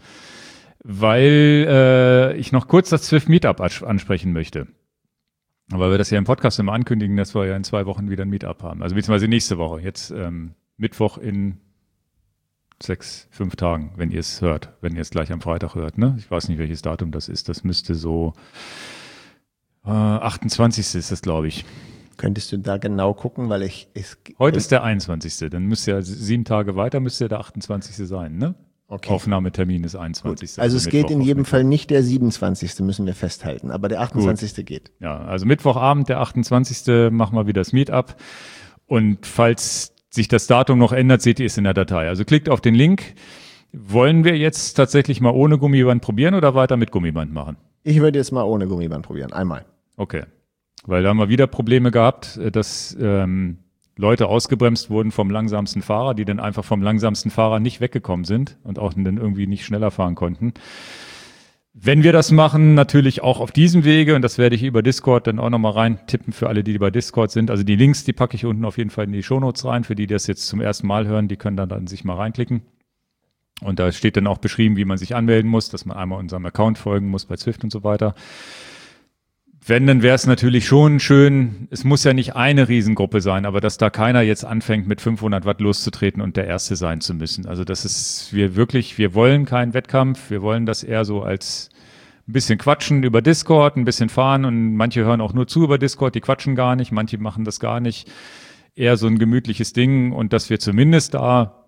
Speaker 1: weil ich noch kurz das Zwift Meetup ansprechen möchte. Weil wir das ja im Podcast immer ankündigen, dass wir ja in 2 Wochen wieder ein Meetup haben. Also beziehungsweise nächste Woche. Jetzt Mittwoch in 6-5 Tagen, wenn ihr es hört. Wenn ihr es gleich am Freitag hört. Ne? Ich weiß nicht, welches Datum das ist. Das müsste so 28. ist das, glaube ich.
Speaker 2: Könntest du da genau gucken, weil
Speaker 1: Heute ist der 21. Dann müsste ja 7 Tage weiter, müsste ja der 28. sein, ne?
Speaker 2: Okay.
Speaker 1: Aufnahmetermin ist 21.
Speaker 2: Also es geht in
Speaker 1: Mittwoch
Speaker 2: jedem Fall nicht der 27. müssen wir festhalten, aber der 28. geht.
Speaker 1: Ja, also Mittwochabend, der 28. machen wir wieder das Meetup. Und falls sich das Datum noch ändert, seht ihr es in der Datei. Also klickt auf den Link. Wollen wir jetzt tatsächlich mal ohne Gummiband probieren oder weiter mit Gummiband machen?
Speaker 2: Ich würde jetzt mal ohne Gummiband probieren, einmal.
Speaker 1: Okay. Weil da haben wir wieder Probleme gehabt, dass Leute ausgebremst wurden vom langsamsten Fahrer, die dann einfach vom langsamsten Fahrer nicht weggekommen sind und auch dann irgendwie nicht schneller fahren konnten. Wenn wir das machen, natürlich auch auf diesem Wege, und das werde ich über Discord dann auch nochmal reintippen für alle, die bei Discord sind. Also die Links, die packe ich unten auf jeden Fall in die Shownotes rein. Für die, die das jetzt zum ersten Mal hören, die können dann sich mal reinklicken. Und da steht dann auch beschrieben, wie man sich anmelden muss, dass man einmal unserem Account folgen muss bei Zwift und so weiter. Wenn, dann wäre es natürlich schon schön, es muss ja nicht eine Riesengruppe sein, aber dass da keiner jetzt anfängt, mit 500 Watt loszutreten und der Erste sein zu müssen. Also das ist, wir wollen keinen Wettkampf, wir wollen das eher so als ein bisschen quatschen über Discord, ein bisschen fahren, und manche hören auch nur zu über Discord, die quatschen gar nicht, manche machen das gar nicht. Eher so ein gemütliches Ding, und dass wir zumindest da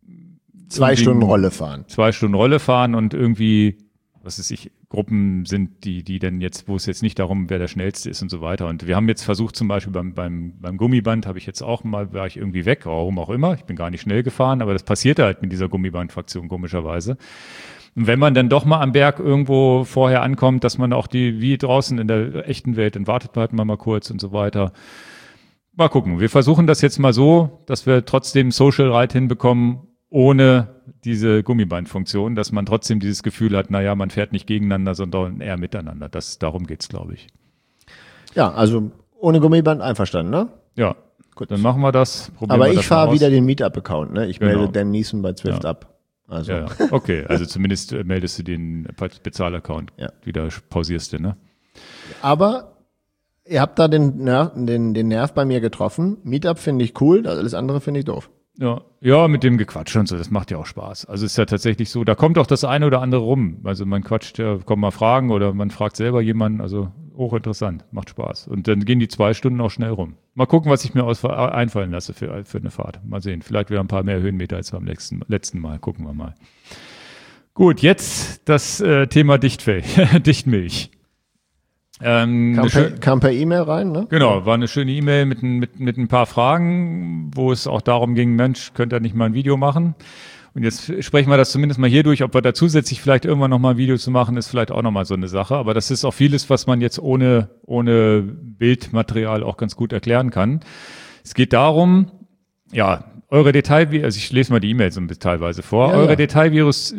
Speaker 2: 2 Stunden Rolle fahren.
Speaker 1: 2 Stunden Rolle fahren und irgendwie, was weiß ich, Gruppen sind, die dann jetzt, wo es jetzt nicht darum, wer der Schnellste ist und so weiter. Und wir haben jetzt versucht, zum Beispiel beim Gummiband habe ich jetzt auch mal, war ich irgendwie weg, warum auch immer. Ich bin gar nicht schnell gefahren, aber das passierte halt mit dieser Gummiband-Fraktion komischerweise. Und wenn man dann doch mal am Berg irgendwo vorher ankommt, dass man auch wie draußen in der echten Welt, dann wartet man halt mal kurz und so weiter. Mal gucken. Wir versuchen das jetzt mal so, dass wir trotzdem Social Ride hinbekommen, ohne diese Gummibandfunktion, dass man trotzdem dieses Gefühl hat, naja, man fährt nicht gegeneinander, sondern eher miteinander. Darum geht's, glaube ich.
Speaker 2: Ja, also ohne Gummiband einverstanden, ne?
Speaker 1: Ja, gut, dann machen wir das.
Speaker 2: Aber ich fahre wieder den Meetup-Account, ne? Ich melde Dan Neeson bei Zwift ab. Also.
Speaker 1: Ja, okay, also zumindest meldest du den Bezahl-Account wieder, pausierst du, ne?
Speaker 2: Aber ihr habt da den Nerv bei mir getroffen. Meetup finde ich cool, alles andere finde ich doof.
Speaker 1: Ja, mit dem Gequatsch und so, das macht ja auch Spaß. Also ist ja tatsächlich so, da kommt auch das eine oder andere rum. Also man quatscht, kommen mal Fragen oder man fragt selber jemanden, also hochinteressant, macht Spaß. Und dann gehen die 2 Stunden auch schnell rum. Mal gucken, was ich mir einfallen lasse für eine Fahrt. Mal sehen, vielleicht wieder ein paar mehr Höhenmeter als beim letzten Mal. Gucken wir mal. Gut, jetzt das Thema Dichtmilch.
Speaker 2: Kam per E-Mail rein, ne?
Speaker 1: Genau, war eine schöne E-Mail mit ein paar Fragen, wo es auch darum ging, Mensch, könnt ihr nicht mal ein Video machen? Und jetzt sprechen wir das zumindest mal hier durch, ob wir da zusätzlich vielleicht irgendwann nochmal ein Video zu machen, ist vielleicht auch nochmal so eine Sache. Aber das ist auch vieles, was man jetzt ohne Bildmaterial auch ganz gut erklären kann. Es geht darum, ja, eure also ich lese mal die E-Mail so ein bisschen teilweise vor. Eure Detailvirus.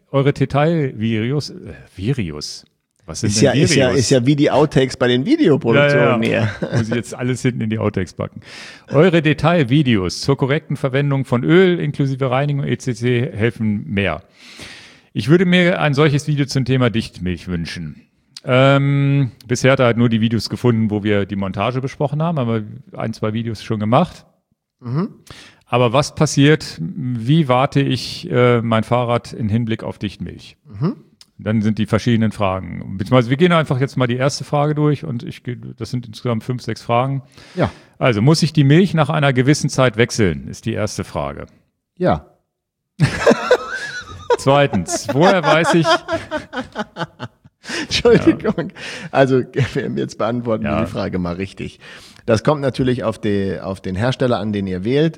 Speaker 1: Was sind denn Videos?
Speaker 2: Ist ja wie die Outtakes bei den Videoproduktionen hier.
Speaker 1: Muss ich jetzt alles hinten in die Outtakes packen. Eure Detailvideos zur korrekten Verwendung von Öl inklusive Reinigung etc. helfen mehr. Ich würde mir ein solches Video zum Thema Dichtmilch wünschen. Bisher hat er halt nur die Videos gefunden, wo wir die Montage besprochen haben, aber 1, 2 Videos schon gemacht. Mhm. Aber was passiert? Wie warte ich mein Fahrrad in Hinblick auf Dichtmilch? Mhm. Dann sind die verschiedenen Fragen. Beziehungsweise wir gehen einfach jetzt mal die erste Frage durch und das sind insgesamt 5, 6 Fragen.
Speaker 2: Ja.
Speaker 1: Also, muss ich die Milch nach einer gewissen Zeit wechseln, ist die erste Frage.
Speaker 2: Ja.
Speaker 1: Zweitens, woher weiß ich...
Speaker 2: Entschuldigung. Ja. Also, jetzt beantworten wir die Frage mal richtig. Das kommt natürlich auf den Hersteller an, den ihr wählt.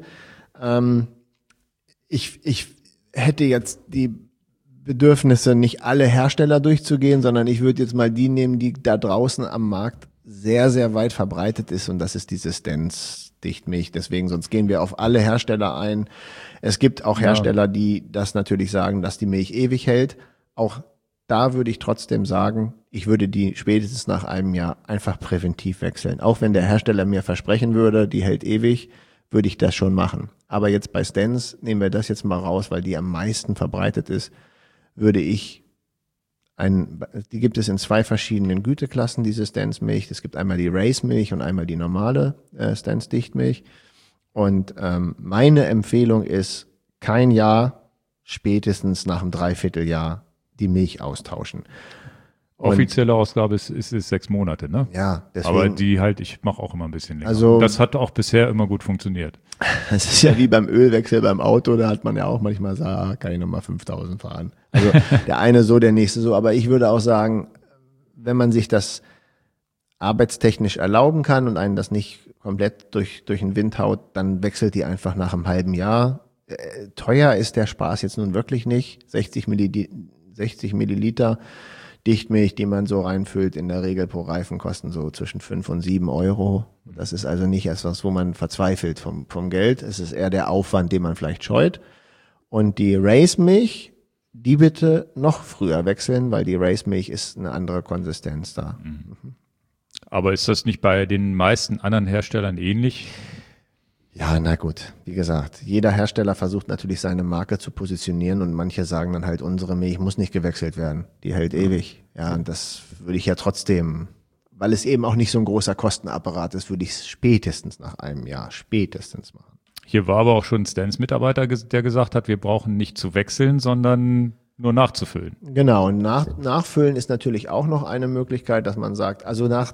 Speaker 2: Ich hätte jetzt die Bedürfnisse, nicht alle Hersteller durchzugehen, sondern ich würde jetzt mal die nehmen, die da draußen am Markt sehr, sehr weit verbreitet ist, und das ist diese Stens-Dichtmilch. Deswegen, sonst gehen wir auf alle Hersteller ein. Es gibt auch Hersteller, die das natürlich sagen, dass die Milch ewig hält. Auch da würde ich trotzdem sagen, ich würde die spätestens nach einem Jahr einfach präventiv wechseln. Auch wenn der Hersteller mir versprechen würde, die hält ewig, würde ich das schon machen. Aber jetzt bei Stens, nehmen wir das jetzt mal raus, weil die am meisten verbreitet ist, würde ich die gibt es in 2 verschiedenen Güteklassen, diese Stens-Milch. Es gibt einmal die Race-Milch und einmal die normale Stens-Dichtmilch. Und meine Empfehlung ist, kein Jahr, spätestens nach einem Dreivierteljahr die Milch austauschen.
Speaker 1: Offizielle Ausgabe ist 6 Monate, ne?
Speaker 2: Ja, deswegen.
Speaker 1: Aber ich mache auch immer ein bisschen länger.
Speaker 2: Also,
Speaker 1: das hat auch bisher immer gut funktioniert.
Speaker 2: Es ist ja wie beim Ölwechsel beim Auto, da hat man ja auch manchmal sagt, kann ich nochmal 5.000 fahren. Also der eine so, der nächste so. Aber ich würde auch sagen, wenn man sich das arbeitstechnisch erlauben kann und einen das nicht komplett durch den Wind haut, dann wechselt die einfach nach einem halben Jahr. Teuer ist der Spaß jetzt nun wirklich nicht. 60 Milliliter Dichtmilch, die man so reinfüllt, in der Regel pro Reifen kosten so zwischen 5 und 7 Euro. Das ist also nicht etwas, wo man verzweifelt vom Geld. Es ist eher der Aufwand, den man vielleicht scheut. Und die Race-Milch, die bitte noch früher wechseln, weil die Race-Milch ist eine andere Konsistenz da.
Speaker 1: Aber ist das nicht bei den meisten anderen Herstellern ähnlich?
Speaker 2: Ja, na gut. Wie gesagt, jeder Hersteller versucht natürlich seine Marke zu positionieren und manche sagen dann halt, unsere Milch muss nicht gewechselt werden. Die hält ewig. Ja, und das würde ich ja trotzdem, weil es eben auch nicht so ein großer Kostenapparat ist, würde ich es spätestens nach einem Jahr machen.
Speaker 1: Hier war aber auch schon Stans Mitarbeiter, der gesagt hat, wir brauchen nicht zu wechseln, sondern nur nachzufüllen.
Speaker 2: Genau, und nachfüllen ist natürlich auch noch eine Möglichkeit, dass man sagt, also nach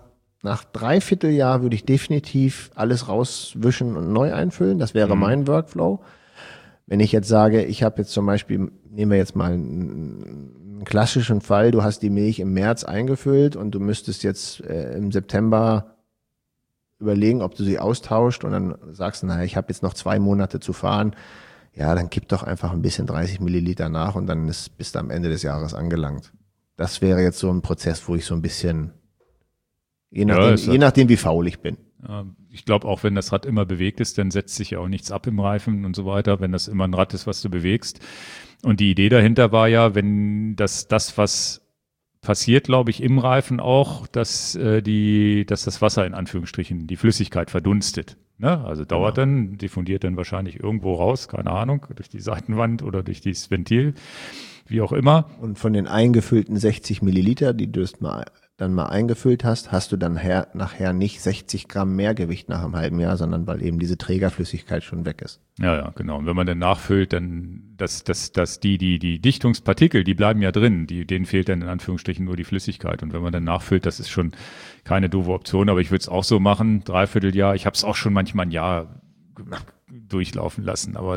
Speaker 2: 3/4 Jahr würde ich definitiv alles rauswischen und neu einfüllen. Das wäre mein Workflow. Wenn ich jetzt sage, ich habe jetzt zum Beispiel, nehmen wir jetzt mal einen klassischen Fall, du hast die Milch im März eingefüllt und du müsstest jetzt im September überlegen, ob du sie austauscht und dann sagst du, naja, ich habe jetzt noch 2 Monate zu fahren. Ja, dann gib doch einfach ein bisschen 30 Milliliter nach und dann bist du am Ende des Jahres angelangt. Das wäre jetzt so ein Prozess, wo ich so ein bisschen je nachdem, wie faul ich bin.
Speaker 1: Ich glaube, auch wenn das Rad immer bewegt ist, dann setzt sich ja auch nichts ab im Reifen und so weiter, wenn das immer ein Rad ist, was du bewegst. Und die Idee dahinter war ja, wenn das was passiert, glaube ich, im Reifen auch, dass das Wasser in Anführungsstrichen, die Flüssigkeit verdunstet. Ne? Also dauert dann, diffundiert dann wahrscheinlich irgendwo raus, keine Ahnung, durch die Seitenwand oder durch dieses Ventil, wie auch immer.
Speaker 2: Und von den eingefüllten 60 Milliliter, die du dann mal eingefüllt hast du dann nachher nicht 60 Gramm mehr Gewicht nach einem halben Jahr, sondern weil eben diese Trägerflüssigkeit schon weg ist.
Speaker 1: Ja, genau. Und wenn man dann nachfüllt, dann, dass die Dichtungspartikel, die bleiben ja drin, denen fehlt dann in Anführungsstrichen nur die Flüssigkeit. Und wenn man dann nachfüllt, das ist schon keine doofe Option, aber ich würde es auch so machen, 3/4 Jahr. Ich habe es auch schon manchmal ein Jahr durchlaufen lassen, aber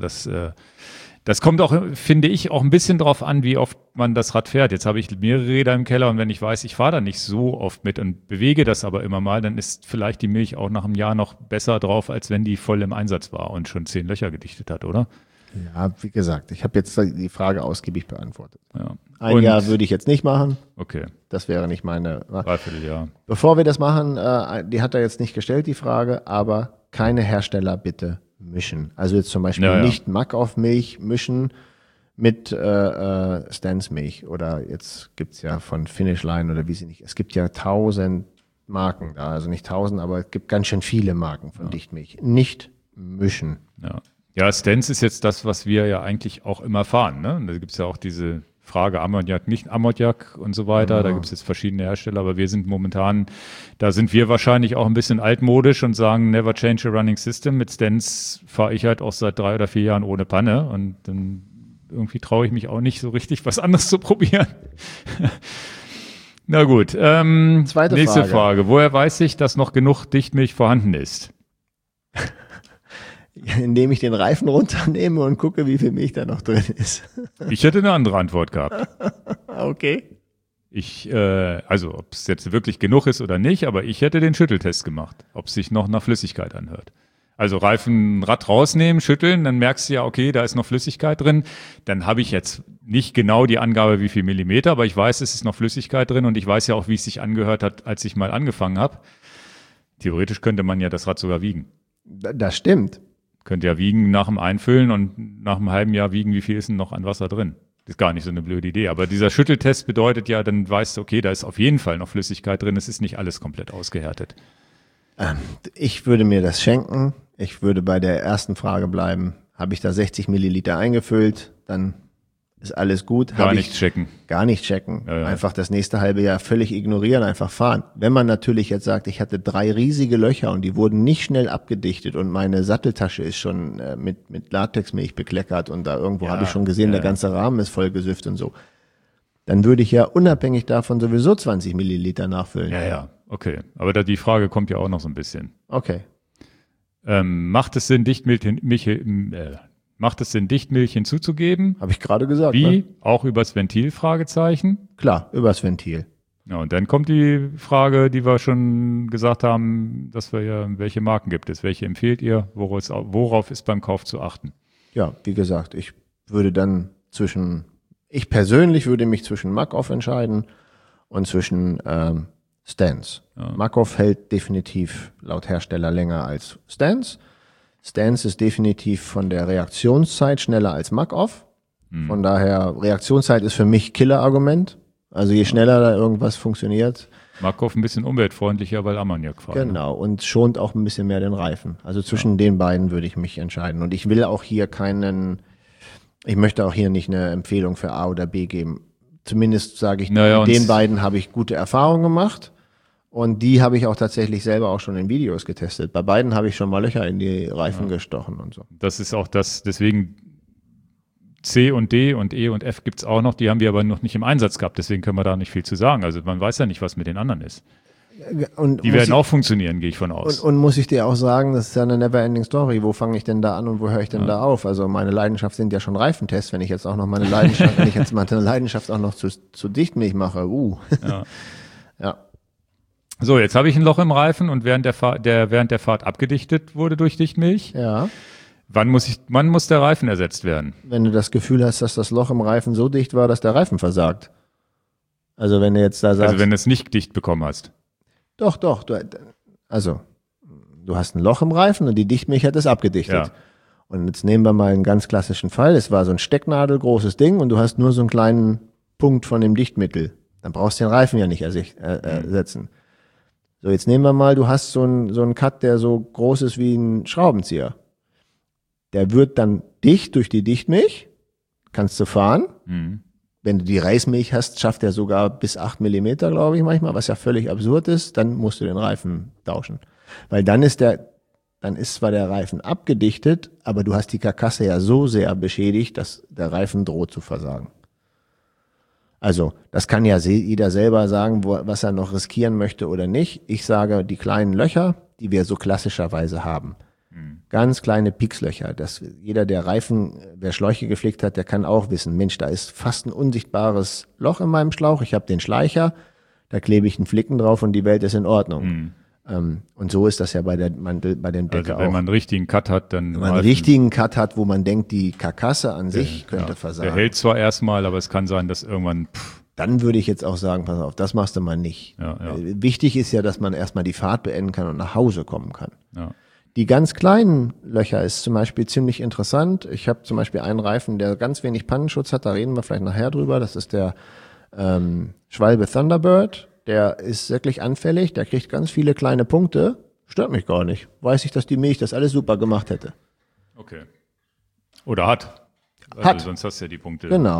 Speaker 1: das kommt auch, finde ich, auch ein bisschen drauf an, wie oft man das Rad fährt. Jetzt habe ich mehrere Räder im Keller und wenn ich weiß, ich fahre da nicht so oft mit und bewege das aber immer mal, dann ist vielleicht die Milch auch nach einem Jahr noch besser drauf, als wenn die voll im Einsatz war und schon 10 Löcher gedichtet hat, oder?
Speaker 2: Ja, wie gesagt, ich habe jetzt die Frage ausgiebig beantwortet.
Speaker 1: Ja.
Speaker 2: Ein Jahr würde ich jetzt nicht machen.
Speaker 1: Okay.
Speaker 2: Das wäre nicht meine.
Speaker 1: 3/4 Jahr.
Speaker 2: Bevor wir das machen, die hat er jetzt nicht gestellt, die Frage, aber keine Hersteller bitte mischen. Also jetzt zum Beispiel nicht Mac-Off-Milch mischen mit Stans Milch oder jetzt gibt's ja von Finish Line oder wie sie nicht. Es gibt ja 1000 Marken da, also nicht 1000, aber es gibt ganz schön viele Marken von Dichtmilch. Nicht mischen.
Speaker 1: Ja, Stans ist jetzt das, was wir ja eigentlich auch immer fahren. Ne? Da gibt's ja auch diese Frage Ammoniak, nicht Ammoniak und so weiter. Da gibt es jetzt verschiedene Hersteller, aber wir sind momentan, da sind wir wahrscheinlich auch ein bisschen altmodisch und sagen, never change a running system. Mit Stans fahre ich halt auch seit 3 oder 4 Jahren ohne Panne und dann irgendwie traue ich mich auch nicht so richtig, was anderes zu probieren. Na gut, nächste Frage. Woher weiß ich, dass noch genug Dichtmilch vorhanden ist?
Speaker 2: Indem ich den Reifen runternehme und gucke, wie viel Milch da noch drin ist.
Speaker 1: Ich hätte eine andere Antwort gehabt.
Speaker 2: Okay.
Speaker 1: Also ob es jetzt wirklich genug ist oder nicht, aber ich hätte den Schütteltest gemacht, ob es sich noch nach Flüssigkeit anhört. Also Rad rausnehmen, schütteln, dann merkst du ja, okay, da ist noch Flüssigkeit drin. Dann habe ich jetzt nicht genau die Angabe, wie viel Millimeter, aber ich weiß, es ist noch Flüssigkeit drin und ich weiß ja auch, wie es sich angehört hat, als ich mal angefangen habe. Theoretisch könnte man ja das Rad sogar wiegen.
Speaker 2: Das stimmt.
Speaker 1: Könnt ja wiegen nach dem Einfüllen und nach einem halben Jahr wiegen, wie viel ist denn noch an Wasser drin. Das ist gar nicht so eine blöde Idee. Aber dieser Schütteltest bedeutet ja, dann weißt du, okay, da ist auf jeden Fall noch Flüssigkeit drin. Es ist nicht alles komplett ausgehärtet.
Speaker 2: Ich würde mir das schenken. Ich würde bei der ersten Frage bleiben. Habe ich da 60 Milliliter eingefüllt, dann ist alles gut.
Speaker 1: Gar nicht checken.
Speaker 2: Gar nicht checken.
Speaker 1: Ja.
Speaker 2: Einfach das nächste halbe Jahr völlig ignorieren, einfach fahren. Wenn man natürlich jetzt sagt, ich hatte 3 riesige Löcher und die wurden nicht schnell abgedichtet und meine Satteltasche ist schon mit Latexmilch bekleckert und da irgendwo habe ich schon gesehen, der ganze Rahmen ist voll gesüfft und so. Dann würde ich ja unabhängig davon sowieso 20 Milliliter nachfüllen.
Speaker 1: Ja, okay. Aber die Frage kommt ja auch noch so ein bisschen.
Speaker 2: Okay.
Speaker 1: Macht es Sinn, Dichtmilch hinzuzugeben?
Speaker 2: Habe ich gerade gesagt.
Speaker 1: Wie?
Speaker 2: Ne?
Speaker 1: Auch übers Ventil? Fragezeichen.
Speaker 2: Klar, übers Ventil.
Speaker 1: Ja, und dann kommt die Frage, die wir schon gesagt haben, dass wir ja, welche Marken gibt es? Welche empfehlt ihr? Worauf ist beim Kauf zu achten?
Speaker 2: Ja, wie gesagt, ich persönlich würde mich zwischen Mac-Off entscheiden und zwischen Stans. Ja. Mac-Off hält definitiv laut Hersteller länger als Stans. Stans ist definitiv von der Reaktionszeit schneller als Mac-Off. Von daher, Reaktionszeit ist für mich Killer-Argument. Also je schneller da irgendwas funktioniert.
Speaker 1: Markov ein bisschen umweltfreundlicher, weil Ammoniak fahren.
Speaker 2: Genau, und schont auch ein bisschen mehr den Reifen. Also zwischen den beiden würde ich mich entscheiden. Und ich will auch hier ich möchte auch hier nicht eine Empfehlung für A oder B geben. Zumindest sage ich, mit den beiden habe ich gute Erfahrungen gemacht. Und die habe ich auch tatsächlich selber auch schon in Videos getestet. Bei beiden habe ich schon mal Löcher in die Reifen gestochen und so.
Speaker 1: Das ist auch deswegen C und D und E und F gibt's auch noch, die haben wir aber noch nicht im Einsatz gehabt, deswegen können wir da nicht viel zu sagen. Also man weiß ja nicht, was mit den anderen ist.
Speaker 2: Und
Speaker 1: die werden auch funktionieren, gehe ich von aus.
Speaker 2: Und muss ich dir auch sagen, das ist ja eine never-ending Story. Wo fange ich denn da an und wo höre ich denn da auf? Also meine Leidenschaft sind ja schon Reifentests, wenn ich jetzt auch noch meine Leidenschaft auch noch zu Dichtmilch mache. Ja.
Speaker 1: So, jetzt habe ich ein Loch im Reifen und während der Fahrt abgedichtet wurde durch Dichtmilch.
Speaker 2: Ja.
Speaker 1: Wann muss der Reifen ersetzt werden?
Speaker 2: Wenn du das Gefühl hast, dass das Loch im Reifen so dicht war, dass der Reifen versagt. Also wenn du jetzt da sagst...
Speaker 1: Also wenn du es nicht dicht bekommen hast.
Speaker 2: Doch. Du hast ein Loch im Reifen und die Dichtmilch hat es abgedichtet.
Speaker 1: Ja.
Speaker 2: Und jetzt nehmen wir mal einen ganz klassischen Fall. Es war so ein stecknadelgroßes Ding und du hast nur so einen kleinen Punkt von dem Dichtmittel. Dann brauchst du den Reifen ja nicht ersetzen. So, jetzt nehmen wir mal, du hast so einen Cut, der so groß ist wie ein Schraubenzieher. Der wird dann dicht durch die Dichtmilch, kannst du fahren. Wenn du die Reißmilch hast, schafft er sogar bis 8 Millimeter, glaube ich manchmal, was ja völlig absurd ist. Dann musst du den Reifen tauschen. Weil dann ist zwar der Reifen abgedichtet, aber du hast die Karkasse ja so sehr beschädigt, dass der Reifen droht zu versagen. Also, das kann ja jeder selber sagen, was er noch riskieren möchte oder nicht. Ich sage, die kleinen Löcher, die wir so klassischerweise haben, ganz kleine Piekslöcher. Jeder, wer Schläuche gepflegt hat, der kann auch wissen, Mensch, da ist fast ein unsichtbares Loch in meinem Schlauch. Ich habe den Schleicher, da klebe ich einen Flicken drauf und die Welt ist in Ordnung. Und so ist das ja bei dem Decke auch.
Speaker 1: Wenn man einen richtigen Cut hat,
Speaker 2: wenn man einen richtigen Cut hat, wo man denkt, die Karkasse an sich könnte versagen.
Speaker 1: Der hält zwar erstmal, aber es kann sein, dass irgendwann...
Speaker 2: Dann würde ich jetzt auch sagen, pass auf, das machst du mal nicht.
Speaker 1: Ja.
Speaker 2: Wichtig ist ja, dass man erstmal die Fahrt beenden kann und nach Hause kommen kann.
Speaker 1: Ja.
Speaker 2: Die ganz kleinen Löcher ist zum Beispiel ziemlich interessant. Ich habe zum Beispiel einen Reifen, der ganz wenig Pannenschutz hat, da reden wir vielleicht nachher drüber. Das ist der Schwalbe Thunderbird. Der ist wirklich anfällig, der kriegt ganz viele kleine Punkte. Stört mich gar nicht. Weiß ich, dass die Milch das alles super gemacht hätte.
Speaker 1: Okay. Oder hat. Sonst hast du ja die Punkte.
Speaker 2: Genau.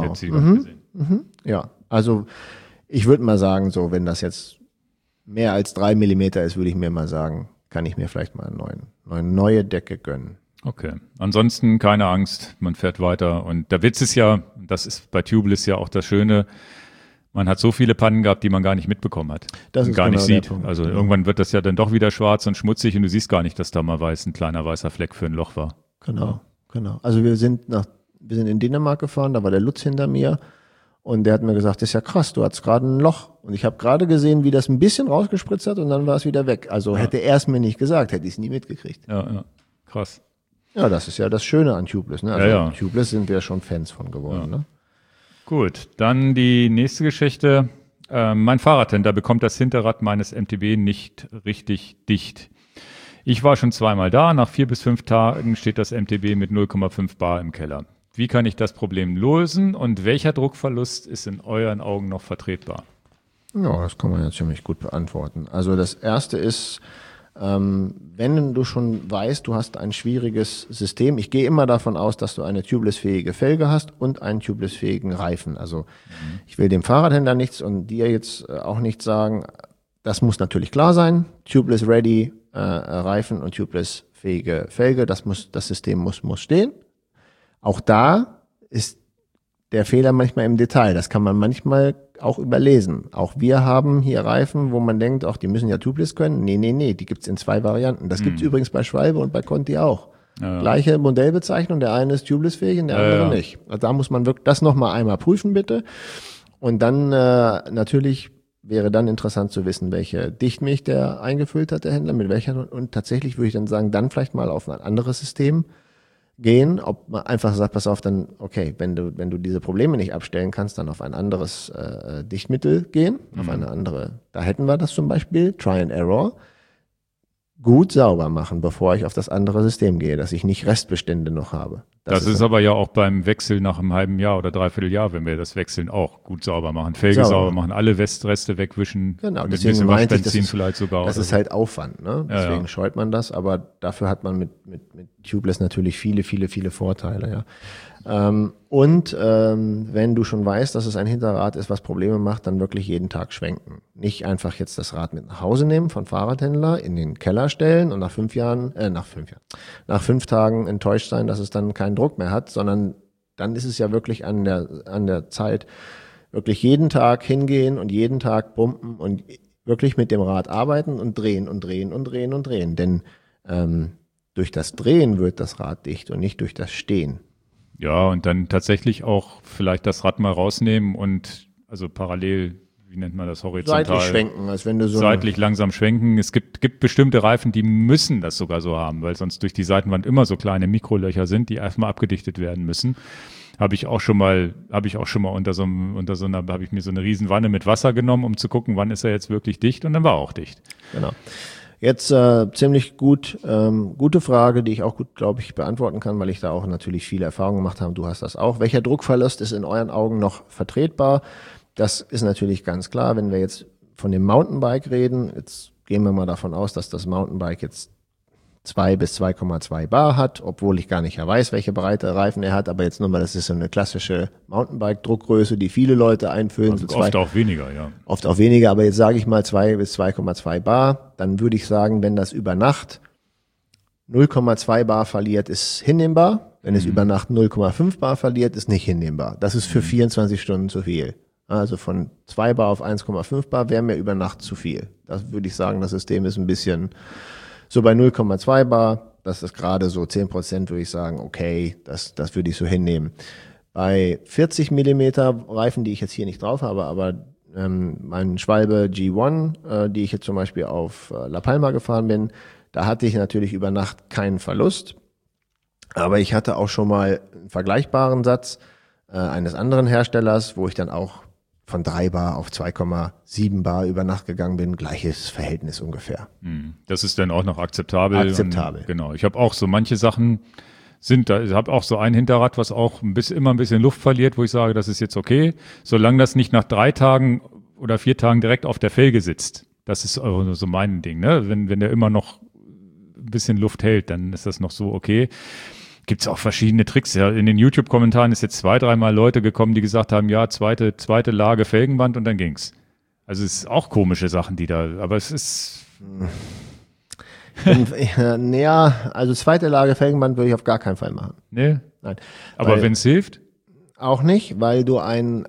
Speaker 2: Ja, also ich würde mal sagen, so wenn das jetzt mehr als 3 Millimeter ist, würde ich mir mal sagen, kann ich mir vielleicht mal eine neue Decke gönnen.
Speaker 1: Okay. Ansonsten keine Angst, man fährt weiter. Und der Witz ist ja, das ist bei Tubeless ja auch das Schöne, man hat so viele Pannen gehabt, die man gar nicht mitbekommen hat.
Speaker 2: Das
Speaker 1: und gar nicht sieht.
Speaker 2: Punkt.
Speaker 1: Also irgendwann wird das ja dann doch wieder schwarz und schmutzig und du siehst gar nicht, dass da mal ein kleiner weißer Fleck für ein Loch war.
Speaker 2: Genau. Also wir sind in Dänemark gefahren, da war der Lutz hinter mir und der hat mir gesagt, das ist ja krass, du hattest gerade ein Loch. Und ich habe gerade gesehen, wie das ein bisschen rausgespritzt hat und dann war es wieder weg. Also hätte er es mir nicht gesagt, hätte ich es nie mitgekriegt.
Speaker 1: Ja, krass.
Speaker 2: Ja, das ist ja das Schöne an Tubeless. Ne? Also Tubeless sind wir schon Fans von geworden.
Speaker 1: Ja.
Speaker 2: Ne?
Speaker 1: Gut, dann die nächste Geschichte. Mein Fahrradhändler bekommt das Hinterrad meines MTB nicht richtig dicht. Ich war schon zweimal da. Nach 4 bis 5 Tagen steht das MTB mit 0,5 Bar im Keller. Wie kann ich das Problem lösen und welcher Druckverlust ist in euren Augen noch vertretbar?
Speaker 2: Ja, das kann man ja ziemlich gut beantworten. Also das Erste ist, wenn du schon weißt, du hast ein schwieriges System, ich gehe immer davon aus, dass du eine tubeless-fähige Felge hast und einen tubeless-fähigen Reifen. Also ich will dem Fahrradhändler nichts und dir jetzt auch nichts sagen. Das muss natürlich klar sein. Tubeless-ready Reifen und tubeless-fähige Felge, das System muss stehen. Auch da ist der Fehler manchmal im Detail. Das kann man manchmal auch überlesen. Auch wir haben hier Reifen, wo man denkt, ach, die müssen ja tubeless können. Nee, die gibt's in 2 Varianten. Das gibt's übrigens bei Schwalbe und bei Conti auch. Ja. Gleiche Modellbezeichnung, der eine ist tubeless-fähig und der andere nicht. Also da muss man wirklich das nochmal einmal prüfen, bitte. Und dann natürlich wäre dann interessant zu wissen, welche Dichtmilch der eingefüllt hat, der Händler, mit welcher. Und tatsächlich würde ich dann sagen, dann vielleicht mal auf ein anderes System gehen, ob man einfach sagt, pass auf, dann, okay, wenn du diese Probleme nicht abstellen kannst, dann auf ein anderes Dichtmittel gehen, auf eine andere, da hätten wir das zum Beispiel, Try and Error, gut sauber machen, bevor ich auf das andere System gehe, dass ich nicht Restbestände noch habe.
Speaker 1: Das ist aber ja auch beim Wechsel nach einem halben Jahr oder Dreivierteljahr, wenn wir das wechseln, auch gut sauber machen. Felge sauber machen, alle Reste wegwischen.
Speaker 2: Genau,
Speaker 1: mit
Speaker 2: deswegen
Speaker 1: meinte ich, vielleicht sogar.
Speaker 2: Das ist halt Aufwand, ne? Deswegen scheut man das, aber dafür hat man mit Tubeless natürlich viele Vorteile, ja. Wenn du schon weißt, dass es ein Hinterrad ist, was Probleme macht, dann wirklich jeden Tag schwenken. Nicht einfach jetzt das Rad mit nach Hause nehmen von Fahrradhändler, in den Keller stellen und nach 5 Tagen enttäuscht sein, dass es dann keinen Druck mehr hat, sondern dann ist es ja wirklich an der Zeit, wirklich jeden Tag hingehen und jeden Tag pumpen und wirklich mit dem Rad arbeiten und drehen und drehen und drehen und drehen. Denn durch das Drehen wird das Rad dicht und nicht durch das Stehen.
Speaker 1: Ja, und dann tatsächlich auch vielleicht das Rad mal rausnehmen und also parallel, wie nennt man das, horizontal?
Speaker 2: Seitlich schwenken, als wenn du so
Speaker 1: seitlich langsam schwenken. Es gibt bestimmte Reifen, die müssen das sogar so haben, weil sonst durch die Seitenwand immer so kleine Mikrolöcher sind, die erstmal abgedichtet werden müssen. Habe ich mir so eine Riesenwanne mit Wasser genommen, um zu gucken, wann ist er jetzt wirklich dicht, und dann war er auch dicht.
Speaker 2: Genau. Jetzt ziemlich gute Frage, die ich auch gut, glaube ich, beantworten kann, weil ich da auch natürlich viele Erfahrungen gemacht habe. Du hast das auch. Welcher Druckverlust ist in euren Augen noch vertretbar? Das ist natürlich ganz klar, wenn wir jetzt von dem Mountainbike reden. Jetzt gehen wir mal davon aus, dass das Mountainbike jetzt 2 bis 2,2 Bar hat, obwohl ich gar nicht weiß, welche Breite Reifen er hat. Aber jetzt nur mal, das ist so eine klassische Mountainbike-Druckgröße, die viele Leute einfüllen.
Speaker 1: Also oft auch weniger, ja.
Speaker 2: Oft auch weniger, aber jetzt sage ich mal 2 bis 2,2 Bar. Dann würde ich sagen, wenn das über Nacht 0,2 Bar verliert, ist hinnehmbar. Wenn es über Nacht 0,5 Bar verliert, ist nicht hinnehmbar. Das ist für 24 Stunden zu viel. Also von 2 Bar auf 1,5 Bar wäre mir über Nacht zu viel. Das würde ich sagen, das System ist ein bisschen so bei 0,2 Bar. Das ist gerade so 10%, würde ich sagen, okay, das würde ich so hinnehmen. Bei 40 Millimeter Reifen, die ich jetzt hier nicht drauf habe, aber mein Schwalbe G1, die ich jetzt zum Beispiel auf La Palma gefahren bin, da hatte ich natürlich über Nacht keinen Verlust. Aber ich hatte auch schon mal einen vergleichbaren Satz eines anderen Herstellers, wo ich dann auch von 3 Bar auf 2,7 Bar über Nacht gegangen bin. Gleiches Verhältnis ungefähr.
Speaker 1: Das ist dann auch noch akzeptabel.
Speaker 2: Akzeptabel.
Speaker 1: Und, genau. Ich habe auch so manche Sachen ich habe auch so ein Hinterrad, was auch immer ein bisschen Luft verliert, wo ich sage, das ist jetzt okay, solange das nicht nach 3 Tagen oder 4 Tagen direkt auf der Felge sitzt. Das ist so mein Ding, ne? Wenn der immer noch ein bisschen Luft hält, dann ist das noch so okay. Gibt's auch verschiedene Tricks. Ja, in den YouTube-Kommentaren ist jetzt 2-3 Mal Leute gekommen, die gesagt haben, ja, zweite Lage Felgenband und dann ging's. Also es ist auch komische Sachen, aber es ist...
Speaker 2: Also zweite Lage Felgenband würde ich auf gar keinen Fall machen.
Speaker 1: Nee?
Speaker 2: Nein.
Speaker 1: Aber wenn es hilft?
Speaker 2: Auch nicht, weil du ein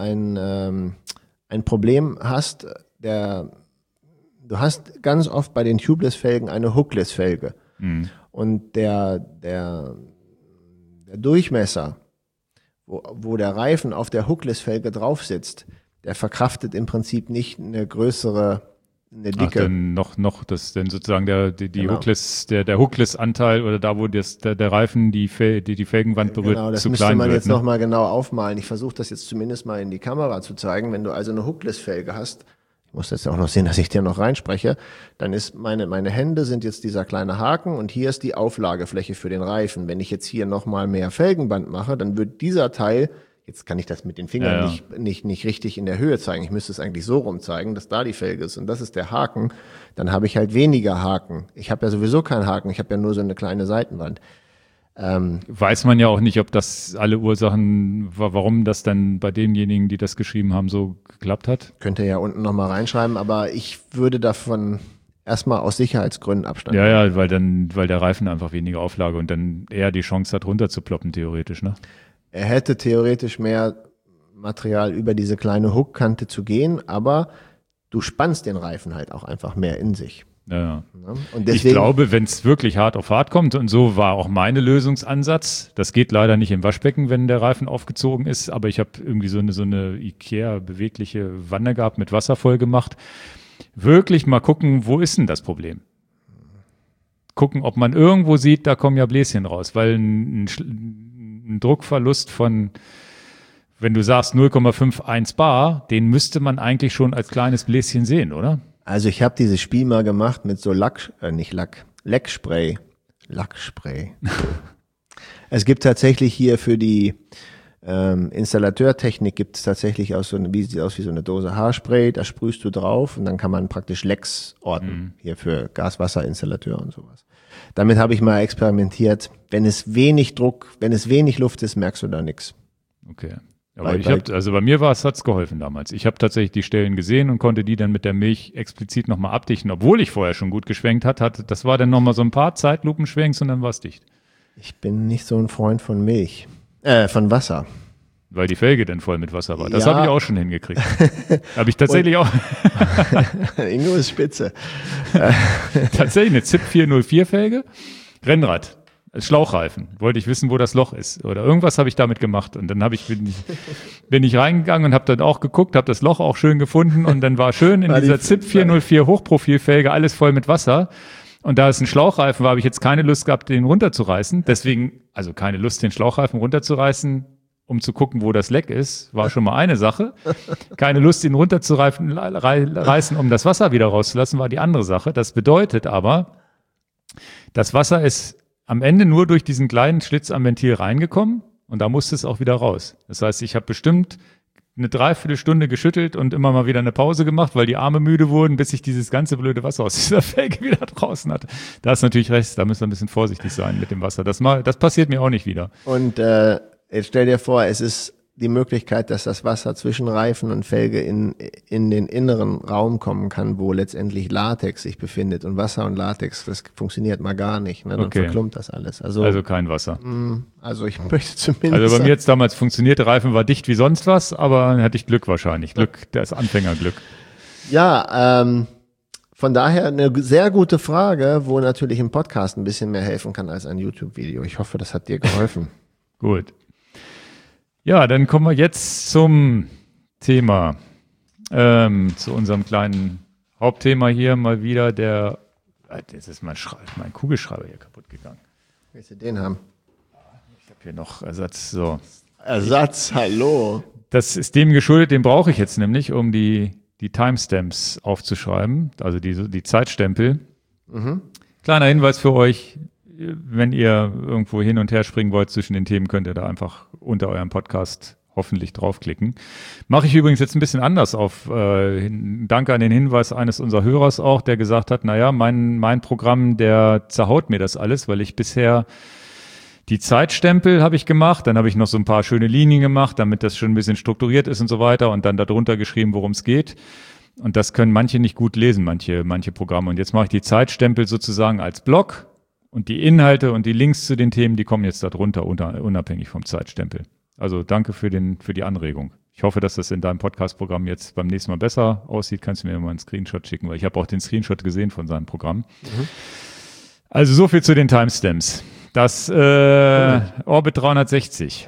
Speaker 2: Problem hast, du hast ganz oft bei den Tubeless-Felgen eine Hookless-Felge. Und der Durchmesser, wo der Reifen auf der Hookless-Felge drauf sitzt, der verkraftet im Prinzip nicht eine Dicke.
Speaker 1: Ach, dann denn sozusagen
Speaker 2: Genau.
Speaker 1: der Hookless-Anteil oder da, wo der Reifen die Felgenwand berührt,
Speaker 2: genau, das
Speaker 1: zu
Speaker 2: müsste
Speaker 1: klein
Speaker 2: man
Speaker 1: wird.
Speaker 2: jetzt nochmal genau aufmalen. Ich versuche das jetzt zumindest mal in die Kamera zu zeigen. Wenn du also eine Hookless-Felge hast, ich muss jetzt auch noch sehen, dass ich dir noch reinspreche, dann ist meine Hände sind jetzt dieser kleine Haken und hier ist die Auflagefläche für den Reifen. Wenn ich jetzt hier nochmal mehr Felgenband mache, dann wird dieser Teil, jetzt kann ich das mit den Fingern nicht richtig in der Höhe zeigen. Ich müsste es eigentlich so rum zeigen, dass da die Felge ist und das ist der Haken. Dann habe ich halt weniger Haken. Ich habe ja sowieso keinen Haken, ich habe ja nur so eine kleine Seitenwand.
Speaker 1: Weiß man ja auch nicht, ob das alle Ursachen, warum das dann bei denjenigen, die das geschrieben haben, so geklappt hat.
Speaker 2: Könnt ihr ja unten nochmal reinschreiben, aber ich würde davon erstmal aus Sicherheitsgründen Abstand
Speaker 1: nehmen. Ja, weil der Reifen einfach weniger Auflage und dann eher die Chance hat, runterzuploppen, theoretisch, ne?
Speaker 2: Er hätte theoretisch mehr Material über diese kleine Hookkante zu gehen, aber du spannst den Reifen halt auch einfach mehr in sich.
Speaker 1: Ja.
Speaker 2: Und deswegen,
Speaker 1: ich glaube, wenn es wirklich hart auf hart kommt, und so war auch mein Lösungsansatz, das geht leider nicht im Waschbecken, wenn der Reifen aufgezogen ist, aber ich habe irgendwie so eine Ikea-bewegliche Wanne gehabt, mit Wasser voll gemacht. Wirklich mal gucken, wo ist denn das Problem? Gucken, ob man irgendwo sieht, da kommen ja Bläschen raus, weil ein Druckverlust von, wenn du sagst 0,51 Bar, den müsste man eigentlich schon als kleines Bläschen sehen, oder?
Speaker 2: Also ich habe dieses Spiel mal gemacht mit so Leckspray. Es gibt tatsächlich hier für die Installateurtechnik gibt es tatsächlich auch sieht aus wie so eine Dose Haarspray, da sprühst du drauf und dann kann man praktisch Lecks orten, hier für Gaswasserinstallateur und sowas. Damit habe ich mal experimentiert. Wenn es wenig Luft ist, merkst du da nichts.
Speaker 1: Okay. Aber bei mir hat's geholfen damals. Ich habe tatsächlich die Stellen gesehen und konnte die dann mit der Milch explizit nochmal abdichten, obwohl ich vorher schon gut geschwenkt hatte. Das war dann nochmal so ein paar Zeitlupenschwenks und dann war es dicht.
Speaker 2: Ich bin nicht so ein Freund von von Wasser.
Speaker 1: Weil die Felge dann voll mit Wasser war. Das
Speaker 2: Ja.
Speaker 1: habe ich auch schon hingekriegt. Habe ich tatsächlich auch.
Speaker 2: Ingo ist spitze.
Speaker 1: Tatsächlich eine ZIP 404 Felge. Rennrad. Schlauchreifen. Wollte ich wissen, wo das Loch ist. Oder irgendwas habe ich damit gemacht. Und dann bin ich reingegangen und habe dann auch geguckt, habe das Loch auch schön gefunden. Und dann war schön in dieser ZIP 404 Hochprofilfelge alles voll mit Wasser. Und da es ein Schlauchreifen war, habe ich jetzt keine Lust gehabt, den runterzureißen. Deswegen, also keine Lust, den Schlauchreifen runterzureißen, um zu gucken, wo das Leck ist, war schon mal eine Sache. Keine Lust, ihn runterzureißen, um das Wasser wieder rauszulassen, war die andere Sache. Das bedeutet aber, das Wasser ist am Ende nur durch diesen kleinen Schlitz am Ventil reingekommen und da musste es auch wieder raus. Das heißt, ich habe bestimmt eine Dreiviertelstunde geschüttelt und immer mal wieder eine Pause gemacht, weil die Arme müde wurden, bis ich dieses ganze blöde Wasser aus dieser Felge wieder draußen hatte. Da ist natürlich recht, da müssen wir ein bisschen vorsichtig sein mit dem Wasser. Das passiert mir auch nicht wieder.
Speaker 2: Und jetzt stell dir vor, es ist die Möglichkeit, dass das Wasser zwischen Reifen und Felge in den inneren Raum kommen kann, wo letztendlich Latex sich befindet. Und Wasser und Latex, das funktioniert mal gar nicht. Ne? Dann verklumpt das alles. Also
Speaker 1: kein Wasser.
Speaker 2: Also ich möchte zumindest...
Speaker 1: Also bei mir jetzt damals funktionierte, Reifen war dicht wie sonst was, aber dann hatte ich Glück wahrscheinlich. Das Anfängerglück.
Speaker 2: Ja, von daher eine sehr gute Frage, wo natürlich ein Podcast ein bisschen mehr helfen kann als ein YouTube-Video. Ich hoffe, das hat dir geholfen.
Speaker 1: Gut. Ja, dann kommen wir jetzt zum Thema, zu unserem kleinen Hauptthema hier mal wieder. Jetzt ist mein Kugelschreiber hier kaputt gegangen.
Speaker 2: Willst du den haben?
Speaker 1: Ich habe hier noch Ersatz. So.
Speaker 2: Ersatz, hallo.
Speaker 1: Das ist dem geschuldet, den brauche ich jetzt nämlich, um die Timestamps aufzuschreiben, also die Zeitstempel. Kleiner Hinweis für euch. Wenn ihr irgendwo hin und her springen wollt zwischen den Themen, könnt ihr da einfach unter eurem Podcast hoffentlich draufklicken. Mache ich übrigens jetzt ein bisschen anders danke an den Hinweis eines unserer Hörers auch, der gesagt hat, naja, mein Programm, der zerhaut mir das alles, weil ich bisher die Zeitstempel habe ich gemacht, dann habe ich noch so ein paar schöne Linien gemacht, damit das schon ein bisschen strukturiert ist und so weiter und dann darunter geschrieben, worum es geht. Und das können manche nicht gut lesen, manche Programme. Und jetzt mache ich die Zeitstempel sozusagen als Block. Und die Inhalte und die Links zu den Themen, die kommen jetzt da drunter, unabhängig vom Zeitstempel. Also danke für die Anregung. Ich hoffe, dass das in deinem Podcast-Programm jetzt beim nächsten Mal besser aussieht. Kannst du mir mal einen Screenshot schicken, weil ich habe auch den Screenshot gesehen von seinem Programm. Also so viel zu den Timestamps. Das Orbit 360.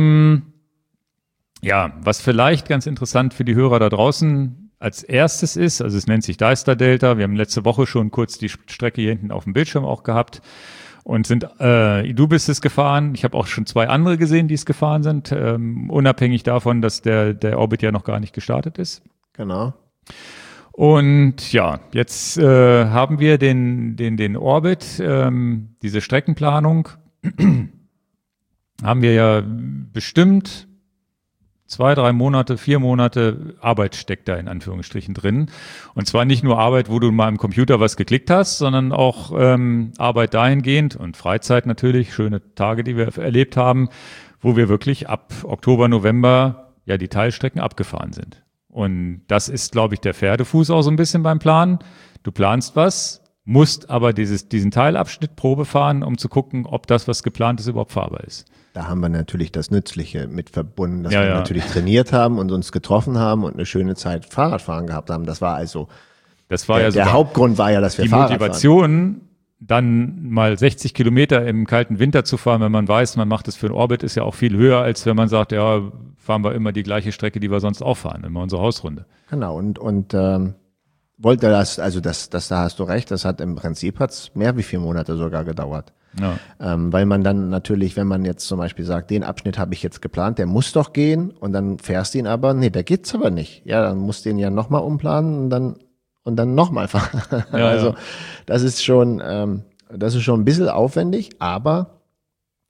Speaker 1: Was vielleicht ganz interessant für die Hörer da draußen als erstes ist, also es nennt sich Deister Delta. Wir haben letzte Woche schon kurz die Strecke hier hinten auf dem Bildschirm auch gehabt und du bist es gefahren. Ich habe auch schon 2 andere gesehen, die es gefahren sind, unabhängig davon, dass der Orbit ja noch gar nicht gestartet ist.
Speaker 2: Genau.
Speaker 1: Und ja, jetzt haben wir den Orbit, diese Streckenplanung, haben wir ja bestimmt 2, 3 Monate, 4 Monate Arbeit steckt da in Anführungsstrichen drin. Und zwar nicht nur Arbeit, wo du mal im Computer was geklickt hast, sondern auch Arbeit dahingehend und Freizeit natürlich, schöne Tage, die wir erlebt haben, wo wir wirklich ab Oktober, November ja die Teilstrecken abgefahren sind. Und das ist, glaube ich, der Pferdefuß auch so ein bisschen beim Planen. Du planst was, musst aber diesen Teilabschnitt Probe fahren, um zu gucken, ob das, was geplant ist, überhaupt fahrbar ist.
Speaker 2: Da haben wir natürlich das Nützliche mit verbunden, dass wir natürlich trainiert haben und uns getroffen haben und eine schöne Zeit Fahrradfahren gehabt haben. Das war also, der Hauptgrund war ja, dass wir Fahrrad fahren. Die Motivation,
Speaker 1: dann mal 60 Kilometer im kalten Winter zu fahren, wenn man weiß, man macht es für einen Orbit, ist ja auch viel höher, als wenn man sagt, ja, fahren wir immer die gleiche Strecke, die wir sonst auch fahren, immer unsere Hausrunde.
Speaker 2: Genau, und wollte das, also da hast du recht, das hat im Prinzip mehr wie 4 Monate sogar gedauert.
Speaker 1: Ja.
Speaker 2: Weil man dann natürlich, wenn man jetzt zum Beispiel sagt, den Abschnitt habe ich jetzt geplant, der muss doch gehen und dann fährst du ihn aber, nee, der geht's aber nicht. Ja, dann musst du ihn ja nochmal umplanen und dann nochmal fahren.
Speaker 1: Ja,
Speaker 2: also das ist schon ein bisschen aufwendig, aber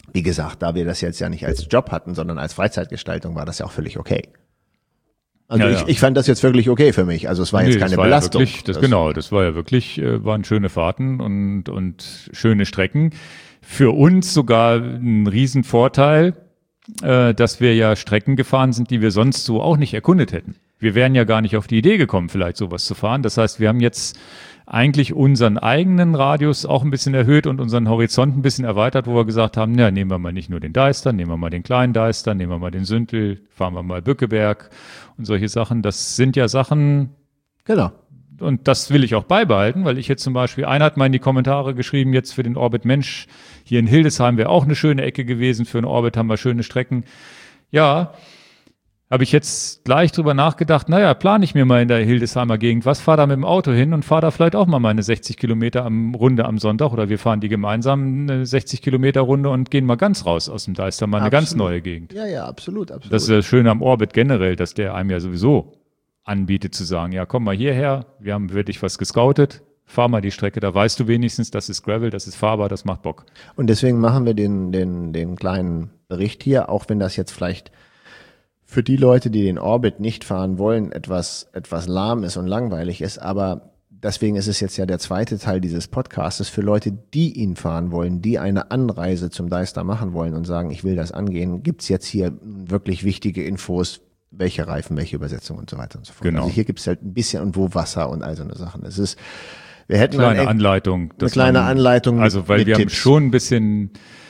Speaker 2: Wie gesagt, da wir das jetzt ja nicht als Job hatten, sondern als Freizeitgestaltung, war das ja auch völlig okay. Also ich fand das jetzt wirklich okay für mich. Also es war jetzt keine Belastung.
Speaker 1: Ja wirklich, das war ja wirklich, waren schöne Fahrten und schöne Strecken. Für uns sogar ein Riesenvorteil, dass wir ja Strecken gefahren sind, die wir sonst so auch nicht erkundet hätten. Wir wären ja gar nicht auf die Idee gekommen, vielleicht sowas zu fahren. Das heißt, wir haben jetzt eigentlich unseren eigenen Radius auch ein bisschen erhöht und unseren Horizont ein bisschen erweitert, wo wir gesagt haben, ja, nehmen wir mal nicht nur den Deister, nehmen wir mal den kleinen Deister, nehmen wir mal den Süntel, fahren wir mal Bückeberg und solche Sachen. Das sind ja Sachen,
Speaker 2: Genau.
Speaker 1: und das will ich auch beibehalten, weil ich jetzt zum Beispiel, einer hat mal in die Kommentare geschrieben, jetzt für den Orbit Mensch, hier in Hildesheim wäre auch eine schöne Ecke gewesen, für einen Orbit haben wir schöne Strecken. Ja, habe ich jetzt gleich drüber nachgedacht, naja, plane ich mir mal in der Hildesheimer Gegend was, fahre da mit dem Auto hin und fahre da vielleicht auch mal meine 60 Kilometer Runde am Sonntag oder wir fahren die gemeinsam eine 60 Kilometer Runde und gehen mal ganz raus aus dem Deister, mal eine ganz neue Gegend.
Speaker 2: Ja, absolut.
Speaker 1: Das ist das Schöne am Orbit generell, dass der einem ja sowieso anbietet zu sagen, ja, komm mal hierher, wir haben wirklich was gescoutet, fahr mal die Strecke, da weißt du wenigstens, das ist Gravel, das ist fahrbar, das macht Bock.
Speaker 2: Und deswegen machen wir den kleinen Bericht hier, auch wenn das jetzt vielleicht für die Leute, die den Orbit nicht fahren wollen, etwas lahm ist und langweilig ist, aber deswegen ist es jetzt ja der zweite Teil dieses Podcastes für Leute, die ihn fahren wollen, die eine Anreise zum Deister machen wollen und sagen, ich will das angehen, gibt's jetzt hier wirklich wichtige Infos, welche Reifen, welche Übersetzung und so weiter und so fort.
Speaker 1: Genau.
Speaker 2: Also hier gibt's halt ein bisschen und wo Wasser und all so eine Sachen. Es ist, wir hätten
Speaker 1: Kleine Anleitung.
Speaker 2: Eine kleine Anleitung.
Speaker 1: Also, weil wir
Speaker 2: Tipps.
Speaker 1: haben schon ein bisschen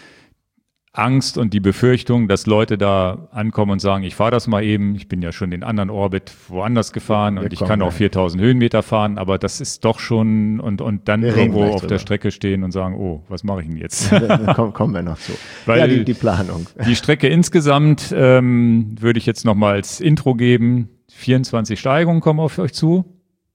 Speaker 1: Angst und die Befürchtung, dass Leute da ankommen und sagen, ich fahre das mal eben, ich bin ja schon den anderen Orbit woanders gefahren und ich kann auch 4000 Höhenmeter fahren, aber das ist doch schon und dann irgendwo auf der Strecke stehen und sagen, oh, was mache ich denn jetzt?
Speaker 2: Kommen wir noch zu.
Speaker 1: Weil
Speaker 2: ja, die Planung.
Speaker 1: Die Strecke insgesamt würde ich jetzt nochmal als Intro geben, 24 Steigungen kommen auf euch zu.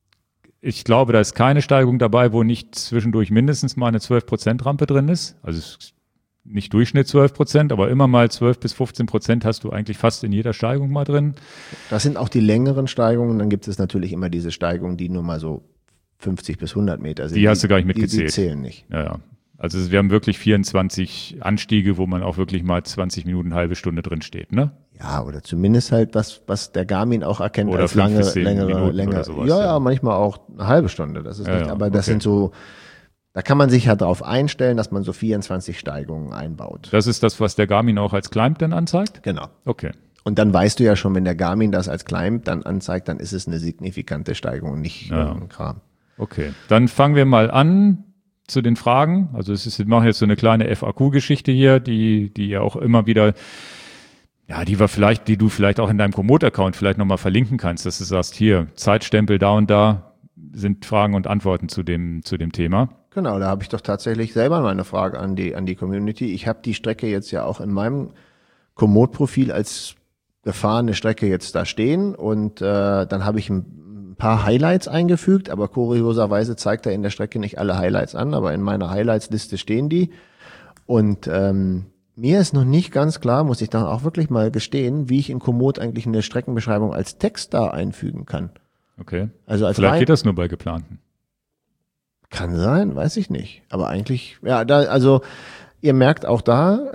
Speaker 1: Ich glaube, da ist keine Steigung dabei, wo nicht zwischendurch mindestens mal eine 12% Rampe drin ist. Also es ist nicht Durchschnitt 12%, aber immer mal 12-15% hast du eigentlich fast in jeder Steigung mal drin.
Speaker 2: Das sind auch die längeren Steigungen. Dann gibt es natürlich immer diese Steigungen, die nur mal so 50 bis 100 Meter sind.
Speaker 1: Die hast du gar nicht mitgezählt.
Speaker 2: Die zählen nicht.
Speaker 1: Ja. Also wir haben wirklich 24 Anstiege, wo man auch wirklich mal 20 Minuten, halbe Stunde drin steht, ne?
Speaker 2: Ja, oder zumindest halt was der Garmin auch erkennt
Speaker 1: oder
Speaker 2: als längere.
Speaker 1: Oder sowas,
Speaker 2: ja, manchmal auch eine halbe Stunde. Das ist nicht, aber das sind so, da kann man sich ja darauf einstellen, dass man so 24 Steigungen einbaut.
Speaker 1: Das ist das, was der Garmin auch als Climb dann anzeigt?
Speaker 2: Genau.
Speaker 1: Okay.
Speaker 2: Und dann weißt du ja schon, wenn der Garmin das als Climb dann anzeigt, dann ist es eine signifikante Steigung und nicht ein Kram.
Speaker 1: Okay. Dann fangen wir mal an zu den Fragen. Also wir machen jetzt so eine kleine FAQ-Geschichte hier, die ja auch immer wieder, ja, die du vielleicht auch in deinem Komoot-Account vielleicht nochmal verlinken kannst, dass du sagst, hier, Zeitstempel da und da sind Fragen und Antworten zu dem Thema.
Speaker 2: Genau, da habe ich doch tatsächlich selber mal eine Frage an die Community. Ich habe die Strecke jetzt ja auch in meinem Komoot-Profil als gefahrene Strecke jetzt da stehen und dann habe ich ein paar Highlights eingefügt, aber kurioserweise zeigt er in der Strecke nicht alle Highlights an, aber in meiner Highlights-Liste stehen die und mir ist noch nicht ganz klar, muss ich dann auch wirklich mal gestehen, wie ich in Komoot eigentlich eine Streckenbeschreibung als Text da einfügen kann.
Speaker 1: Okay.
Speaker 2: Also als
Speaker 1: vielleicht geht das nur bei geplanten.
Speaker 2: Kann sein, weiß ich nicht. Aber eigentlich, ja, also ihr merkt auch da,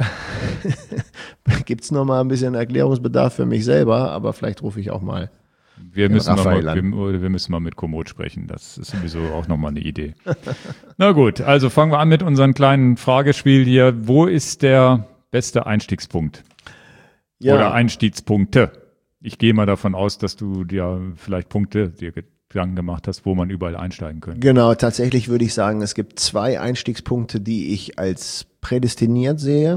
Speaker 2: gibt's noch mal ein bisschen Erklärungsbedarf für mich selber, aber vielleicht rufe ich auch mal
Speaker 1: wir müssen mal mit Komoot sprechen. Das ist sowieso auch nochmal eine Idee. Na gut, also fangen wir an mit unserem kleinen Fragespiel hier. Wo ist der beste Einstiegspunkt? Ja. Oder Einstiegspunkte? Ich gehe mal davon aus, dass du dir vielleicht Punkte dir Gedanken gemacht hast, wo man überall einsteigen könnte.
Speaker 2: Genau, tatsächlich würde ich sagen, es gibt 2 Einstiegspunkte, die ich als prädestiniert sehe.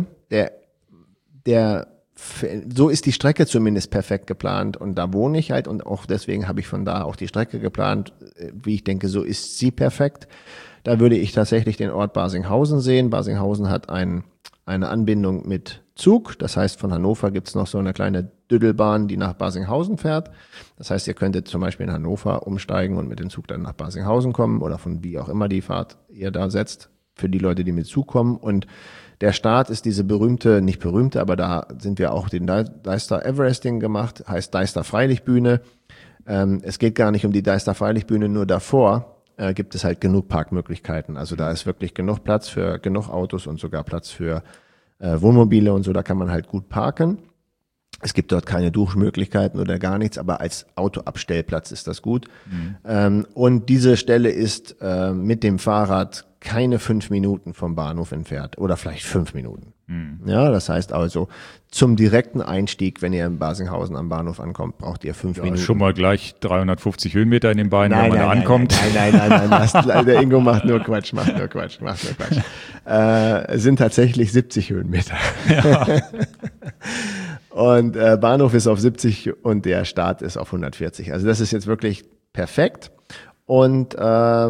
Speaker 2: So ist die Strecke zumindest perfekt geplant und da wohne ich halt und auch deswegen habe ich von da auch die Strecke geplant, wie ich denke, so ist sie perfekt. Da würde ich tatsächlich den Ort Barsinghausen sehen. Barsinghausen hat eine Anbindung mit Zug, das heißt von Hannover gibt's noch so eine kleine Düdelbahn, die nach Barsinghausen fährt. Das heißt, ihr könntet zum Beispiel in Hannover umsteigen und mit dem Zug dann nach Barsinghausen kommen oder von wie auch immer die Fahrt ihr da setzt, für die Leute, die mit Zug kommen. Und der Start ist diese nicht berühmte, aber da sind wir auch den Deister Everesting gemacht, heißt Deister Freilichtbühne. Es geht gar nicht um die Deister Freilichtbühne, nur davor gibt es halt genug Parkmöglichkeiten. Also da ist wirklich genug Platz für genug Autos und sogar Platz für Wohnmobile und so, da kann man halt gut parken. Es gibt dort keine Duschmöglichkeiten oder gar nichts, aber als Autoabstellplatz ist das gut. Und diese Stelle ist mit dem Fahrrad keine 5 Minuten vom Bahnhof entfernt oder vielleicht 5 Minuten. Ja, das heißt also, zum direkten Einstieg, wenn ihr in Basinghausen am Bahnhof ankommt, braucht ihr 5 Minuten.
Speaker 1: Schon mal gleich 350 Höhenmeter in den Beinen, wenn man da ankommt.
Speaker 2: Nein, der Ingo macht nur Quatsch. Es sind tatsächlich 70 Höhenmeter. Ja. Und Bahnhof ist auf 70 und der Start ist auf 140. Also das ist jetzt wirklich perfekt. Und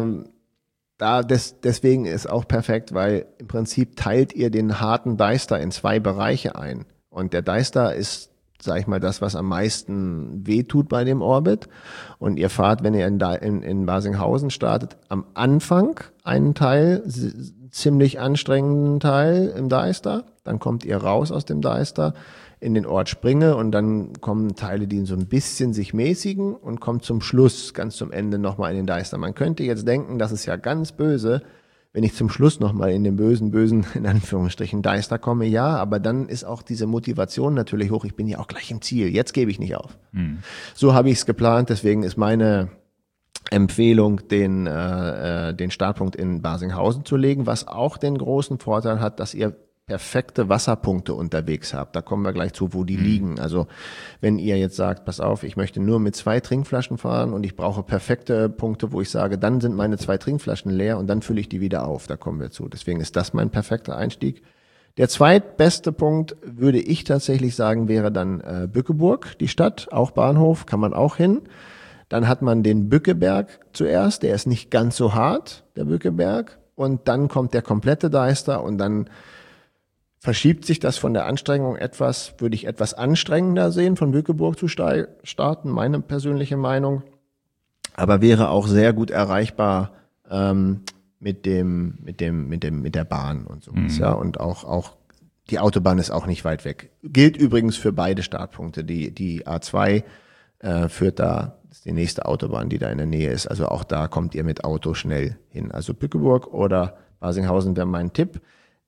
Speaker 2: deswegen ist auch perfekt, weil im Prinzip teilt ihr den harten Deister in 2 Bereiche ein. Und der Deister ist, sag ich mal, das, was am meisten wehtut bei dem Orbit. Und ihr fahrt, wenn ihr in Basinghausen startet, am Anfang einen Teil, ziemlich anstrengenden Teil im Deister. Dann kommt ihr raus aus dem Deister in den Ort Springe und dann kommen Teile, die so ein bisschen sich mäßigen und kommt zum Schluss, ganz zum Ende nochmal in den Deister. Man könnte jetzt denken, das ist ja ganz böse, wenn ich zum Schluss nochmal in den bösen, in Anführungsstrichen, Deister komme. Ja, aber dann ist auch diese Motivation natürlich hoch. Ich bin ja auch gleich im Ziel. Jetzt gebe ich nicht auf. So habe ich es geplant. Deswegen ist meine Empfehlung, den Startpunkt in Basinghausen zu legen, was auch den großen Vorteil hat, dass ihr perfekte Wasserpunkte unterwegs habt. Da kommen wir gleich zu, wo die liegen. Also wenn ihr jetzt sagt, pass auf, ich möchte nur mit 2 Trinkflaschen fahren und ich brauche perfekte Punkte, wo ich sage, dann sind meine 2 Trinkflaschen leer und dann fülle ich die wieder auf. Da kommen wir zu. Deswegen ist das mein perfekter Einstieg. Der zweitbeste Punkt, würde ich tatsächlich sagen, wäre dann Bückeburg, die Stadt, auch Bahnhof, kann man auch hin. Dann hat man den Bückeberg zuerst, der ist nicht ganz so hart, der Bückeberg. Und dann kommt der komplette Deister und dann verschiebt sich das von der Anstrengung etwas, würde ich etwas anstrengender sehen, von Bückeburg zu starten, meine persönliche Meinung. Aber wäre auch sehr gut erreichbar mit der Bahn und sowas, ja. Und auch die Autobahn ist auch nicht weit weg. Gilt übrigens für beide Startpunkte. Die A2 führt da, das ist die nächste Autobahn, die da in der Nähe ist. Also auch da kommt ihr mit Auto schnell hin. Also Bückeburg oder Basinghausen wäre mein Tipp.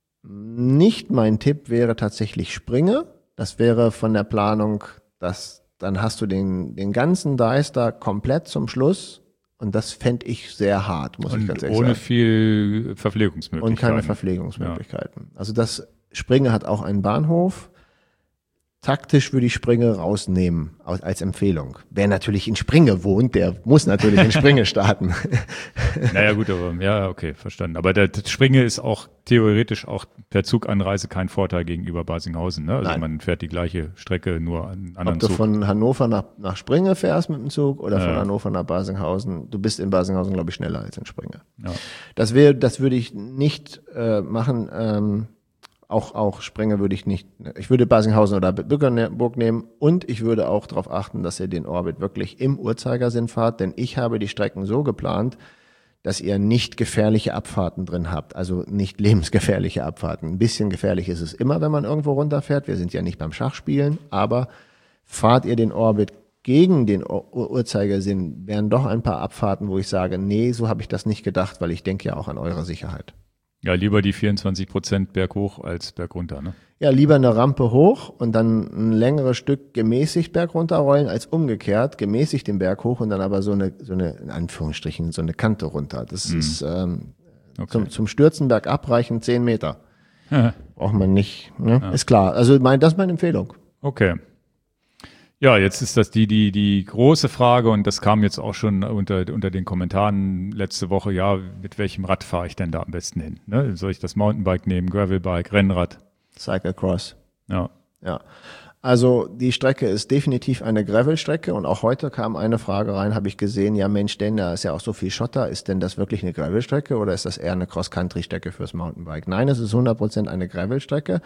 Speaker 2: Nicht mein Tipp wäre tatsächlich Springe. Das wäre von der Planung, dann hast du den ganzen Deister komplett zum Schluss und das fände ich sehr hart, muss ich ganz ehrlich sagen.
Speaker 1: Ohne viel Verpflegungsmöglichkeiten.
Speaker 2: Und keine Verpflegungsmöglichkeiten. Ja. Also das Springe hat auch einen Bahnhof. Taktisch würde ich Springe rausnehmen als Empfehlung. Wer natürlich in Springe wohnt, der muss natürlich in Springe starten.
Speaker 1: Naja gut, aber ja, okay, verstanden. Aber der Springe ist auch theoretisch auch per Zuganreise kein Vorteil gegenüber Basinghausen. Ne? Also man fährt die gleiche Strecke, nur einen anderen Zug.
Speaker 2: Ob du von Hannover nach Springe fährst mit dem Zug oder von Hannover nach Basinghausen, du bist in Basinghausen, glaube ich, schneller als in Springe. Ja. Das würde ich nicht machen. Auch Springe würde ich nicht. Ich würde Basinghausen oder Bückeburg nehmen und ich würde auch darauf achten, dass ihr den Orbit wirklich im Uhrzeigersinn fahrt, denn ich habe die Strecken so geplant, dass ihr nicht gefährliche Abfahrten drin habt, also nicht lebensgefährliche Abfahrten. Ein bisschen gefährlich ist es immer, wenn man irgendwo runterfährt. Wir sind ja nicht beim Schachspielen, aber fahrt ihr den Orbit gegen den Uhrzeigersinn, wären doch ein paar Abfahrten, wo ich sage, nee, so habe ich das nicht gedacht, weil ich denke ja auch an eure Sicherheit.
Speaker 1: Ja, lieber die 24% berghoch als bergunter, ne?
Speaker 2: Ja, lieber eine Rampe hoch und dann ein längeres Stück gemäßigt bergunter rollen, als umgekehrt, gemäßigt den Berg hoch und dann aber so eine, in Anführungsstrichen, so eine Kante runter. Das ist okay. Zum Stürzen bergab reichen 10 Meter. Braucht man nicht, ne? Ja. Ist klar. Also das ist meine Empfehlung.
Speaker 1: Okay. Ja, jetzt ist das die große Frage und das kam jetzt auch schon unter den Kommentaren letzte Woche. Ja, mit welchem Rad fahre ich denn da am besten hin? Ne? Soll ich das Mountainbike nehmen, Gravelbike, Rennrad?
Speaker 2: Cyclecross.
Speaker 1: Ja.
Speaker 2: Also die Strecke ist definitiv eine Gravelstrecke und auch heute kam eine Frage rein, habe ich gesehen, ja Mensch, denn da ist ja auch so viel Schotter, ist denn das wirklich eine Gravelstrecke oder ist das eher eine Cross-Country-Strecke fürs Mountainbike? Nein, es ist 100% eine Gravelstrecke,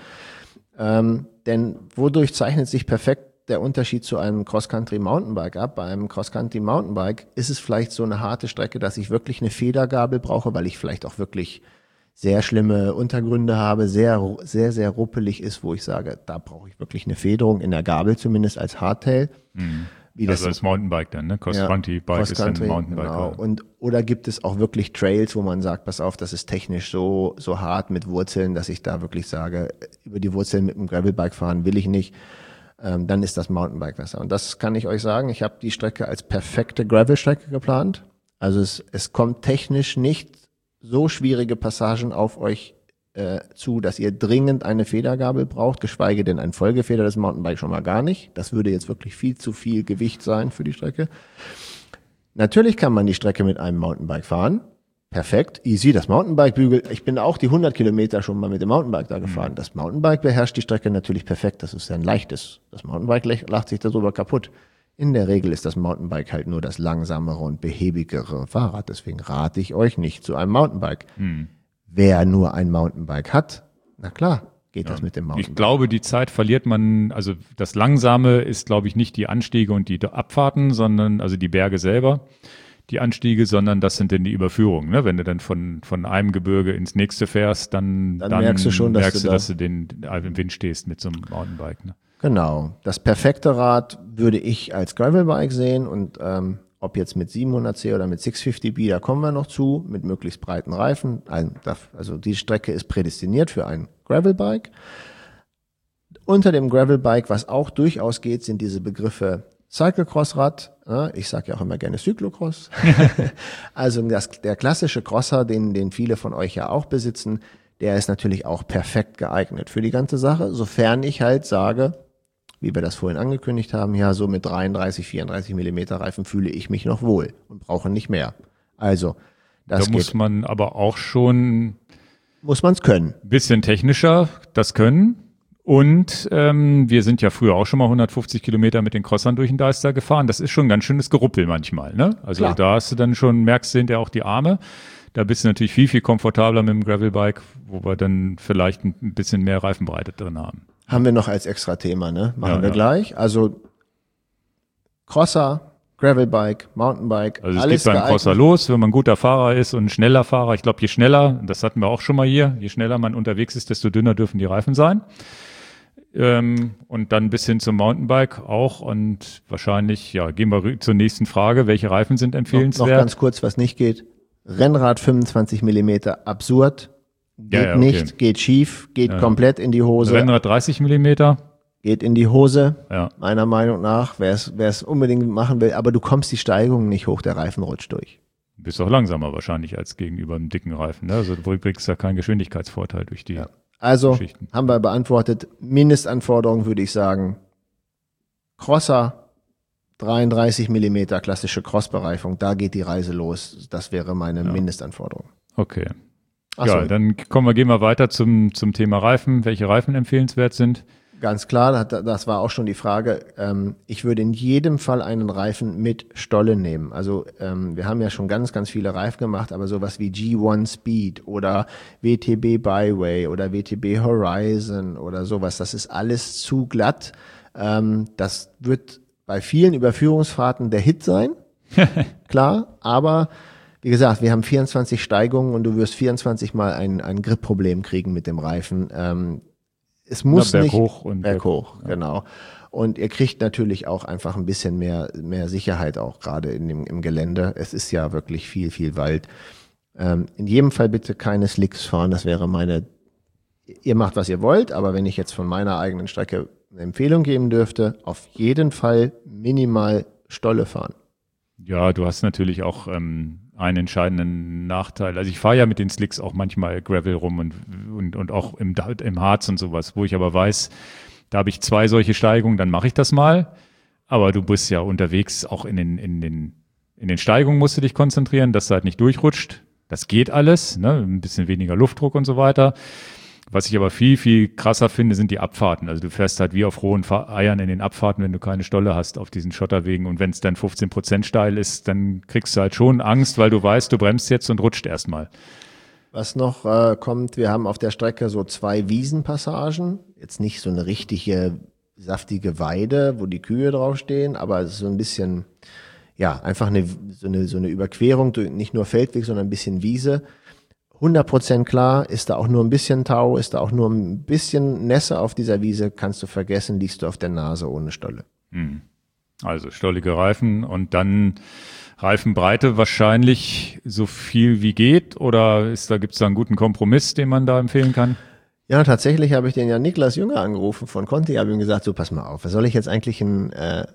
Speaker 2: denn wodurch zeichnet sich perfekt der Unterschied zu einem Cross-Country-Mountainbike ab? Bei einem Cross-Country-Mountainbike ist es vielleicht so eine harte Strecke, dass ich wirklich eine Federgabel brauche, weil ich vielleicht auch wirklich sehr schlimme Untergründe habe, sehr, sehr, sehr ruppelig ist, wo ich sage, da brauche ich wirklich eine Federung in der Gabel, zumindest als Hardtail. wie
Speaker 1: also das Mountainbike dann, ne? Cross-Country-Bike ist dann Mountainbike.
Speaker 2: Genau. Oder gibt es auch wirklich Trails, wo man sagt, pass auf, das ist technisch so hart mit Wurzeln, dass ich da wirklich sage, über die Wurzeln mit dem Gravelbike fahren will ich nicht. Dann ist das Mountainbike besser. Und das kann ich euch sagen. Ich habe die Strecke als perfekte Gravel-Strecke geplant. Also es kommt technisch nicht so schwierige Passagen auf euch zu, dass ihr dringend eine Federgabel braucht, geschweige denn ein Folgefeder des Mountainbike schon mal gar nicht. Das würde jetzt wirklich viel zu viel Gewicht sein für die Strecke. Natürlich kann man die Strecke mit einem Mountainbike fahren. Perfekt, easy, das Mountainbike-Bügel. Ich bin auch die 100 Kilometer schon mal mit dem Mountainbike da gefahren. Das Mountainbike beherrscht die Strecke natürlich perfekt. Das ist ein leichtes. Das Mountainbike lacht sich darüber kaputt. In der Regel ist das Mountainbike halt nur das langsamere und behäbigere Fahrrad. Deswegen rate ich euch nicht zu einem Mountainbike. Wer nur ein Mountainbike hat, na klar, geht das mit dem Mountainbike.
Speaker 1: Ich glaube, die Zeit verliert man, also das Langsame ist, glaube ich, nicht die Anstiege und die Abfahrten, sondern, also die Berge selber, die Anstiege, sondern das sind dann die Überführungen. Ne? Wenn du dann von einem Gebirge ins nächste fährst, dann
Speaker 2: merkst du schon, dass
Speaker 1: du im Wind stehst mit so einem Mountainbike. Ne?
Speaker 2: Genau. Das perfekte Rad würde ich als Gravelbike sehen und ob jetzt mit 700C oder mit 650B, da kommen wir noch zu, mit möglichst breiten Reifen. Also die Strecke ist prädestiniert für ein Gravelbike. Unter dem Gravelbike, was auch durchaus geht, sind diese Begriffe Cyclocross-Rad. Ich sage ja auch immer gerne Cyclocross. Also der klassische Crosser, den viele von euch ja auch besitzen, der ist natürlich auch perfekt geeignet für die ganze Sache, sofern ich halt sage, wie wir das vorhin angekündigt haben, ja, so mit 33, 34 Millimeter Reifen fühle ich mich noch wohl und brauche nicht mehr. Also, das
Speaker 1: muss man aber auch schon
Speaker 2: muss man es können.
Speaker 1: Bisschen technischer das können. Und wir sind ja früher auch schon mal 150 Kilometer mit den Crossern durch den Deister gefahren. Das ist schon ein ganz schönes Geruppel manchmal. Ne? Also
Speaker 2: Klar.
Speaker 1: Da hast du dann schon, merkst du hinterher auch die Arme. Da bist du natürlich viel, viel komfortabler mit dem Gravelbike, wo wir dann vielleicht ein bisschen mehr Reifenbreite drin haben.
Speaker 2: Haben wir noch als extra Thema, ne? Machen wir gleich. Also Crosser, Gravelbike, Mountainbike,
Speaker 1: also es
Speaker 2: alles
Speaker 1: geht beim
Speaker 2: geeignet.
Speaker 1: Crosser los, wenn man ein guter Fahrer ist und ein schneller Fahrer. Ich glaube, je schneller, das hatten wir auch schon mal hier, je schneller man unterwegs ist, desto dünner dürfen die Reifen sein. Und dann bis hin zum Mountainbike auch. Und wahrscheinlich, ja, gehen wir zur nächsten Frage. Welche Reifen sind empfehlenswert?
Speaker 2: Noch ganz kurz, was nicht geht. Rennrad 25 Millimeter, absurd. Geht nicht, geht schief, geht komplett in die Hose.
Speaker 1: Rennrad 30 Millimeter.
Speaker 2: Geht in die Hose,
Speaker 1: Ja.
Speaker 2: meiner Meinung nach, wer es unbedingt machen will. Aber du kommst die Steigung nicht hoch, der Reifen rutscht durch.
Speaker 1: Bist auch langsamer wahrscheinlich als gegenüber einem dicken Reifen. Ne? Also du kriegst ja keinen Geschwindigkeitsvorteil durch die
Speaker 2: Also,
Speaker 1: Geschichten.
Speaker 2: haben wir beantwortet. Mindestanforderung würde ich sagen, Crosser, 33 Millimeter, klassische Crossbereifung, da geht die Reise los. Das wäre meine Mindestanforderung.
Speaker 1: Okay.
Speaker 2: Ach so,
Speaker 1: Ja, dann gehen wir weiter zum Thema Reifen. Welche Reifen empfehlenswert sind?
Speaker 2: ganz klar, das war auch schon die Frage. Ich würde in jedem Fall einen Reifen mit Stolle nehmen. Also wir haben ja schon ganz, ganz viele Reifen gemacht, aber sowas wie G1 Speed oder WTB Byway oder WTB Horizon oder sowas, das ist alles zu glatt. Das wird bei vielen Überführungsfahrten der Hit sein, klar, aber wie gesagt, wir haben 24 Steigungen und du wirst 24 Mal ein Grip-Problem kriegen mit dem Reifen. Es muss
Speaker 1: berghoch
Speaker 2: nicht berghoch, genau. Und ihr kriegt natürlich auch einfach ein bisschen mehr Sicherheit auch gerade im Gelände. Es ist ja wirklich viel, viel Wald. In jedem Fall bitte keine Slicks fahren. Das wäre ihr macht, was ihr wollt, aber wenn ich jetzt von meiner eigenen Strecke eine Empfehlung geben dürfte, auf jeden Fall minimal Stolle fahren.
Speaker 1: Ja, du hast natürlich auch einen entscheidenden Nachteil. Also ich fahre ja mit den Slicks auch manchmal Gravel rum und auch im Harz und sowas, wo ich aber weiß, da habe ich 2 solche Steigungen, dann mache ich das mal. Aber du bist ja unterwegs, auch in den Steigungen musst du dich konzentrieren, dass du halt nicht durchrutscht. Das geht alles, ne? Ein bisschen weniger Luftdruck und so weiter. Was ich aber viel, viel krasser finde, sind die Abfahrten. Also du fährst halt wie auf rohen Eiern in den Abfahrten, wenn du keine Stolle hast auf diesen Schotterwegen. Und wenn es dann 15% steil ist, dann kriegst du halt schon Angst, weil du weißt, du bremst jetzt und rutscht erstmal.
Speaker 2: Was noch kommt, wir haben auf der Strecke so 2 Wiesenpassagen. Jetzt nicht so eine richtige saftige Weide, wo die Kühe draufstehen, aber es ist so ein bisschen, ja, einfach so eine Überquerung, nicht nur Feldweg, sondern ein bisschen Wiese. 100% klar, ist da auch nur ein bisschen Tau, ist da auch nur ein bisschen Nässe auf dieser Wiese, kannst du vergessen, liegst du auf der Nase ohne Stolle.
Speaker 1: Also stollige Reifen und dann Reifenbreite wahrscheinlich so viel wie geht oder gibt's da einen guten Kompromiss, den man da empfehlen kann?
Speaker 2: Ja, tatsächlich habe ich den ja Niklas Jünger angerufen von Conti, habe ihm gesagt, so pass mal auf, soll ich jetzt eigentlich ein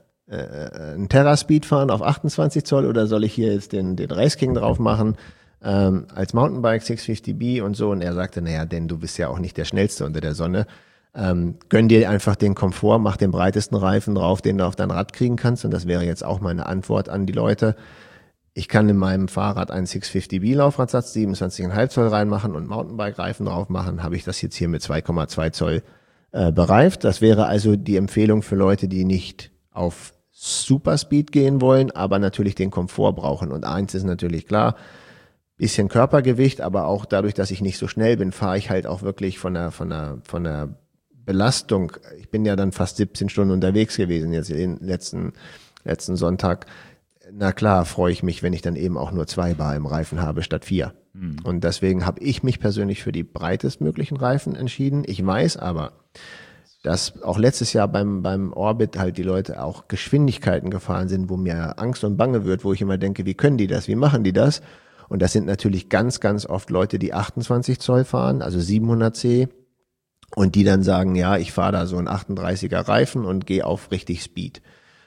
Speaker 2: Terra-Speed fahren auf 28 Zoll oder soll ich hier jetzt den Race King drauf machen als Mountainbike 650B und so? Und er sagte, naja, denn du bist ja auch nicht der Schnellste unter der Sonne. Gönn dir einfach den Komfort, mach den breitesten Reifen drauf, den du auf dein Rad kriegen kannst. Und das wäre jetzt auch meine Antwort an die Leute. Ich kann in meinem Fahrrad einen 650B Laufradsatz 27,5 Zoll reinmachen und Mountainbike-Reifen drauf machen. Habe ich das jetzt hier mit 2,2 Zoll bereift. Das wäre also die Empfehlung für Leute, die nicht auf Superspeed gehen wollen, aber natürlich den Komfort brauchen. Und eins ist natürlich klar, bisschen Körpergewicht, aber auch dadurch, dass ich nicht so schnell bin, fahre ich halt auch wirklich von der Belastung. Ich bin ja dann fast 17 Stunden unterwegs gewesen, jetzt den letzten Sonntag. Na klar, freue ich mich, wenn ich dann eben auch nur 2 Bar im Reifen habe statt 4. Und deswegen habe ich mich persönlich für die breitestmöglichen Reifen entschieden. Ich weiß aber, dass auch letztes Jahr beim Orbit halt die Leute auch Geschwindigkeiten gefahren sind, wo mir Angst und Bange wird, wo ich immer denke, wie können die das, wie machen die das? Und das sind natürlich ganz, ganz oft Leute, die 28 Zoll fahren, also 700C, und die dann sagen, ja, ich fahre da so einen 38er Reifen und gehe auf richtig Speed.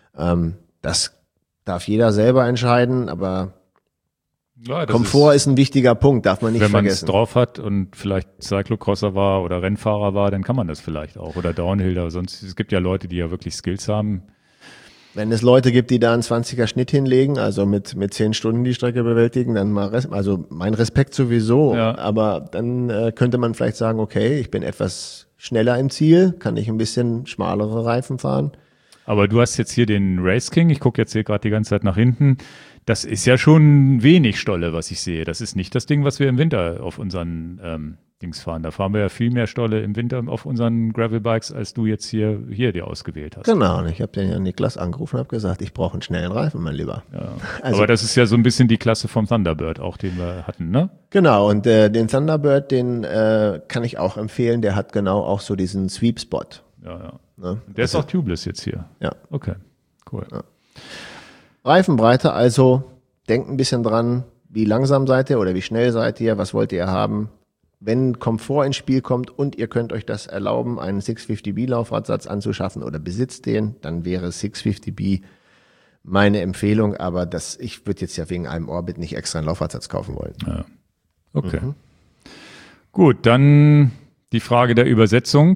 Speaker 2: Das darf jeder selber entscheiden, aber ja, Komfort ist ein wichtiger Punkt, darf man nicht vergessen.
Speaker 1: Wenn man es drauf hat und vielleicht Cyclocrosser war oder Rennfahrer war, dann kann man das vielleicht auch. Oder Downhiller, sonst, es gibt ja Leute, die ja wirklich Skills haben.
Speaker 2: Wenn es Leute gibt, die da einen 20er Schnitt hinlegen, also mit 10 Stunden die Strecke bewältigen, dann mal also mein Respekt sowieso. Ja. Aber dann könnte man vielleicht sagen, okay, ich bin etwas schneller im Ziel, kann ich ein bisschen schmalere Reifen fahren.
Speaker 1: Aber du hast jetzt hier den Race King, ich gucke jetzt hier gerade die ganze Zeit nach hinten. Das ist ja schon wenig Stolle, was ich sehe. Das ist nicht das Ding, was wir im Winter auf unseren Dings fahren. Da fahren wir ja viel mehr Stolle im Winter auf unseren Gravelbikes, als du jetzt hier dir ausgewählt hast.
Speaker 2: Genau, und ich habe den ja Niklas angerufen und habe gesagt, ich brauche einen schnellen Reifen, mein Lieber.
Speaker 1: Ja. Also, aber das ist ja so ein bisschen die Klasse vom Thunderbird auch, den wir hatten, ne?
Speaker 2: Genau, und den Thunderbird, den kann ich auch empfehlen. Der hat genau auch so diesen Sweep-Spot.
Speaker 1: Ja. Ne? Der ist auch tubeless jetzt hier.
Speaker 2: Ja.
Speaker 1: Okay, cool. Ja.
Speaker 2: Reifenbreite, also denkt ein bisschen dran, wie langsam seid ihr oder wie schnell seid ihr, was wollt ihr haben. Wenn Komfort ins Spiel kommt und ihr könnt euch das erlauben, einen 650B Laufradsatz anzuschaffen oder besitzt den, dann wäre 650B meine Empfehlung, aber ich würde jetzt ja wegen einem Orbit nicht extra einen Laufradsatz kaufen wollen.
Speaker 1: Ja. Okay. Gut, dann die Frage der Übersetzung,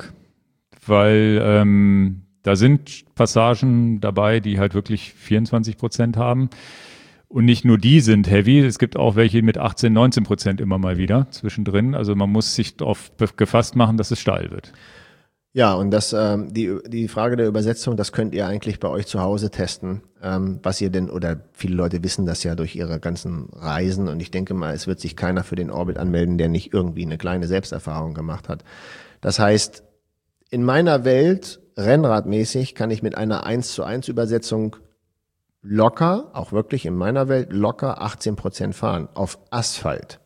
Speaker 1: weil da sind Passagen dabei, die halt wirklich 24% haben. Und nicht nur die sind heavy, es gibt auch welche mit 18-19% immer mal wieder zwischendrin. Also man muss sich darauf gefasst machen, dass es steil wird.
Speaker 2: Ja, und die Frage der Übersetzung, das könnt ihr eigentlich bei euch zu Hause testen, was ihr denn, oder viele Leute wissen das ja durch ihre ganzen Reisen. Und ich denke mal, es wird sich keiner für den Orbit anmelden, der nicht irgendwie eine kleine Selbsterfahrung gemacht hat. Das heißt, in meiner Welt, rennradmäßig, kann ich mit einer 1:1 Übersetzung locker, auch wirklich in meiner Welt, locker 18% fahren auf Asphalt.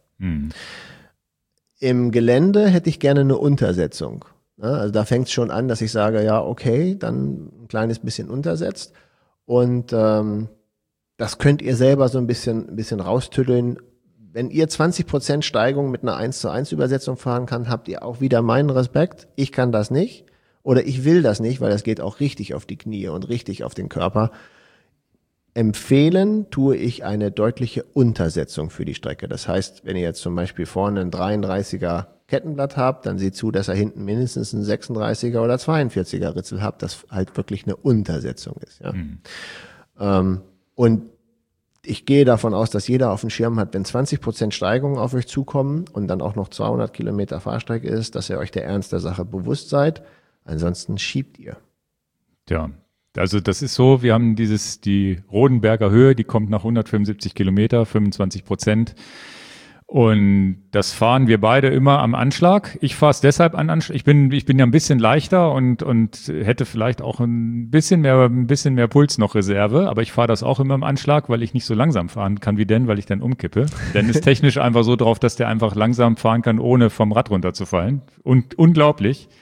Speaker 2: Im Gelände hätte ich gerne eine Untersetzung. Also da fängt es schon an, dass ich sage, ja, okay, dann ein kleines bisschen untersetzt. Und das könnt ihr selber so ein bisschen raustüddeln. Wenn ihr 20% Steigung mit einer 1:1 Übersetzung fahren kann, habt ihr auch wieder meinen Respekt. Ich kann das nicht. Oder ich will das nicht, weil das geht auch richtig auf die Knie und richtig auf den Körper. Empfehlen tue ich eine deutliche Untersetzung für die Strecke. Das heißt, wenn ihr jetzt zum Beispiel vorne ein 33er Kettenblatt habt, dann seht zu, dass ihr hinten mindestens ein 36er oder 42er Ritzel habt, das halt wirklich eine Untersetzung ist. Ja. Und ich gehe davon aus, dass jeder auf dem Schirm hat, wenn 20% Steigung auf euch zukommen und dann auch noch 200 Kilometer Fahrstrecke ist, dass ihr euch der Ernst der Sache bewusst seid. Ansonsten schiebt ihr.
Speaker 1: Ja, also das ist so, wir haben die Rodenberger Höhe, die kommt nach 175 Kilometer, 25%. Und das fahren wir beide immer am Anschlag. Ich fahre es deshalb an Anschlag. Ich bin ja ein bisschen leichter und hätte vielleicht auch ein bisschen mehr Puls noch Reserve, aber ich fahre das auch immer im Anschlag, weil ich nicht so langsam fahren kann wie Dan, weil ich dann umkippe. Dan ist technisch einfach so drauf, dass der einfach langsam fahren kann, ohne vom Rad runterzufallen. Und unglaublich.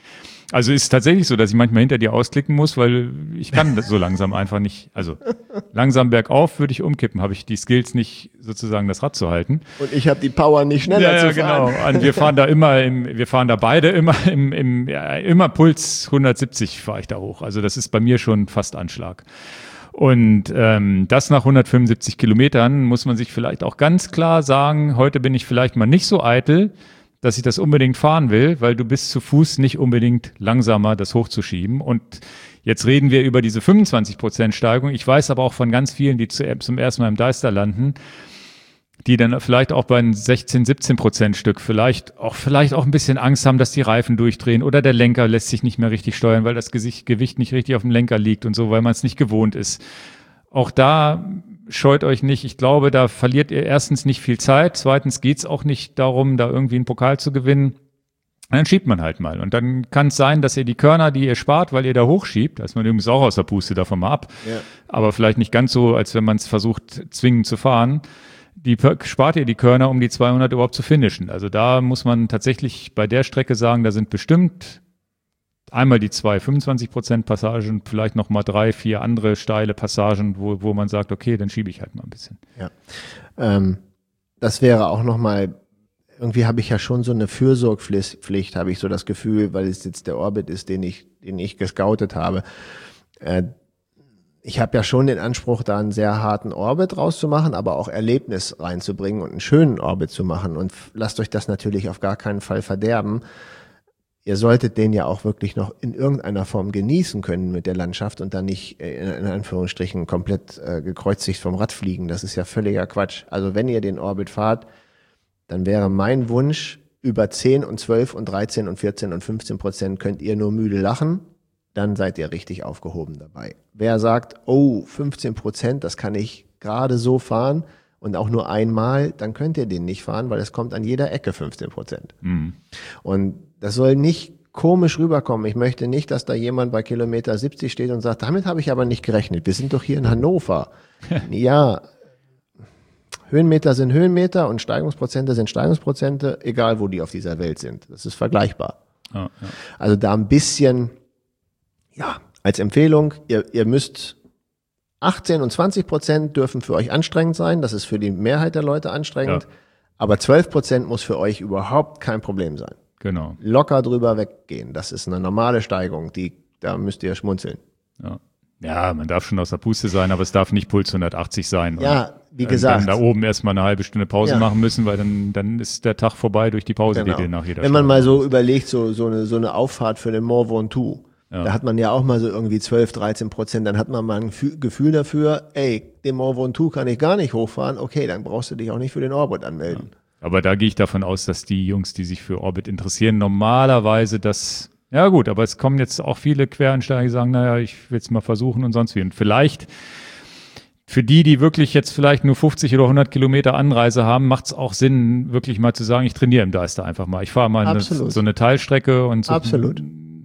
Speaker 1: Also ist tatsächlich so, dass ich manchmal hinter dir ausklicken muss, weil ich kann das so langsam einfach nicht, also langsam bergauf würde ich umkippen, habe ich die Skills nicht sozusagen das Rad zu halten.
Speaker 2: Und ich habe die Power nicht schneller zu fahren.
Speaker 1: Genau. Und wir fahren da beide immer Puls 170 fahre ich da hoch. Also das ist bei mir schon fast Anschlag. Und das nach 175 Kilometern muss man sich vielleicht auch ganz klar sagen, heute bin ich vielleicht mal nicht so eitel, dass ich das unbedingt fahren will, weil du bist zu Fuß nicht unbedingt langsamer, das hochzuschieben. Und jetzt reden wir über diese 25% Steigung. Ich weiß aber auch von ganz vielen, die zum ersten Mal im Deister landen, die dann vielleicht auch bei einem 16-17% Stück vielleicht auch ein bisschen Angst haben, dass die Reifen durchdrehen oder der Lenker lässt sich nicht mehr richtig steuern, weil das Gewicht nicht richtig auf dem Lenker liegt und so, weil man es nicht gewohnt ist. Auch da scheut euch nicht. Ich glaube, da verliert ihr erstens nicht viel Zeit. Zweitens geht's auch nicht darum, da irgendwie einen Pokal zu gewinnen. Dann schiebt man halt mal. Und dann kann es sein, dass ihr die Körner, die ihr spart, weil ihr da hochschiebt, da ist man übrigens auch aus der Puste davon mal ab, aber vielleicht nicht ganz so, als wenn man es versucht, zwingend zu fahren. Spart ihr die Körner, um die 200 überhaupt zu finishen. Also da muss man tatsächlich bei der Strecke sagen, da sind bestimmt einmal die 25% Passagen, vielleicht noch mal 3, 4 andere steile Passagen, wo man sagt, okay, dann schiebe ich halt mal ein bisschen.
Speaker 2: Ja, das wäre auch noch mal, irgendwie habe ich ja schon so eine Fürsorgpflicht, habe ich so das Gefühl, weil es jetzt der Orbit ist, den ich gescoutet habe. Ich habe ja schon den Anspruch, da einen sehr harten Orbit rauszumachen, aber auch Erlebnis reinzubringen und einen schönen Orbit zu machen. Und lasst euch das natürlich auf gar keinen Fall verderben. Ihr solltet den ja auch wirklich noch in irgendeiner Form genießen können mit der Landschaft und dann nicht in Anführungsstrichen komplett gekreuzigt vom Rad fliegen. Das ist ja völliger Quatsch. Also wenn ihr den Orbit fahrt, dann wäre mein Wunsch, über 10 und 12 und 13 und 14 und 15% könnt ihr nur müde lachen, dann seid ihr richtig aufgehoben dabei. Wer sagt, oh, 15%, das kann ich gerade so fahren und auch nur einmal, dann könnt ihr den nicht fahren, weil es kommt an jeder Ecke 15%. Mhm. Und das soll nicht komisch rüberkommen. Ich möchte nicht, dass da jemand bei Kilometer 70 steht und sagt, damit habe ich aber nicht gerechnet. Wir sind doch hier in Hannover. Ja, Höhenmeter sind Höhenmeter und Steigungsprozente sind Steigungsprozente, egal wo die auf dieser Welt sind. Das ist vergleichbar. Ja. Also da ein bisschen, ja, als Empfehlung, ihr müsst 18 und 20% dürfen für euch anstrengend sein. Das ist für die Mehrheit der Leute anstrengend. Ja. Aber 12% muss für euch überhaupt kein Problem sein.
Speaker 1: Genau.
Speaker 2: Locker drüber weggehen. Das ist eine normale Steigung, da müsst ihr schmunzeln.
Speaker 1: Ja, man darf schon aus der Puste sein, aber es darf nicht Puls 180 sein.
Speaker 2: Ja, wie gesagt.
Speaker 1: Dann da oben erstmal eine halbe Stunde Pause machen müssen, weil dann ist der Tag vorbei durch die Pause, die dir nach jeder
Speaker 2: Wenn man mal so überlegt, so eine Auffahrt für den Mont Ventoux, da hat man ja auch mal so irgendwie 12-13%, dann hat man mal ein Gefühl dafür, den Mont Ventoux kann ich gar nicht hochfahren, okay, dann brauchst du dich auch nicht für den Orbit anmelden.
Speaker 1: Ja. Aber da gehe ich davon aus, dass die Jungs, die sich für Orbit interessieren, normalerweise das, ja gut, aber es kommen jetzt auch viele Quereinsteiger, die sagen, naja, ich will es mal versuchen und sonst wie. Und vielleicht für die wirklich jetzt vielleicht nur 50 oder 100 Kilometer Anreise haben, macht es auch Sinn, wirklich mal zu sagen, ich trainiere im Deister einfach mal. Ich fahre mal so eine Teilstrecke und so.
Speaker 2: Absolut.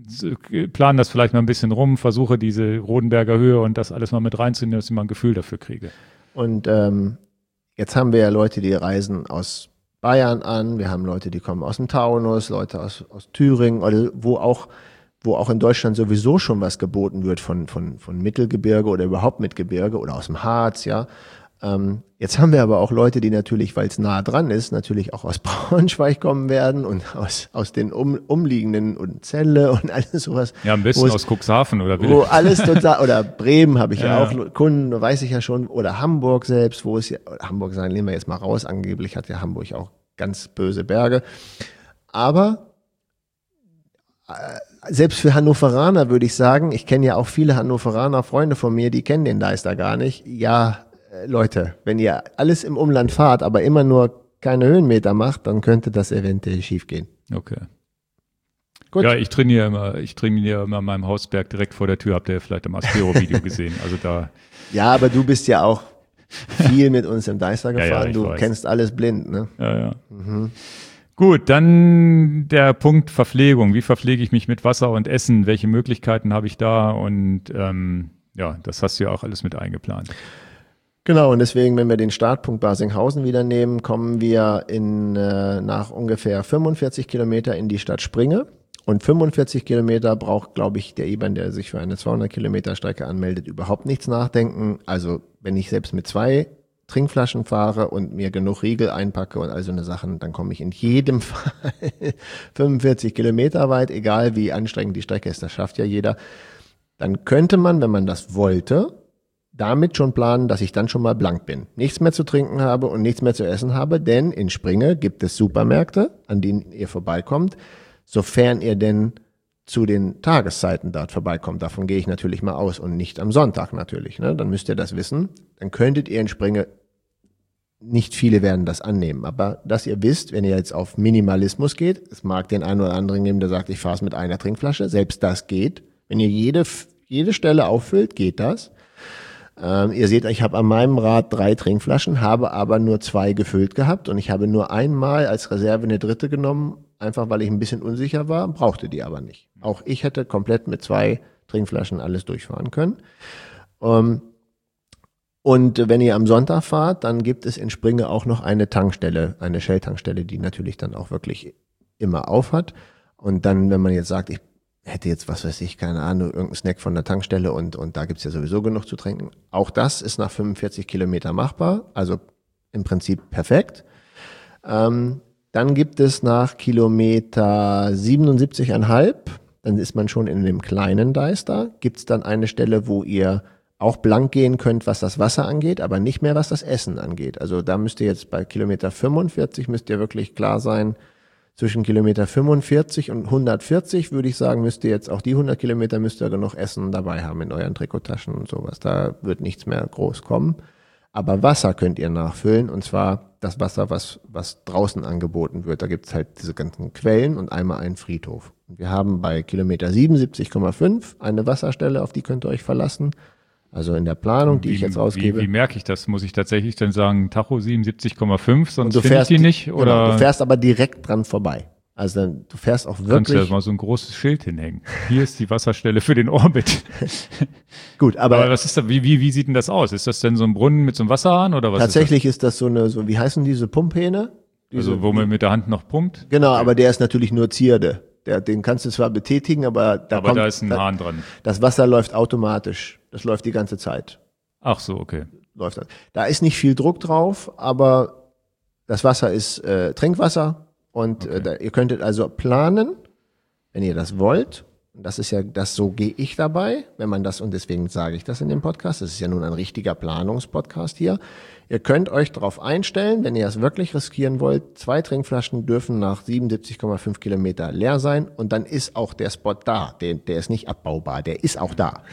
Speaker 1: Plan das vielleicht mal ein bisschen rum, versuche diese Rodenberger Höhe und das alles mal mit reinzunehmen, dass ich mal ein Gefühl dafür kriege.
Speaker 2: Und jetzt haben wir ja Leute, die reisen aus Bayern an, wir haben Leute, die kommen aus dem Taunus, Leute aus Thüringen, oder wo auch in Deutschland sowieso schon was geboten wird von Mittelgebirge oder überhaupt Mittelgebirge oder aus dem Harz, ja. Jetzt haben wir aber auch Leute, die natürlich, weil es nah dran ist, natürlich auch aus Braunschweig kommen werden und aus den umliegenden und Celle und alles sowas.
Speaker 1: Ja, am besten aus Cuxhaven oder wie.
Speaker 2: Wo alles total, oder Bremen habe ich ja auch Kunden, weiß ich ja schon, oder Hamburg selbst, wo es ja, Hamburg sagen, nehmen wir jetzt mal raus, angeblich hat ja Hamburg auch ganz böse Berge. Aber selbst für Hannoveraner würde ich sagen, ich kenne ja auch viele Hannoveraner, Freunde von mir, die kennen den Deister gar nicht. Ja, Leute, wenn ihr alles im Umland fahrt, aber immer nur keine Höhenmeter macht, dann könnte das eventuell schief gehen.
Speaker 1: Okay. Gut. Ja, ich trainiere immer an meinem Hausberg direkt vor der Tür. Habt ihr vielleicht im Aspero-Video gesehen. Also da.
Speaker 2: Ja, aber du bist ja auch viel mit uns im Deister gefahren. Du kennst alles blind, ne?
Speaker 1: Ja. Mhm. Gut, dann der Punkt Verpflegung. Wie verpflege ich mich mit Wasser und Essen? Welche Möglichkeiten habe ich da? Und das hast du ja auch alles mit eingeplant.
Speaker 2: Genau, und deswegen, wenn wir den Startpunkt Barsinghausen wieder nehmen, kommen wir nach ungefähr 45 Kilometer in die Stadt Springe. Und 45 Kilometer braucht, glaube ich, der IBAN, der sich für eine 200 Kilometer Strecke anmeldet, überhaupt nichts nachdenken. Also wenn ich selbst mit 2 Trinkflaschen fahre und mir genug Riegel einpacke und all so eine Sachen, dann komme ich in jedem Fall 45 Kilometer weit, egal wie anstrengend die Strecke ist, das schafft ja jeder. Dann könnte man, wenn man das wollte, damit schon planen, dass ich dann schon mal blank bin, nichts mehr zu trinken habe und nichts mehr zu essen habe, denn in Springe gibt es Supermärkte, an denen ihr vorbeikommt, sofern ihr denn zu den Tageszeiten dort vorbeikommt. Davon gehe ich natürlich mal aus und nicht am Sonntag natürlich. Ne? Dann müsst ihr das wissen. Dann könntet ihr in Springe, nicht viele werden das annehmen, aber dass ihr wisst, wenn ihr jetzt auf Minimalismus geht, es mag den einen oder anderen geben, der sagt, ich fahre es mit einer Trinkflasche, selbst das geht. Wenn ihr jede Stelle auffüllt, geht das. Ihr seht, ich habe an meinem Rad 3 Trinkflaschen, habe aber nur 2 gefüllt gehabt und ich habe nur einmal als Reserve eine dritte genommen, einfach weil ich ein bisschen unsicher war, brauchte die aber nicht. Auch ich hätte komplett mit 2 Trinkflaschen alles durchfahren können. Und wenn ihr am Sonntag fahrt, dann gibt es in Springe auch noch eine Tankstelle, eine Shell-Tankstelle, die natürlich dann auch wirklich immer auf hat. Und dann, wenn man jetzt sagt, ich hätte jetzt, was weiß ich, keine Ahnung, irgendeinen Snack von der Tankstelle und da gibt's ja sowieso genug zu trinken. Auch das ist nach 45 Kilometer machbar, also im Prinzip perfekt. Dann gibt es nach Kilometer 77,5, dann ist man schon in dem kleinen Deister, gibt's dann eine Stelle, wo ihr auch blank gehen könnt, was das Wasser angeht, aber nicht mehr, was das Essen angeht. Also da müsst ihr jetzt bei Kilometer 45 müsst ihr wirklich klar sein, zwischen Kilometer 45 und 140 würde ich sagen, müsst ihr jetzt auch die 100 Kilometer müsst ihr genug Essen dabei haben in euren Trikottaschen und sowas. Da wird nichts mehr groß kommen. Aber Wasser könnt ihr nachfüllen und zwar das Wasser, was draußen angeboten wird. Da gibt's halt diese ganzen Quellen und einmal einen Friedhof. Und wir haben bei Kilometer 77,5 eine Wasserstelle, auf die könnt ihr euch verlassen. Also in der Planung, die ich jetzt ausgebe.
Speaker 1: Wie merke ich das? Muss ich tatsächlich dann sagen, Tacho 77,5, sonst finde ich die nicht? Oder
Speaker 2: genau, du fährst aber direkt dran vorbei. Also du fährst auch wirklich.
Speaker 1: Kannst du ja mal so ein großes Schild hinhängen. Hier ist die Wasserstelle für den Orbit.
Speaker 2: Gut, aber
Speaker 1: was ist da, wie sieht denn das aus? Ist das denn so ein Brunnen mit so einem Wasserhahn oder was?
Speaker 2: Tatsächlich ist das so wie heißen diese Pumphähne?
Speaker 1: Also wo man mit der Hand noch pumpt?
Speaker 2: Genau, aber der ist natürlich nur Zierde. Den kannst du zwar betätigen, aber
Speaker 1: da ist ein Hahn dran.
Speaker 2: Das Wasser läuft automatisch. Das läuft die ganze Zeit.
Speaker 1: Ach so, okay.
Speaker 2: Läuft das. Da ist nicht viel Druck drauf, aber das Wasser ist Trinkwasser und
Speaker 1: Okay.
Speaker 2: ihr könntet also planen, wenn ihr das wollt. Und das ist ja, so gehe ich dabei, wenn man das, und deswegen sage ich das in dem Podcast, das ist ja nun ein richtiger Planungspodcast hier. Ihr könnt euch darauf einstellen, wenn ihr es wirklich riskieren wollt, 2 Trinkflaschen dürfen nach 77,5 Kilometer leer sein und dann ist auch der Spot da. Der ist nicht abbaubar, der ist auch da.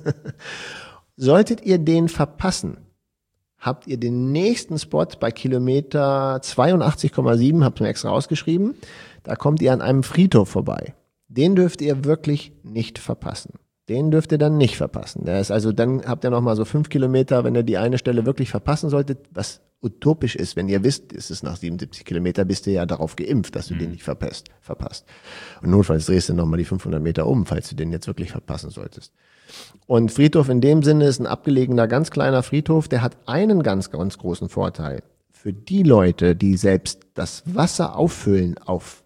Speaker 2: Solltet ihr den verpassen, habt ihr den nächsten Spot bei Kilometer 82,7, habt ihr mir extra rausgeschrieben, da kommt ihr an einem Friedhof vorbei. Den dürft ihr wirklich nicht verpassen. Den dürft ihr dann nicht verpassen. Der ist also, dann habt ihr noch mal so 5 Kilometer, wenn ihr die eine Stelle wirklich verpassen solltet, was utopisch ist, wenn ihr wisst, ist es nach 77 Kilometer, bist du ja darauf geimpft, dass du den nicht verpasst. Und notfalls drehst du noch mal die 500 Meter um, falls du den jetzt wirklich verpassen solltest. Und Friedhof in dem Sinne ist ein abgelegener, ganz kleiner Friedhof, der hat einen ganz, ganz großen Vorteil. Für die Leute, die selbst das Wasser auffüllen auf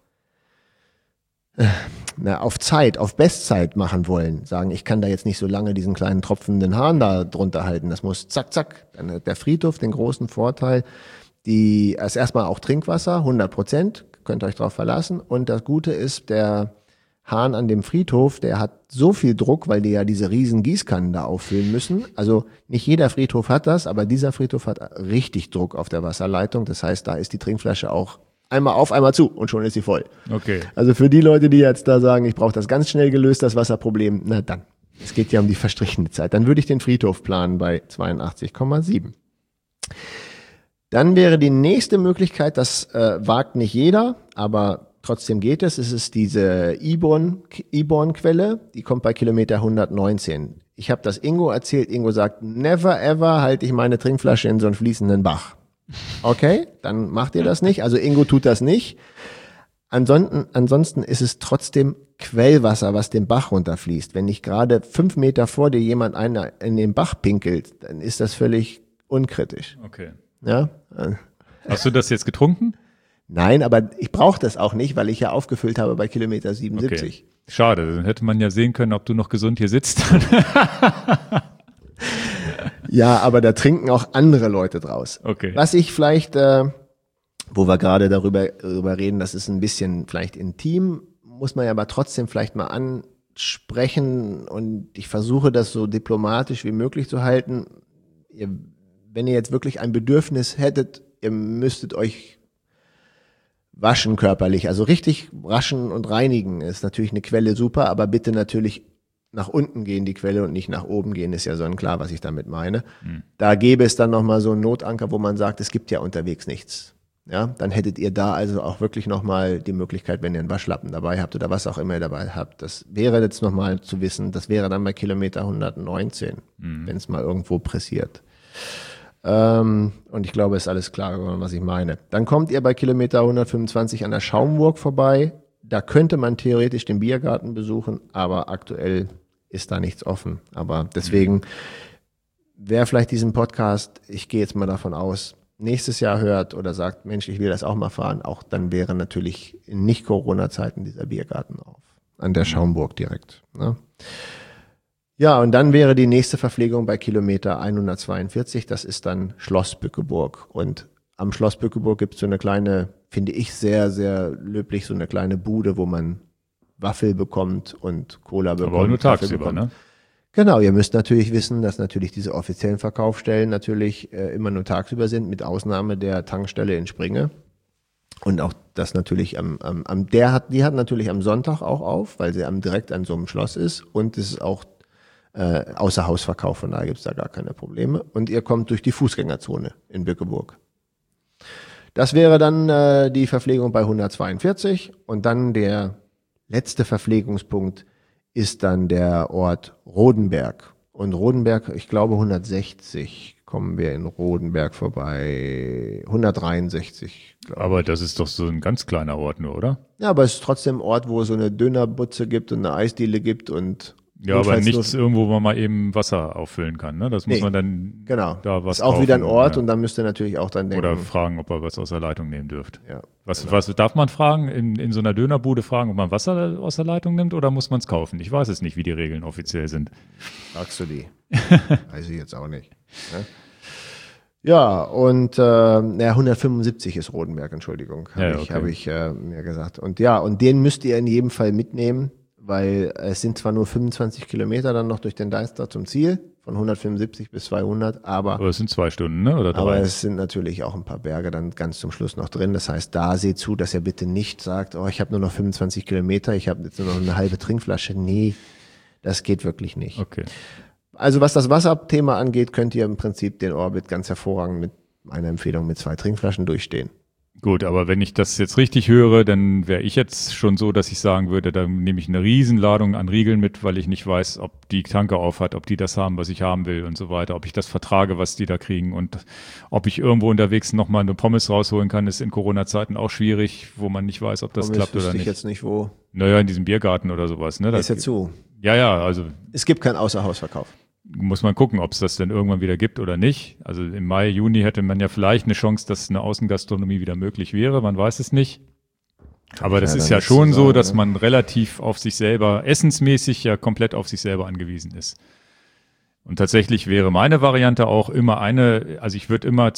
Speaker 2: Zeit, auf Bestzeit machen wollen, sagen, ich kann da jetzt nicht so lange diesen kleinen tropfenden Hahn da drunter halten, das muss zack, zack. Dann hat der Friedhof den großen Vorteil, ist erstmal auch Trinkwasser, 100%, könnt ihr euch drauf verlassen. Und das Gute ist, der Hahn an dem Friedhof, der hat so viel Druck, weil die ja diese riesen Gießkannen da auffüllen müssen. Also nicht jeder Friedhof hat das, aber dieser Friedhof hat richtig Druck auf der Wasserleitung. Das heißt, da ist die Trinkflasche auch einmal auf, einmal zu und schon ist sie voll.
Speaker 1: Okay.
Speaker 2: Also für die Leute, die jetzt da sagen, ich brauche das ganz schnell gelöst, das Wasserproblem, na dann. Es geht ja um die verstrichene Zeit. Dann würde ich den Friedhof planen bei 82,7. Dann wäre die nächste Möglichkeit, das wagt nicht jeder, aber trotzdem geht es. Es ist diese Iborn-Quelle, die kommt bei Kilometer 119. Ich habe das Ingo erzählt. Ingo sagt, never ever halte ich meine Trinkflasche in so einen fließenden Bach. Okay, dann macht ihr das nicht. Also Ingo tut das nicht. Ansonsten ist es trotzdem Quellwasser, was den Bach runterfließt. Wenn nicht gerade 5 Meter vor dir jemand einer in den Bach pinkelt, dann ist das völlig unkritisch.
Speaker 1: Okay.
Speaker 2: Ja?
Speaker 1: Hast du das jetzt getrunken?
Speaker 2: Nein, aber ich brauche das auch nicht, weil ich ja aufgefüllt habe bei Kilometer 77.
Speaker 1: Okay. Schade, dann hätte man ja sehen können, ob du noch gesund hier sitzt.
Speaker 2: Ja, aber da trinken auch andere Leute draus.
Speaker 1: Okay.
Speaker 2: Was ich vielleicht, wo wir gerade darüber reden, das ist ein bisschen vielleicht intim, muss man ja aber trotzdem vielleicht mal ansprechen und ich versuche das so diplomatisch wie möglich zu halten. Wenn ihr jetzt wirklich ein Bedürfnis hättet, ihr müsstet euch waschen körperlich, also richtig waschen und reinigen ist natürlich eine Quelle super, aber bitte natürlich nach unten gehen die Quelle und nicht nach oben gehen, ist ja sonnenklar, was ich damit meine. Da gäbe es dann nochmal so einen Notanker, wo man sagt, es gibt ja unterwegs nichts. Ja, dann hättet ihr da also auch wirklich nochmal die Möglichkeit, wenn ihr einen Waschlappen dabei habt oder was auch immer ihr dabei habt, das wäre jetzt nochmal zu wissen, das wäre dann bei Kilometer 119, wenn es mal irgendwo pressiert. Und ich glaube, ist alles klar geworden, was ich meine. Dann kommt ihr bei Kilometer 125 an der Schaumburg vorbei. Da könnte man theoretisch den Biergarten besuchen, aber aktuell ist da nichts offen. Aber deswegen, wer vielleicht diesen Podcast, ich gehe jetzt mal davon aus, nächstes Jahr hört oder sagt, Mensch, ich will das auch mal fahren, auch dann wäre natürlich in Nicht-Corona-Zeiten dieser Biergarten auf. An der Schaumburg direkt. Ne? Ja, und dann wäre die nächste Verpflegung bei Kilometer 142, das ist dann Schloss Bückeburg. Und am Schloss Bückeburg gibt es so eine kleine, finde ich sehr, sehr löblich, so eine kleine Bude, wo man Waffel bekommt und Cola bekommt.
Speaker 1: Aber nur tagsüber, ne?
Speaker 2: Genau, ihr müsst natürlich wissen, dass natürlich diese offiziellen Verkaufsstellen natürlich immer nur tagsüber sind, mit Ausnahme der Tankstelle in Springe. Und auch das natürlich die hat natürlich am Sonntag auch auf, weil sie direkt an so einem Schloss ist. Und es ist auch außer Hausverkauf, von daher gibt's da gar keine Probleme. Und ihr kommt durch die Fußgängerzone in Bückeburg. Das wäre dann die Verpflegung bei 142 und dann der letzte Verpflegungspunkt ist dann der Ort Rodenberg. Und Rodenberg, ich glaube 160 kommen wir in Rodenberg vorbei, 163.
Speaker 1: Aber das ist doch so ein ganz kleiner Ort nur, oder?
Speaker 2: Ja, aber es ist trotzdem ein Ort, wo es so eine Dönerbutze gibt und eine Eisdiele gibt und
Speaker 1: ja, aber nichts irgendwo, wo man mal eben Wasser auffüllen kann, ne? Das muss man dann
Speaker 2: da was ist auch kaufen, wieder ein Ort und dann müsst ihr natürlich auch dann denken.
Speaker 1: Oder fragen, ob ihr was aus der Leitung nehmen dürft.
Speaker 2: Ja,
Speaker 1: was darf man fragen? In so einer Dönerbude fragen, ob man Wasser aus der Leitung nimmt oder muss man es kaufen? Ich weiß es nicht, wie die Regeln offiziell sind.
Speaker 2: Fragst du die? Weiß ich jetzt auch nicht. Ne? Ja, und 175 ist Rodenberg, Entschuldigung, habe ich mir gesagt. Und ja, und den müsst ihr in jedem Fall mitnehmen, weil es sind zwar nur 25 Kilometer dann noch durch den Deister zum Ziel, von 175 bis 200, aber
Speaker 1: es sind 2 Stunden, ne? Oder 3?
Speaker 2: Aber es sind natürlich auch ein paar Berge dann ganz zum Schluss noch drin. Das heißt, da seht zu, dass ihr bitte nicht sagt, oh, ich habe nur noch 25 Kilometer, ich habe jetzt nur noch eine halbe Trinkflasche. Nee, das geht wirklich nicht.
Speaker 1: Okay.
Speaker 2: Also was das Wasserthema angeht, könnt ihr im Prinzip den Orbit ganz hervorragend mit einer Empfehlung mit 2 Trinkflaschen durchstehen.
Speaker 1: Gut, aber wenn ich das jetzt richtig höre, dann wäre ich jetzt schon so, dass ich sagen würde, da nehme ich eine Riesenladung an Riegeln mit, weil ich nicht weiß, ob die Tanke auf hat, ob die das haben, was ich haben will und so weiter, ob ich das vertrage, was die da kriegen und ob ich irgendwo unterwegs nochmal eine Pommes rausholen kann, ist in Corona-Zeiten auch schwierig, wo man nicht weiß, ob das
Speaker 2: Pommes
Speaker 1: klappt oder nicht.
Speaker 2: Ich jetzt nicht wo.
Speaker 1: Naja, in diesem Biergarten oder sowas. Ne?
Speaker 2: Das ist ja zu.
Speaker 1: Ja, also.
Speaker 2: Es gibt keinen Außerhausverkauf.
Speaker 1: Muss man gucken, ob es das denn irgendwann wieder gibt oder nicht. Also im Mai, Juni hätte man ja vielleicht eine Chance, dass eine Außengastronomie wieder möglich wäre. Man weiß es nicht. Aber das ist ja schon so, dass man relativ auf sich selber, essensmäßig ja komplett auf sich selber angewiesen ist. Und tatsächlich wäre meine Variante auch immer also ich würde immer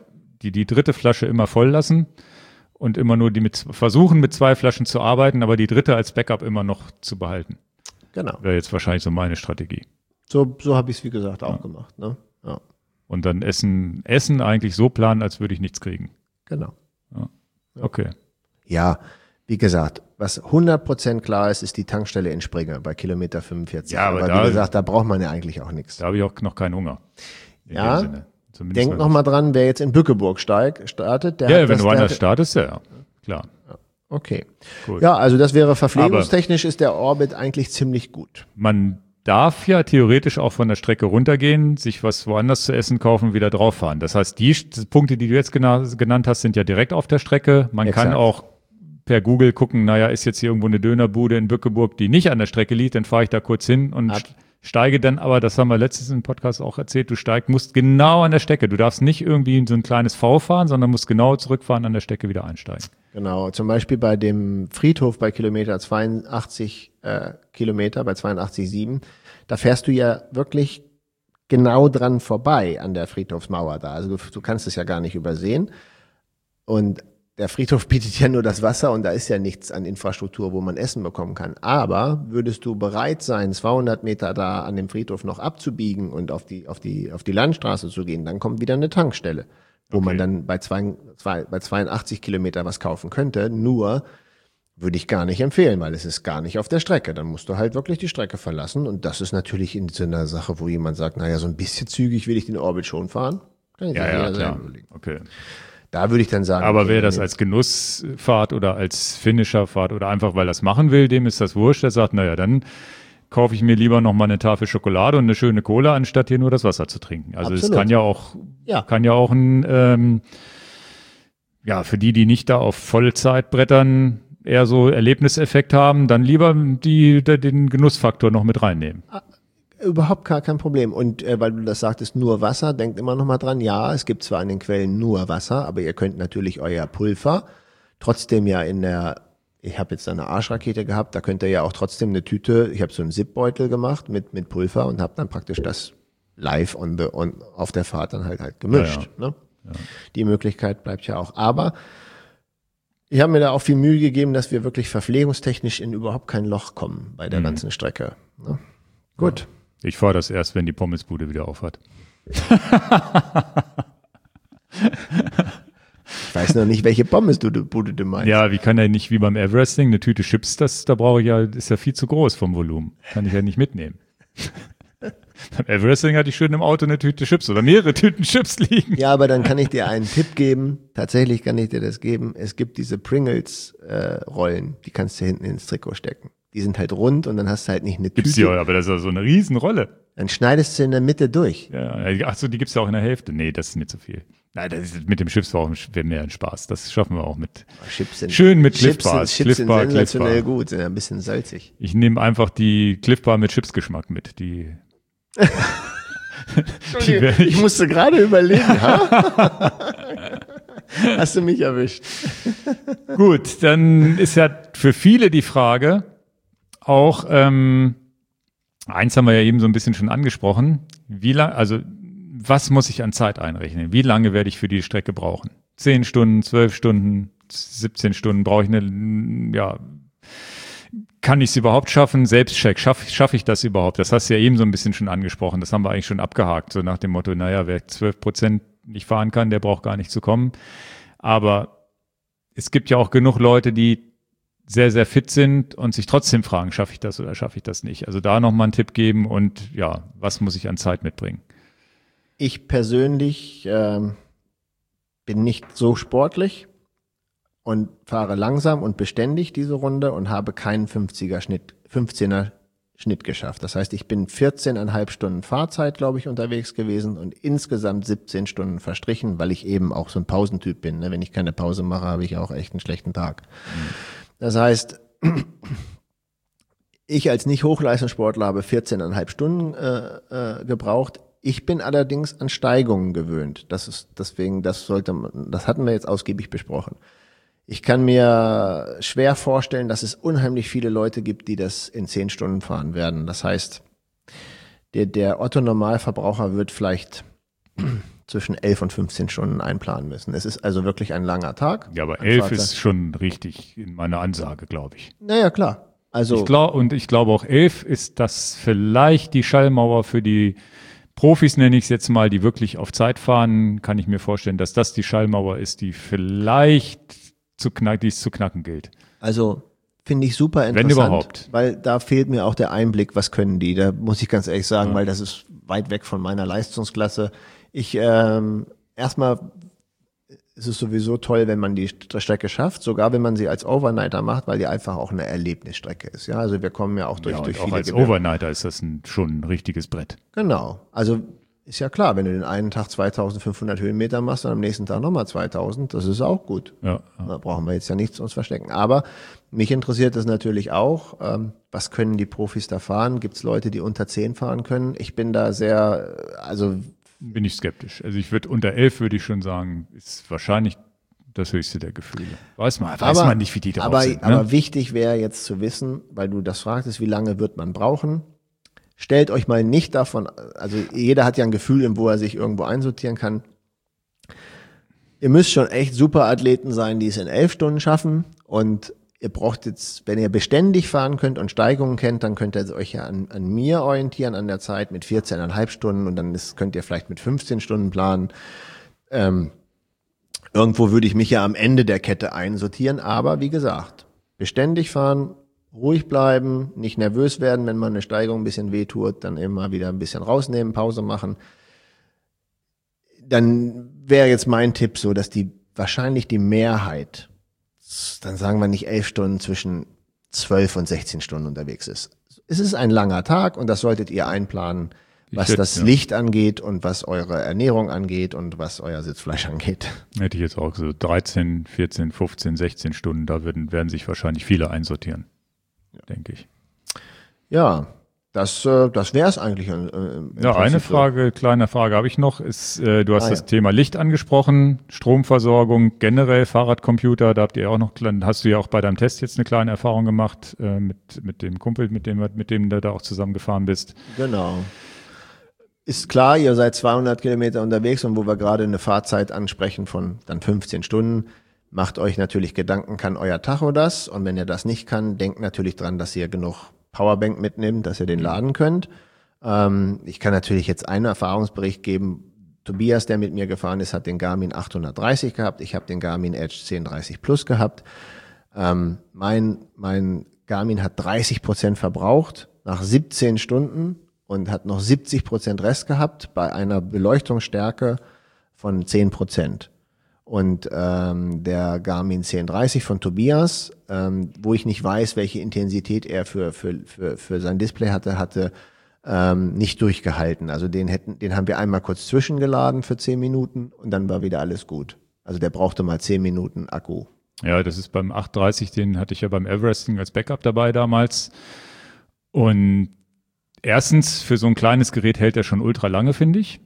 Speaker 1: die dritte Flasche immer voll lassen und immer nur versuchen mit 2 Flaschen zu arbeiten, aber die dritte als Backup immer noch zu behalten.
Speaker 2: Genau.
Speaker 1: Wäre jetzt wahrscheinlich so meine Strategie.
Speaker 2: So habe ich es, wie gesagt, auch gemacht. Ne? Ja.
Speaker 1: Und dann Essen eigentlich so planen, als würde ich nichts kriegen.
Speaker 2: Genau.
Speaker 1: Ja. Okay.
Speaker 2: Ja, wie gesagt, was 100% klar ist, ist die Tankstelle in Springe bei Kilometer 45.
Speaker 1: Ja, aber
Speaker 2: wie gesagt, da braucht man ja eigentlich auch nichts.
Speaker 1: Da habe ich auch noch keinen Hunger.
Speaker 2: Ja, denkt nochmal dran, wer jetzt in Bückeburg startet.
Speaker 1: Wenn du woanders startest, ja, klar.
Speaker 2: Okay. Cool. Ja, also das wäre verpflegungstechnisch ist der Orbit eigentlich ziemlich gut.
Speaker 1: Man darf ja theoretisch auch von der Strecke runtergehen, sich was woanders zu essen kaufen, wieder drauf fahren. Das heißt, die Punkte, die du jetzt genannt hast, sind ja direkt auf der Strecke. Man kann auch per Google gucken, ist jetzt hier irgendwo eine Dönerbude in Bückeburg, die nicht an der Strecke liegt, dann fahre ich da kurz hin und steige dann, aber das haben wir letztens im Podcast auch erzählt, musst genau an der Strecke. Du darfst nicht irgendwie in so ein kleines V fahren, sondern musst genau zurückfahren, an der Strecke wieder einsteigen.
Speaker 2: Genau, zum Beispiel bei dem Friedhof bei Kilometer 82, Kilometer, bei 82,7, da fährst du ja wirklich genau dran vorbei an der Friedhofsmauer da. Also du kannst es ja gar nicht übersehen. Und der Friedhof bietet ja nur das Wasser und da ist ja nichts an Infrastruktur, wo man Essen bekommen kann. Aber würdest du bereit sein, 200 Meter da an dem Friedhof noch abzubiegen und auf die Landstraße zu gehen, dann kommt wieder eine Tankstelle, wo man dann bei 82 Kilometer was kaufen könnte. Nur würde ich gar nicht empfehlen, weil es ist gar nicht auf der Strecke. Dann musst du halt wirklich die Strecke verlassen. Und das ist natürlich in so einer Sache, wo jemand sagt, naja, so ein bisschen zügig will ich den Orbit schon fahren. Kann ich
Speaker 1: Ja, klar. Okay.
Speaker 2: Da würde ich dann sagen.
Speaker 1: Aber wer das als Genussfahrt oder als Finisherfahrt oder einfach weil er das machen will, dem ist das wurscht. Der sagt, naja, dann kaufe ich mir lieber noch mal eine Tafel Schokolade und eine schöne Cola, anstatt hier nur das Wasser zu trinken. Also es kann ja auch ein, für die nicht da auf Vollzeit brettern, eher so Erlebniseffekt haben, dann lieber den Genussfaktor noch mit reinnehmen.
Speaker 2: Überhaupt kein Problem. Und weil du das sagtest, nur Wasser, denkt immer noch mal dran, ja, es gibt zwar in den Quellen nur Wasser, aber ihr könnt natürlich euer Pulver trotzdem ja ich habe jetzt eine Arschrakete gehabt, da könnt ihr ja auch trotzdem eine Tüte, ich habe so einen Zipbeutel gemacht mit Pulver und habe dann praktisch das live auf der Fahrt dann halt gemischt. Ja. Ne? Ja. Die Möglichkeit bleibt ja auch. Aber ich habe mir da auch viel Mühe gegeben, dass wir wirklich verpflegungstechnisch in überhaupt kein Loch kommen bei der ganzen Strecke. Ne? Gut.
Speaker 1: Ja. Ich fahre das erst, wenn die Pommesbude wieder auf hat.
Speaker 2: Ich weiß noch nicht, welche Pommesbude du meinst.
Speaker 1: Ja, wie kann er nicht wie beim Everesting eine Tüte Chips, da brauche ich ja, ist ja viel zu groß vom Volumen. Kann ich ja nicht mitnehmen. Beim Everesting hatte ich schön im Auto eine Tüte Chips oder mehrere Tüten Chips liegen.
Speaker 2: Ja, aber dann kann ich dir einen Tipp geben. Tatsächlich kann ich dir das geben. Es gibt diese Pringles Rollen, die kannst du hinten ins Trikot stecken. Die sind halt rund und dann hast du halt nicht eine Tüte.
Speaker 1: Gibt's die auch, aber das ist ja so eine Riesenrolle.
Speaker 2: Dann schneidest du in der Mitte durch.
Speaker 1: Ja, ach so, die gibt's ja auch in der Hälfte. Nee, das ist mir zu viel. Nein, das ist, mit dem Chips wäre mehr ein Spaß. Das schaffen wir auch mit. Schön mit Cliff Bars.
Speaker 2: Chips sind sensationell gut, sind ein bisschen salzig.
Speaker 1: Ich nehme einfach die Cliff Bar mit Chipsgeschmack mit.
Speaker 2: Ich musste gerade überlegen. Hast du mich erwischt.
Speaker 1: Gut, dann ist ja für viele die Frage auch, eins haben wir ja eben so ein bisschen schon angesprochen, was muss ich an Zeit einrechnen? Wie lange werde ich für die Strecke brauchen? 10 Stunden, 12 Stunden, 17 Stunden brauche ich kann ich es überhaupt schaffen? Selbstcheck, schaffe ich das überhaupt? Das hast du ja eben so ein bisschen schon angesprochen. Das haben wir eigentlich schon abgehakt. So nach dem Motto, naja, wer 12% nicht fahren kann, der braucht gar nicht zu kommen. Aber es gibt ja auch genug Leute, die sehr, sehr fit sind und sich trotzdem fragen, schaffe ich das oder schaffe ich das nicht? Also da nochmal einen Tipp geben und ja, was muss ich an Zeit mitbringen?
Speaker 2: Ich persönlich bin nicht so sportlich und fahre langsam und beständig diese Runde und habe keinen 15er Schnitt geschafft. Das heißt, ich bin 14,5 Stunden Fahrzeit, glaube ich, unterwegs gewesen und insgesamt 17 Stunden verstrichen, weil ich eben auch so ein Pausentyp bin. Ne? Wenn ich keine Pause mache, habe ich auch echt einen schlechten Tag. Das heißt, ich als Nicht-Hochleistungssportler habe 14,5 Stunden gebraucht. Ich bin allerdings an Steigungen gewöhnt. Das hatten wir jetzt ausgiebig besprochen. Ich kann mir schwer vorstellen, dass es unheimlich viele Leute gibt, die das in 10 Stunden fahren werden. Das heißt, der Otto-Normalverbraucher wird vielleicht zwischen 11 und 15 Stunden einplanen müssen. Es ist also wirklich ein langer Tag.
Speaker 1: Ja, aber 11 ist schon richtig in meiner Ansage, glaube ich.
Speaker 2: Naja, klar. Also
Speaker 1: ich glaube auch 11 ist das vielleicht die Schallmauer für die Profis, nenne ich es jetzt mal, die wirklich auf Zeit fahren, kann ich mir vorstellen, dass das die Schallmauer ist, die vielleicht die es zu knacken gilt.
Speaker 2: Also finde ich super interessant.
Speaker 1: Wenn überhaupt.
Speaker 2: Weil da fehlt mir auch der Einblick, was können die. Da muss ich ganz ehrlich sagen, weil das ist weit weg von meiner Leistungsklasse. Erstmal ist es sowieso toll, wenn man die Strecke schafft, sogar wenn man sie als Overnighter macht, weil die einfach auch eine Erlebnisstrecke ist. Ja, also wir kommen ja auch durch
Speaker 1: auch
Speaker 2: viele
Speaker 1: als
Speaker 2: Gebirge.
Speaker 1: Overnighter ist das schon ein richtiges Brett.
Speaker 2: Genau. Also ist ja klar, wenn du den einen Tag 2500 Höhenmeter machst und am nächsten Tag nochmal 2000, das ist auch gut.
Speaker 1: Ja.
Speaker 2: Da brauchen wir jetzt ja nichts uns verstecken. Aber mich interessiert das natürlich auch, was können die Profis da fahren? Gibt es Leute, die unter 10 fahren können? Ich bin da
Speaker 1: bin ich skeptisch. Also unter 11 würde ich schon sagen, ist wahrscheinlich das höchste der Gefühle. Weiß man nicht, wie die drauf sind. Ne?
Speaker 2: Aber wichtig wäre jetzt zu wissen, weil du das fragtest, wie lange wird man brauchen? Stellt euch mal nicht davon, also jeder hat ja ein Gefühl, wo er sich irgendwo einsortieren kann. Ihr müsst schon echt super Athleten sein, die es in 11 Stunden schaffen. Und ihr braucht jetzt, wenn ihr beständig fahren könnt und Steigungen kennt, dann könnt ihr euch ja an mir orientieren, an der Zeit mit 14,5 Stunden und dann könnt ihr vielleicht mit 15 Stunden planen. Irgendwo würde ich mich ja am Ende der Kette einsortieren, aber wie gesagt, beständig fahren, ruhig bleiben, nicht nervös werden, wenn man eine Steigung ein bisschen wehtut, dann immer wieder ein bisschen rausnehmen, Pause machen. Dann wäre jetzt mein Tipp so, dass wahrscheinlich die Mehrheit, dann sagen wir nicht 11 Stunden, zwischen 12 und 16 Stunden unterwegs ist. Es ist ein langer Tag und das solltet ihr einplanen, was das Licht angeht und was eure Ernährung angeht und was euer Sitzfleisch angeht.
Speaker 1: Hätte ich jetzt auch so 13, 14, 15, 16 Stunden, da werden sich wahrscheinlich viele einsortieren, denke ich.
Speaker 2: Ja, das wäre es eigentlich.
Speaker 1: Eine kleine Frage habe ich noch. Du hast das Thema Licht angesprochen, Stromversorgung, generell Fahrradcomputer, da hast du ja auch bei deinem Test jetzt eine kleine Erfahrung gemacht mit dem Kumpel, mit dem du da auch zusammengefahren bist.
Speaker 2: Genau. Ist klar, ihr seid 200 Kilometer unterwegs und wo wir gerade eine Fahrzeit ansprechen von dann 15 Stunden, macht euch natürlich Gedanken, kann euer Tacho das? Und wenn ihr das nicht kann, denkt natürlich dran, dass ihr genug Powerbank mitnimmt, dass ihr den laden könnt. Ich kann natürlich jetzt einen Erfahrungsbericht geben. Tobias, der mit mir gefahren ist, hat den Garmin 830 gehabt. Ich habe den Garmin Edge 1030 Plus gehabt. Mein Garmin hat 30% verbraucht nach 17 Stunden und hat noch 70% Rest gehabt bei einer Beleuchtungsstärke von 10%. Und der Garmin 1030 von Tobias, wo ich nicht weiß, welche Intensität er für sein Display hatte nicht durchgehalten. Also den haben wir einmal kurz zwischengeladen für 10 Minuten und dann war wieder alles gut. Also der brauchte mal 10 Minuten Akku.
Speaker 1: Ja, das ist beim 830, den hatte ich ja beim Everesting als Backup dabei damals. Und erstens, für so ein kleines Gerät hält er schon ultra lange, finde ich.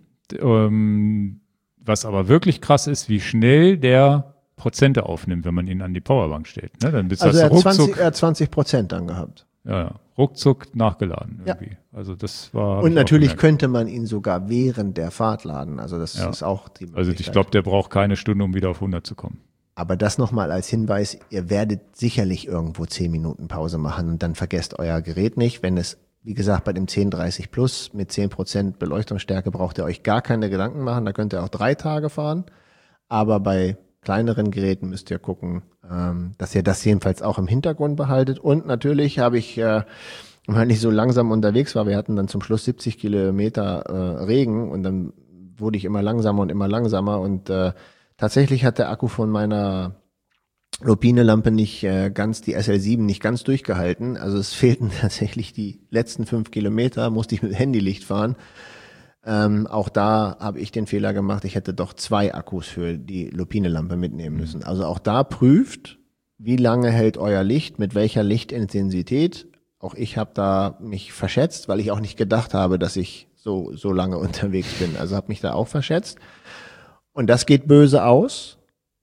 Speaker 1: Was aber wirklich krass ist, wie schnell der Prozente aufnimmt, wenn man ihn an die Powerbank stellt. Ne? Dann
Speaker 2: also er hat 20% dann gehabt.
Speaker 1: Ja, ruckzuck nachgeladen irgendwie. Ja. Also das war.
Speaker 2: Und natürlich könnte man ihn sogar während der Fahrt laden. Also das ist auch die Möglichkeit.
Speaker 1: Also ich glaube, der braucht keine Stunde, um wieder auf 100 zu kommen.
Speaker 2: Aber das nochmal als Hinweis, ihr werdet sicherlich irgendwo 10 Minuten Pause machen und dann vergesst euer Gerät nicht, wenn es wie gesagt, bei dem 1030 Plus mit 10% Beleuchtungsstärke braucht ihr euch gar keine Gedanken machen. Da könnt ihr auch 3 Tage fahren. Aber bei kleineren Geräten müsst ihr gucken, dass ihr das jedenfalls auch im Hintergrund behaltet. Und natürlich habe ich, weil ich so langsam unterwegs war, wir hatten dann zum Schluss 70 Kilometer Regen und dann wurde ich immer langsamer und tatsächlich hat der Akku von meiner Lupine-Lampe nicht ganz, die SL7 nicht ganz durchgehalten. Also es fehlten tatsächlich die letzten 5 Kilometer, musste ich mit Handylicht fahren. Auch da habe ich den Fehler gemacht, ich hätte doch 2 Akkus für die Lupine-Lampe mitnehmen müssen. Also auch da prüft, wie lange hält euer Licht, mit welcher Lichtintensität. Auch ich habe da mich verschätzt, weil ich auch nicht gedacht habe, dass ich so lange unterwegs bin. Also habe mich da auch verschätzt. Und das geht böse aus.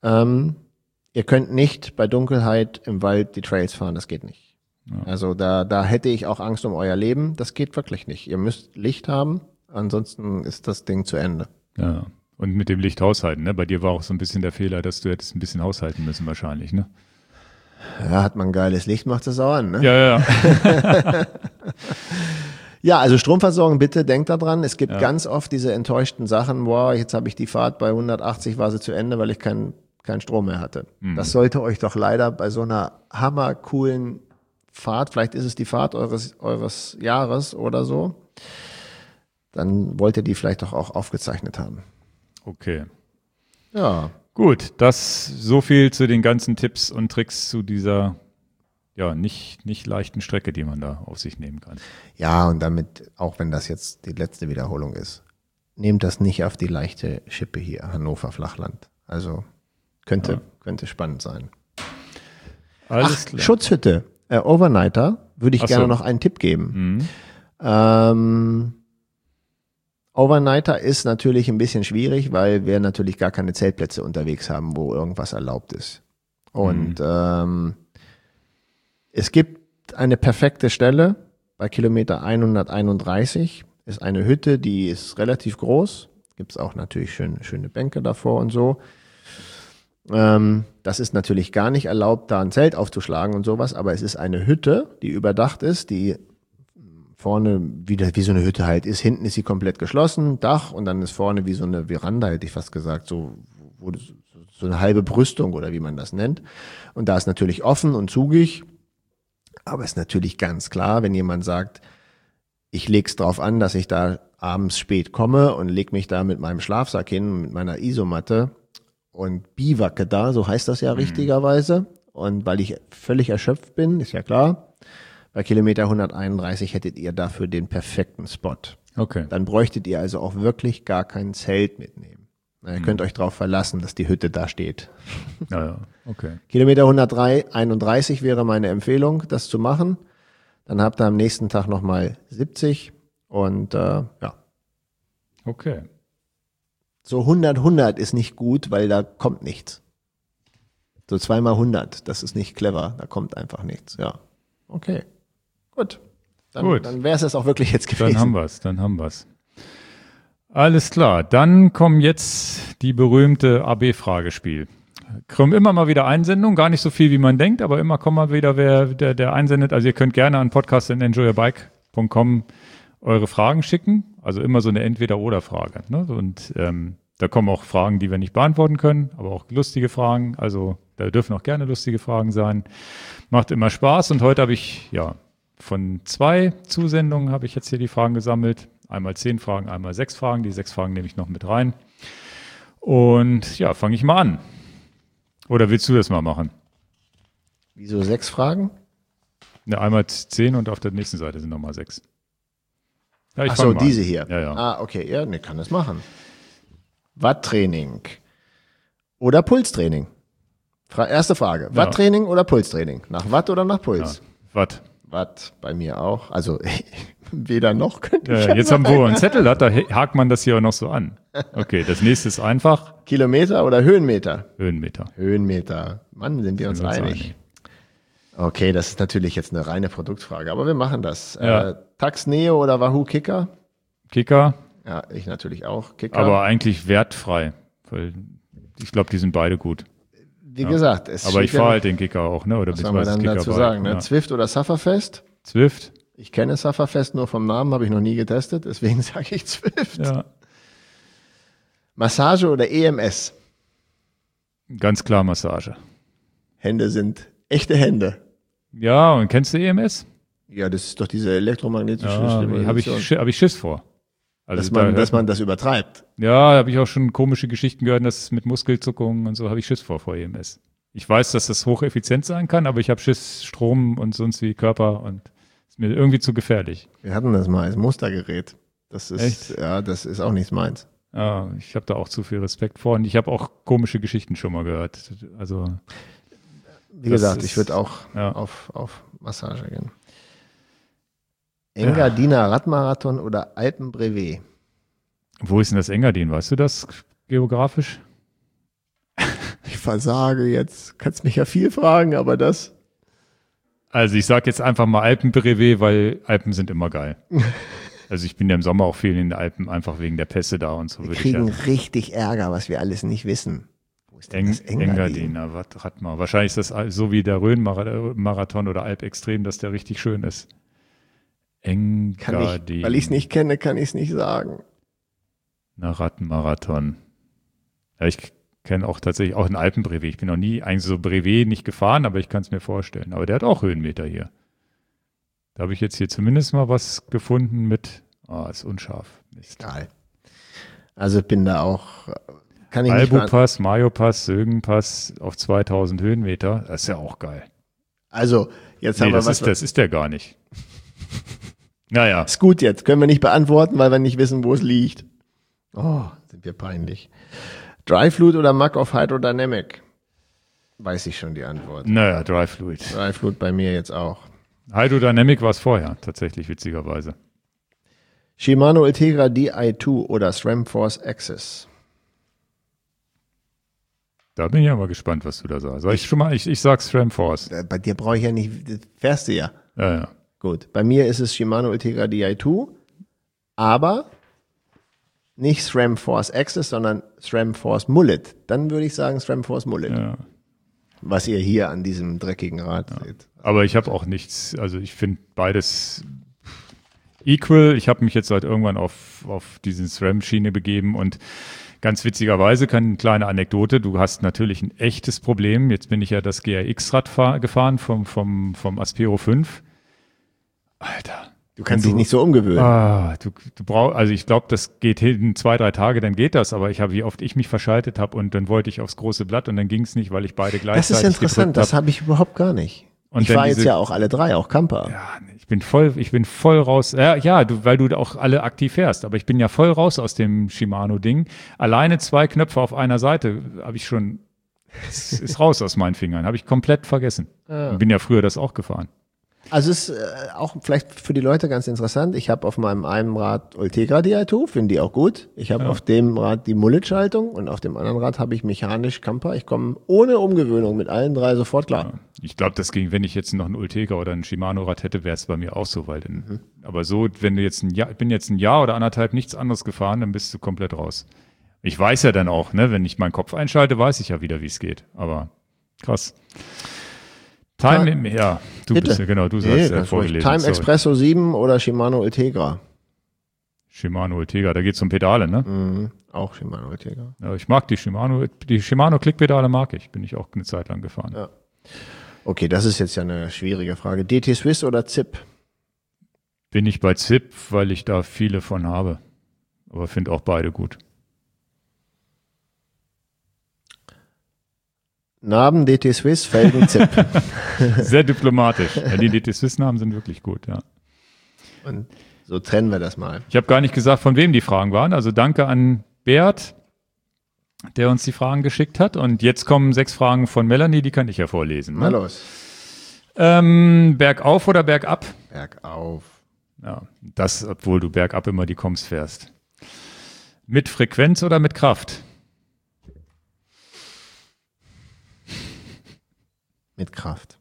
Speaker 2: Ihr könnt nicht bei Dunkelheit im Wald die Trails fahren, das geht nicht. Ja. Also da hätte ich auch Angst um euer Leben, das geht wirklich nicht. Ihr müsst Licht haben, ansonsten ist das Ding zu Ende.
Speaker 1: Ja, und mit dem Licht haushalten, ne? Bei dir war auch so ein bisschen der Fehler, dass du hättest ein bisschen haushalten müssen wahrscheinlich, ne?
Speaker 2: Ja, hat man geiles Licht, macht es auch an, ne?
Speaker 1: Ja.
Speaker 2: Ja, also Stromversorgung, bitte denkt daran. Es gibt ganz oft diese enttäuschten Sachen, boah, jetzt habe ich die Fahrt bei 180, war sie zu Ende, weil ich keinen Strom mehr hatte. Mhm. Das sollte euch doch leider bei so einer hammercoolen Fahrt, vielleicht ist es die Fahrt eures Jahres oder so, dann wollt ihr die vielleicht doch auch aufgezeichnet haben.
Speaker 1: Okay.
Speaker 2: Ja.
Speaker 1: Gut, das so viel zu den ganzen Tipps und Tricks zu dieser nicht leichten Strecke, die man da auf sich nehmen kann.
Speaker 2: Ja, und damit, auch wenn das jetzt die letzte Wiederholung ist, nehmt das nicht auf die leichte Schippe hier, Hannover Flachland. Also könnte spannend sein.
Speaker 1: Alles klar.
Speaker 2: Schutzhütte, Overnighter, würde ich gerne noch einen Tipp geben.
Speaker 1: Mhm.
Speaker 2: Overnighter ist natürlich ein bisschen schwierig, weil wir natürlich gar keine Zeltplätze unterwegs haben, wo irgendwas erlaubt ist. Und es gibt eine perfekte Stelle bei Kilometer 131, ist eine Hütte, die ist relativ groß. Gibt es auch natürlich schöne Bänke davor und so. Das ist natürlich gar nicht erlaubt, da ein Zelt aufzuschlagen und sowas, aber es ist eine Hütte, die überdacht ist, die vorne wie so eine Hütte halt ist. Hinten ist sie komplett geschlossen, Dach, und dann ist vorne wie so eine Veranda, hätte ich fast gesagt, so eine halbe Brüstung oder wie man das nennt. Und da ist natürlich offen und zugig, aber ist natürlich ganz klar, wenn jemand sagt, ich leg's drauf an, dass ich da abends spät komme und leg mich da mit meinem Schlafsack hin, mit meiner Isomatte und biwacke da, so heißt das ja richtigerweise. Und weil ich völlig erschöpft bin, ist ja klar, bei Kilometer 131 hättet ihr dafür den perfekten Spot.
Speaker 1: Okay.
Speaker 2: Dann bräuchtet ihr also auch wirklich gar kein Zelt mitnehmen. Ihr könnt euch darauf verlassen, dass die Hütte da steht.
Speaker 1: Ja, okay.
Speaker 2: Kilometer 131 wäre meine Empfehlung, das zu machen. Dann habt ihr am nächsten Tag nochmal 70 und ja.
Speaker 1: Okay.
Speaker 2: So 100 ist nicht gut, weil da kommt nichts. So 2x100, das ist nicht clever, da kommt einfach nichts, ja. Okay, gut. Dann wäre es das auch wirklich jetzt gewesen.
Speaker 1: Dann haben wir's. Alles klar, dann kommen jetzt die berühmte AB-Fragespiel. Kommen immer mal wieder Einsendungen, gar nicht so viel, wie man denkt, aber immer kommt mal wieder der einsendet. Also ihr könnt gerne an podcast@enjoyyourbike.com eure Fragen schicken. Also immer so eine Entweder-oder-Frage. Ne? Und da kommen auch Fragen, die wir nicht beantworten können, aber auch lustige Fragen. Also da dürfen auch gerne lustige Fragen sein. Macht immer Spaß. Und heute habe ich von 2 Zusendungen habe ich jetzt hier die Fragen gesammelt. Einmal 10 Fragen, einmal 6 Fragen. Die 6 Fragen nehme ich noch mit rein. Und ja, fange ich mal an. Oder willst du das mal machen?
Speaker 2: Wieso 6 Fragen?
Speaker 1: Ja, einmal 10 und auf der nächsten Seite sind nochmal 6. Ja,
Speaker 2: Ach so, diese hier.
Speaker 1: Ja.
Speaker 2: Ah, okay, ja, ne, kann das machen. Watttraining oder Pulstraining? Erste Frage.
Speaker 1: Ja.
Speaker 2: Watttraining oder Pulstraining? Nach Watt oder nach Puls?
Speaker 1: Ja,
Speaker 2: Watt, bei mir auch. Also weder noch könnte ich
Speaker 1: jetzt haben wir einen Zettel, da hakt man das hier auch noch so an. Okay, das nächste ist einfach.
Speaker 2: Kilometer oder Höhenmeter?
Speaker 1: Höhenmeter.
Speaker 2: Mann, sind wir uns einig. Okay, das ist natürlich jetzt eine reine Produktfrage, aber wir machen das.
Speaker 1: Ja.
Speaker 2: Tax Neo oder Wahoo Kicker?
Speaker 1: Kicker.
Speaker 2: Ja, ich natürlich auch. Kicker.
Speaker 1: Aber eigentlich wertfrei, weil ich glaube, die sind beide gut.
Speaker 2: Wie gesagt,
Speaker 1: aber ich fahre halt den Kicker auch, ne? Oder
Speaker 2: was soll man dann dazu sagen? Ne? Ja. Zwift oder Sufferfest?
Speaker 1: Zwift.
Speaker 2: Ich kenne Sufferfest nur vom Namen, habe ich noch nie getestet, deswegen sage ich Zwift.
Speaker 1: Ja.
Speaker 2: Massage oder EMS?
Speaker 1: Ganz klar Massage.
Speaker 2: Hände sind echte Hände.
Speaker 1: Ja, und kennst du EMS?
Speaker 2: Ja, das ist doch diese elektromagnetische
Speaker 1: Stimulation. Hab ich Schiss vor. Also
Speaker 2: dass man das übertreibt.
Speaker 1: Ja, da habe ich auch schon komische Geschichten gehört, dass mit Muskelzuckungen und so habe ich Schiss vor EMS. Ich weiß, dass das hocheffizient sein kann, aber ich habe Schiss, Strom und sonst wie Körper und ist mir irgendwie zu gefährlich.
Speaker 2: Wir hatten das mal als Mustergerät. Das ist,
Speaker 1: echt?
Speaker 2: Ja, das ist auch nichts meins.
Speaker 1: Ja, ich habe da auch zu viel Respekt vor und ich habe auch komische Geschichten schon mal gehört. Also
Speaker 2: wie gesagt, ich würde auch auf Massage gehen. Engadiner Radmarathon oder Alpenbrevet?
Speaker 1: Wo ist denn das Engadin? Weißt du das geografisch?
Speaker 2: Ich versage jetzt. Kannst mich ja viel fragen, aber das.
Speaker 1: Also ich sage jetzt einfach mal Alpenbrevet, weil Alpen sind immer geil. Also ich bin ja im Sommer auch viel in den Alpen, einfach wegen der Pässe da und so.
Speaker 2: Wir kriegen richtig Ärger, was wir alles nicht wissen.
Speaker 1: Wo ist denn das Engadin? Radmarathon. Wahrscheinlich ist das so wie der Rhön-Marathon oder Alpextrem, dass der richtig schön ist. Engadin.
Speaker 2: Weil ich es nicht kenne, kann ich es nicht sagen.
Speaker 1: Radmarathon. Ja, ich kenne auch tatsächlich auch ein Alpenbrevet. Ich bin noch nie eigentlich so Brevet nicht gefahren, aber ich kann es mir vorstellen. Aber der hat auch Höhenmeter hier. Da habe ich jetzt hier zumindest mal was gefunden mit, ist unscharf. Mist.
Speaker 2: Egal. Also ich bin da auch, kann ich
Speaker 1: Albu-Pass, Mayo-Pass, Sögen-Pass auf 2000 Höhenmeter. Das ist ja auch geil.
Speaker 2: Also, jetzt haben wir
Speaker 1: das ist der gar nicht. Naja.
Speaker 2: Ist gut jetzt. Können wir nicht beantworten, weil wir nicht wissen, wo es liegt. Oh, sind wir peinlich. Dry Fluid oder Mug of Hydrodynamic? Weiß ich schon die Antwort.
Speaker 1: Naja, Dry Fluid.
Speaker 2: Dry Fluid bei mir jetzt auch.
Speaker 1: Hydrodynamic war es vorher, tatsächlich, witzigerweise.
Speaker 2: Shimano Ultegra Di2 oder SRAM Force Access?
Speaker 1: Da bin ich ja mal gespannt, was du da sagst. Sag ich schon mal, ich sag SRAM Force.
Speaker 2: Bei dir brauche ich ja nicht, das fährst du ja.
Speaker 1: Ja.
Speaker 2: Gut, bei mir ist es Shimano Ultegra Di2, aber nicht SRAM Force Access, sondern SRAM Force Mullet. Dann würde ich sagen SRAM Force Mullet.
Speaker 1: Ja.
Speaker 2: Was ihr hier an diesem dreckigen Rad seht.
Speaker 1: Aber ich habe auch nichts, also ich finde beides equal. Ich habe mich jetzt halt irgendwann auf diese SRAM-Schiene begeben und ganz witzigerweise, eine kleine Anekdote, du hast natürlich ein echtes Problem. Jetzt bin ich ja das GRX-Rad gefahren vom Aspero 5. Alter.
Speaker 2: Du kannst dich nicht so umgewöhnen.
Speaker 1: Du brauchst, also ich glaube, das geht hin 2-3 Tage, dann geht das, aber wie oft ich mich verschaltet habe und dann wollte ich aufs große Blatt und dann ging es nicht, weil ich beide gleichzeitig
Speaker 2: Das ist interessant, das habe ich überhaupt gar nicht.
Speaker 1: Und
Speaker 2: ich fahre jetzt ja auch alle 3, auch Camper.
Speaker 1: Ja, ich bin voll raus. Weil du auch alle aktiv fährst, aber ich bin ja voll raus aus dem Shimano-Ding. Alleine 2 Knöpfe auf einer Seite habe ich schon, ist raus aus meinen Fingern, habe ich komplett vergessen. Bin ja früher das auch gefahren.
Speaker 2: Also es ist auch vielleicht für die Leute ganz interessant. Ich habe auf meinem einen Rad Ultegra Di2, finde die auch gut. Ich habe auf dem Rad die Mullet-Schaltung und auf dem anderen Rad habe ich mechanisch Camper. Ich komme ohne Umgewöhnung mit allen 3 sofort klar.
Speaker 1: Ja, ich glaube, das ging, wenn ich jetzt noch ein Ultegra oder ein Shimano-Rad hätte, wäre es bei mir auch so, weil aber so, wenn du jetzt ich bin jetzt ein Jahr oder anderthalb nichts anderes gefahren, dann bist du komplett raus. Ich weiß ja dann auch, ne, wenn ich meinen Kopf einschalte, weiß ich ja wieder, wie es geht. Aber krass. Du bist ja, genau, du sagst ja vorgelesen.
Speaker 2: Time Expresso 7 oder Shimano Ultegra?
Speaker 1: Shimano Ultegra, da geht's um Pedale, ne?
Speaker 2: Auch Shimano Ultegra.
Speaker 1: Ja, ich mag die Shimano Klickpedale mag ich, bin ich auch eine Zeit lang gefahren.
Speaker 2: Ja. Okay, das ist jetzt ja eine schwierige Frage. DT Swiss oder ZIP?
Speaker 1: Bin ich bei ZIP, weil ich da viele von habe. Aber finde auch beide gut.
Speaker 2: Namen DT Swiss, Felgen ZIP.
Speaker 1: Sehr diplomatisch. Ja, die DT Swiss Namen sind wirklich gut, ja.
Speaker 2: Und so trennen wir das mal.
Speaker 1: Ich habe gar nicht gesagt, von wem die Fragen waren. Also danke an Bert, der uns die Fragen geschickt hat. Und jetzt kommen 6 Fragen von Melanie, die kann ich ja vorlesen. Ne?
Speaker 2: Mal los.
Speaker 1: Bergauf oder bergab?
Speaker 2: Bergauf.
Speaker 1: Ja, das, obwohl du bergab immer die Koms fährst. Mit Frequenz oder mit Kraft?
Speaker 2: Mit Kraft.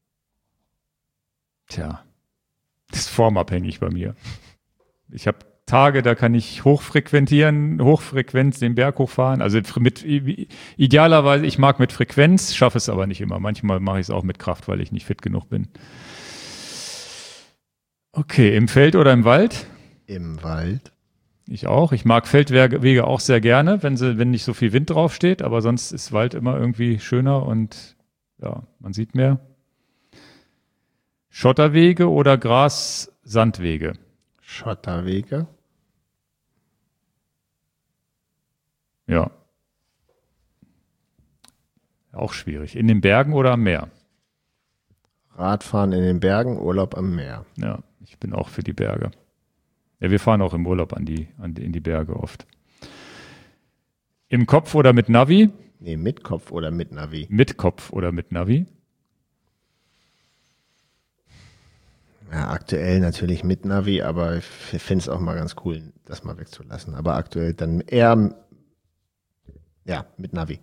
Speaker 1: Tja, das ist formabhängig bei mir. Ich habe Tage, da kann ich hochfrequent den Berg hochfahren. Also idealerweise, ich mag mit Frequenz, schaffe es aber nicht immer. Manchmal mache ich es auch mit Kraft, weil ich nicht fit genug bin. Okay, im Feld oder im Wald?
Speaker 2: Im Wald.
Speaker 1: Ich auch. Ich mag Feldwege auch sehr gerne, wenn nicht so viel Wind draufsteht, aber sonst ist Wald immer irgendwie schöner und ja, man sieht mehr. Schotterwege oder Gras-Sandwege?
Speaker 2: Schotterwege.
Speaker 1: Ja. Auch schwierig. In den Bergen oder am Meer?
Speaker 2: Radfahren in den Bergen, Urlaub am Meer.
Speaker 1: Ja, ich bin auch für die Berge. Ja, wir fahren auch im Urlaub in die Berge oft. Im Kopf oder mit Navi?
Speaker 2: Nee, mit Kopf oder mit Navi?
Speaker 1: Mit Kopf oder mit Navi?
Speaker 2: Ja, aktuell natürlich mit Navi, aber ich finde es auch mal ganz cool, das mal wegzulassen. Aber aktuell dann eher, mit Navi.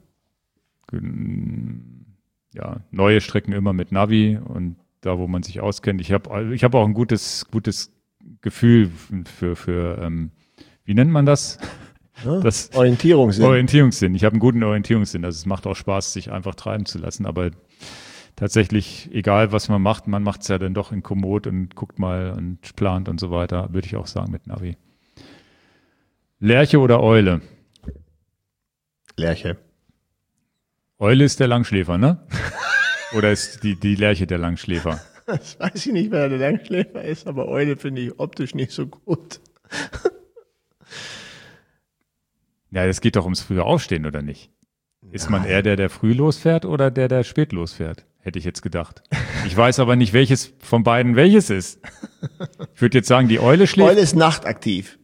Speaker 1: Ja, neue Strecken immer mit Navi und da, wo man sich auskennt. Ich hab auch ein gutes Gefühl für wie nennt man das? Das Orientierungssinn. Ich habe einen guten Orientierungssinn. Also es macht auch Spaß, sich einfach treiben zu lassen. Aber tatsächlich, egal was man macht es ja dann doch in Komoot und guckt mal und plant und so weiter, würde ich auch sagen mit Navi. Lerche oder Eule?
Speaker 2: Lerche.
Speaker 1: Eule ist der Langschläfer, ne? Oder ist die Lerche der Langschläfer?
Speaker 2: Das weiß ich nicht, wer der Langschläfer ist, aber Eule finde ich optisch nicht so gut.
Speaker 1: Ja, es geht doch ums frühe Aufstehen, oder nicht? Ist man eher der früh losfährt oder der spät losfährt? Hätte ich jetzt gedacht. Ich weiß aber nicht, welches von beiden welches ist. Ich würde jetzt sagen, die Eule schläft.
Speaker 2: Eule ist nachtaktiv.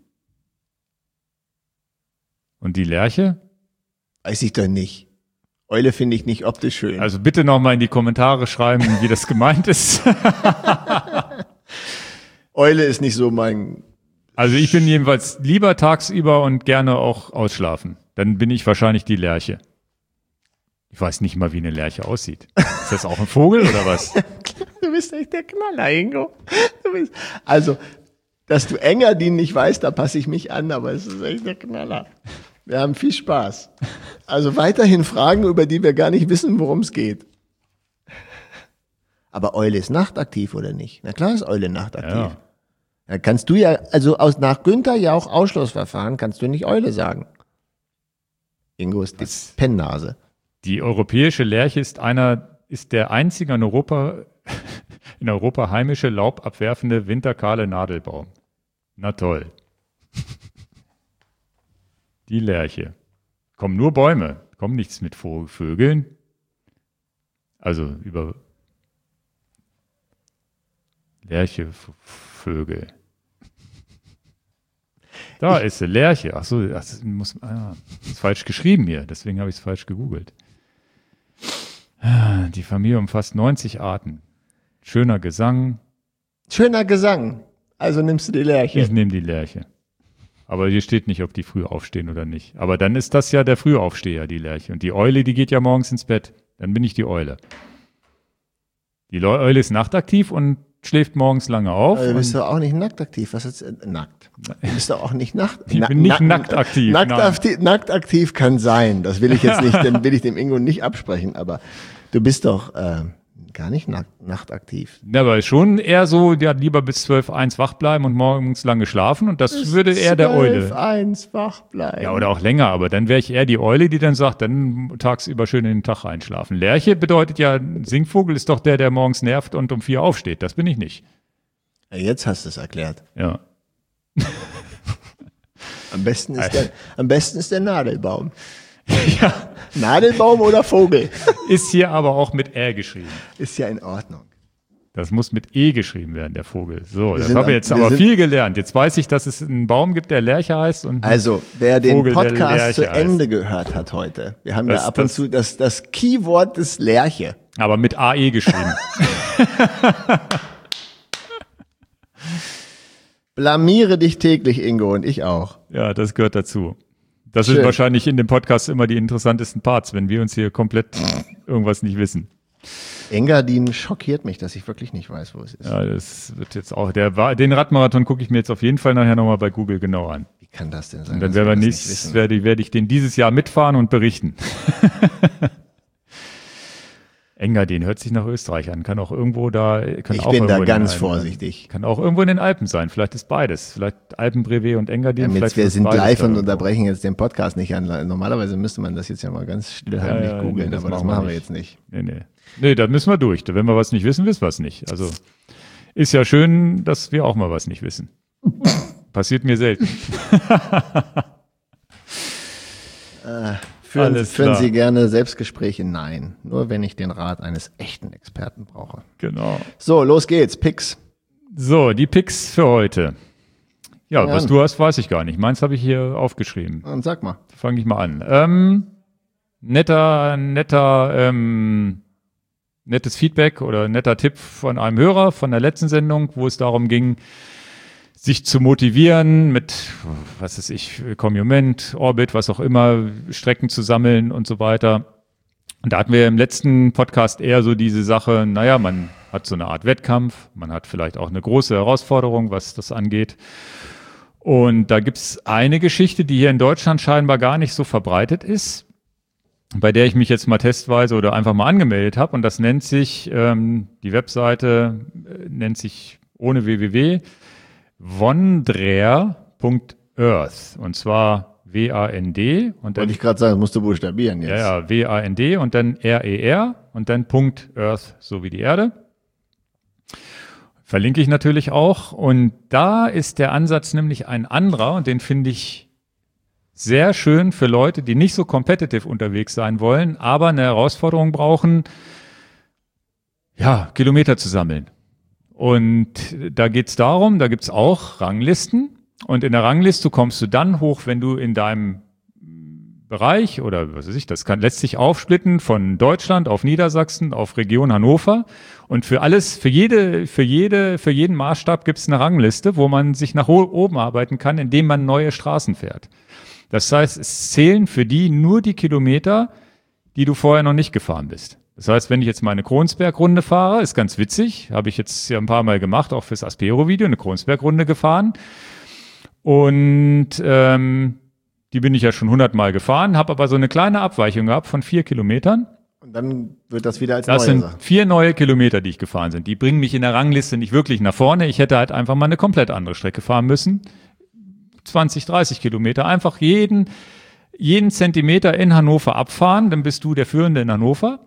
Speaker 1: Und die Lerche?
Speaker 2: Weiß ich doch nicht. Eule finde ich nicht optisch schön.
Speaker 1: Also bitte nochmal in die Kommentare schreiben, wie das gemeint ist.
Speaker 2: Eule ist nicht so mein
Speaker 1: Also ich bin jedenfalls lieber tagsüber und gerne auch ausschlafen. Dann bin ich wahrscheinlich die Lerche. Ich weiß nicht mal, wie eine Lerche aussieht. Ist das auch ein Vogel oder was?
Speaker 2: Du bist echt der Knaller, Ingo. Also, dass du Engadin nicht weißt, da passe ich mich an, aber es ist echt der Knaller. Wir haben viel Spaß. Also weiterhin Fragen, über die wir gar nicht wissen, worum es geht. Aber Eule ist nachtaktiv oder nicht? Na klar ist Eule nachtaktiv.
Speaker 1: Ja.
Speaker 2: Da kannst du ja, also nach Günther Jauch Ausschlussverfahren kannst du nicht Eule sagen. Ingo ist die Pennnase.
Speaker 1: Die europäische Lerche ist der einzige in Europa heimische laubabwerfende winterkahle Nadelbaum. Na toll. Die Lerche. Kommen nur Bäume, kommen nichts mit Vögeln. Also über Lerche, Vögel. Da ist sie, Lerche. Ach so, das ist falsch geschrieben hier, deswegen habe ich es falsch gegoogelt. Die Familie umfasst 90 Arten. Schöner Gesang.
Speaker 2: Schöner Gesang. Also nimmst du die Lerche.
Speaker 1: Ich nehme die Lerche. Aber hier steht nicht, ob die früh aufstehen oder nicht. Aber dann ist das ja der Frühaufsteher, die Lerche. Und die Eule, die geht ja morgens ins Bett. Dann bin ich die Eule. Die Eule ist nachtaktiv und schläft morgens lange auf.
Speaker 2: Du bist doch auch nicht nacktaktiv. Was ist nackt? Du bist doch auch nicht nackt.
Speaker 1: Ich bin nicht nacktaktiv.
Speaker 2: Nacktaktiv kann sein. Das will ich jetzt nicht, dann will ich dem Ingo nicht absprechen. Aber du bist doch gar nicht nachtaktiv.
Speaker 1: Ja, aber schon eher so, ja, lieber bis 12, 1 wach bleiben und morgens lange schlafen. Und das bis würde eher der Eule.
Speaker 2: 12, 1 wach bleiben.
Speaker 1: Ja, oder auch länger. Aber dann wäre ich eher die Eule, die dann sagt, dann tagsüber schön in den Tag einschlafen. Lerche bedeutet ja, Singvogel ist doch der morgens nervt und um 4 aufsteht. Das bin ich nicht.
Speaker 2: Ja, jetzt hast du es erklärt.
Speaker 1: Ja.
Speaker 2: Am besten ist der Nadelbaum.
Speaker 1: Ja.
Speaker 2: Nadelbaum oder Vogel?
Speaker 1: Ist hier aber auch mit R geschrieben.
Speaker 2: Ist ja in Ordnung.
Speaker 1: Das muss mit E geschrieben werden, der Vogel. So, das habe ich jetzt aber viel gelernt. Jetzt weiß ich, dass es einen Baum gibt, der Lerche heißt. Und
Speaker 2: also, wer den
Speaker 1: Vogel,
Speaker 2: Podcast zu Ende gehört hat heute, wir haben ja ab und zu das Keyword des Lerche.
Speaker 1: Aber mit AE geschrieben.
Speaker 2: Blamiere dich täglich, Ingo, und ich auch.
Speaker 1: Ja, das gehört dazu. Das
Speaker 2: Schön.
Speaker 1: sind wahrscheinlich in dem Podcast immer die interessantesten Parts, wenn wir uns hier komplett irgendwas nicht wissen.
Speaker 2: Engadin schockiert mich, dass ich wirklich nicht weiß, wo es ist.
Speaker 1: Ja, das wird jetzt auch, den Radmarathon gucke ich mir jetzt auf jeden Fall nachher nochmal bei Google genau an.
Speaker 2: Wie kann das denn sein?
Speaker 1: Und dann werde ich den dieses Jahr mitfahren und berichten. Engadin hört sich nach Österreich an, kann auch irgendwo da.
Speaker 2: Ich bin da ganz vorsichtig.
Speaker 1: Kann auch irgendwo in den Alpen sein, vielleicht ist beides. Vielleicht Alpenbrevet und Engadin.
Speaker 2: Ja, wir sind live und unterbrechen jetzt den Podcast nicht an. Normalerweise müsste man das jetzt ja mal ganz stillheimlich googeln, aber das machen wir jetzt nicht.
Speaker 1: Nee, da müssen wir durch. Wenn wir was nicht wissen, wissen wir es nicht. Also ist ja schön, dass wir auch mal was nicht wissen. Passiert mir selten.
Speaker 2: Führen Sie gerne Selbstgespräche? Nein. Nur wenn ich den Rat eines echten Experten brauche.
Speaker 1: Genau.
Speaker 2: So, los geht's. Picks.
Speaker 1: So, die Picks für heute. Ja, was du hast, weiß ich gar nicht. Meins habe ich hier aufgeschrieben.
Speaker 2: Und sag mal.
Speaker 1: Fange ich mal an. Nettes Feedback oder netter Tipp von einem Hörer von der letzten Sendung, wo es darum ging, sich zu motivieren mit, was weiß ich, Commument, Orbit, was auch immer, Strecken zu sammeln und so weiter. Und da hatten wir im letzten Podcast eher so diese Sache, naja, man hat so eine Art Wettkampf, man hat vielleicht auch eine große Herausforderung, was das angeht. Und da gibt's eine Geschichte, die hier in Deutschland scheinbar gar nicht so verbreitet ist, bei der ich mich jetzt mal testweise oder einfach mal angemeldet habe. Und das nennt sich, die Webseite nennt sich ohne www, Wandrer.earth und zwar W-A-N-D und dann.
Speaker 2: Wollte ich gerade sagen, das musst du buchstabieren jetzt.
Speaker 1: Ja, W-A-N-D und dann R-E-R und dann .earth, so wie die Erde. Verlinke ich natürlich auch. Und da ist der Ansatz nämlich ein anderer und den finde ich sehr schön für Leute, die nicht so competitive unterwegs sein wollen, aber eine Herausforderung brauchen, ja, Kilometer zu sammeln. Und da geht's darum, da gibt's auch Ranglisten. Und in der Rangliste kommst du dann hoch, wenn du in deinem Bereich oder was weiß ich, lässt sich aufsplitten von Deutschland auf Niedersachsen auf Region Hannover und für jeden Maßstab gibt es eine Rangliste, wo man sich nach oben arbeiten kann, indem man neue Straßen fährt. Das heißt, es zählen für die nur die Kilometer, die du vorher noch nicht gefahren bist. Das heißt, wenn ich jetzt meine Kronsberg-Runde fahre, ist ganz witzig, habe ich jetzt ja ein paar Mal gemacht, auch fürs Aspero-Video, eine Kronsberg-Runde gefahren und die bin ich ja schon 100 Mal gefahren, habe aber so eine kleine Abweichung gehabt von 4 Kilometern.
Speaker 2: Und dann wird das wieder als
Speaker 1: Das
Speaker 2: neue
Speaker 1: sind
Speaker 2: Sache.
Speaker 1: 4 neue Kilometer, die ich gefahren bin. Die bringen mich in der Rangliste nicht wirklich nach vorne. Ich hätte halt einfach mal eine komplett andere Strecke fahren müssen. 20, 30 Kilometer. Einfach jeden Zentimeter in Hannover abfahren, dann bist du der Führende in Hannover.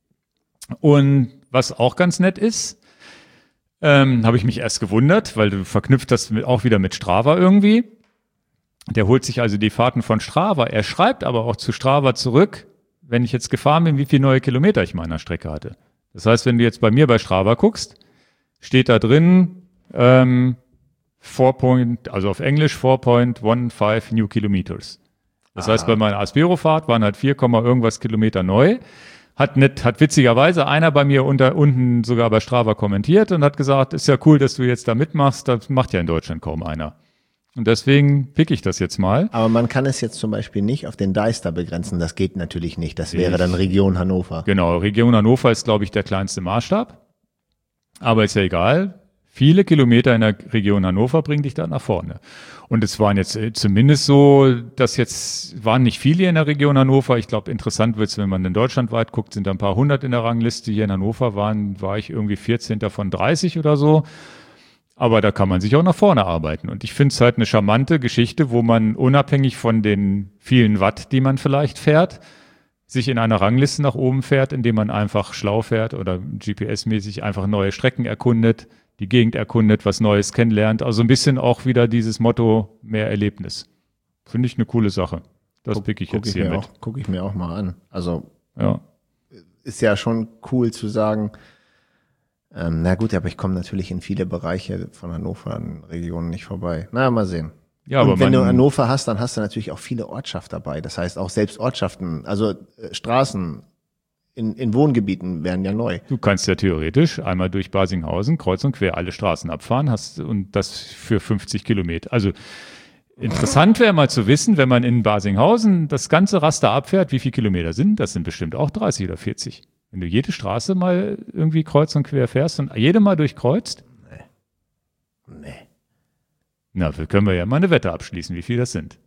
Speaker 1: Und was auch ganz nett ist, habe ich mich erst gewundert, weil du verknüpft das auch wieder mit Strava irgendwie. Der holt sich also die Fahrten von Strava. Er schreibt aber auch zu Strava zurück, wenn ich jetzt gefahren bin, wie viele neue Kilometer ich meiner Strecke hatte. Das heißt, wenn du jetzt bei mir bei Strava guckst, steht da drin, 4 Point, also auf Englisch 4.15 New Kilometers. Das heißt, bei meiner Aspero-Fahrt waren halt 4, irgendwas Kilometer neu. Hat witzigerweise einer bei mir unten sogar bei Strava kommentiert und hat gesagt, ist ja cool, dass du jetzt da mitmachst, das macht ja in Deutschland kaum einer. Und deswegen pick ich das jetzt mal.
Speaker 2: Aber man kann es jetzt zum Beispiel nicht auf den Deister begrenzen. Das geht natürlich nicht. Das wäre dann Region Hannover.
Speaker 1: Genau, Region Hannover ist, glaube ich, der kleinste Maßstab. Aber ist ja egal. Viele Kilometer in der Region Hannover bringen dich da nach vorne. Und es waren jetzt zumindest so, waren nicht viele in der Region Hannover. Ich glaube, interessant wird's, wenn man in Deutschland weit guckt, sind da ein paar hundert in der Rangliste. Hier in Hannover war ich irgendwie 14. von 30 oder so. Aber da kann man sich auch nach vorne arbeiten. Und ich finde es halt eine charmante Geschichte, wo man unabhängig von den vielen Watt, die man vielleicht fährt, sich in einer Rangliste nach oben fährt, indem man einfach schlau fährt oder GPS-mäßig einfach neue Strecken erkundet, die Gegend erkundet, was Neues kennenlernt. Also ein bisschen auch wieder dieses Motto, mehr Erlebnis. Finde ich eine coole Sache. Das pick ich jetzt hier mit.
Speaker 2: Gucke ich mir auch mal an. Also
Speaker 1: ja.
Speaker 2: Ist ja schon cool zu sagen, na gut, aber ich komme natürlich in viele Bereiche von Hannover in Regionen nicht vorbei. Na, mal sehen.
Speaker 1: Ja,
Speaker 2: und
Speaker 1: aber
Speaker 2: wenn du Hannover hast, dann hast du natürlich auch viele Ortschaften dabei. Das heißt auch selbst Ortschaften, also Straßen in Wohngebieten wären ja neu.
Speaker 1: Du kannst ja theoretisch einmal durch Basinghausen kreuz und quer alle Straßen abfahren und das für 50 Kilometer. Also interessant wäre mal zu wissen, wenn man in Basinghausen das ganze Raster abfährt, wie viele Kilometer sind. Das sind bestimmt auch 30 oder 40. Wenn du jede Straße mal irgendwie kreuz und quer fährst und jede mal durchkreuzt?
Speaker 2: Nee.
Speaker 1: Na, können wir ja mal eine Wette abschließen, wie viel das sind.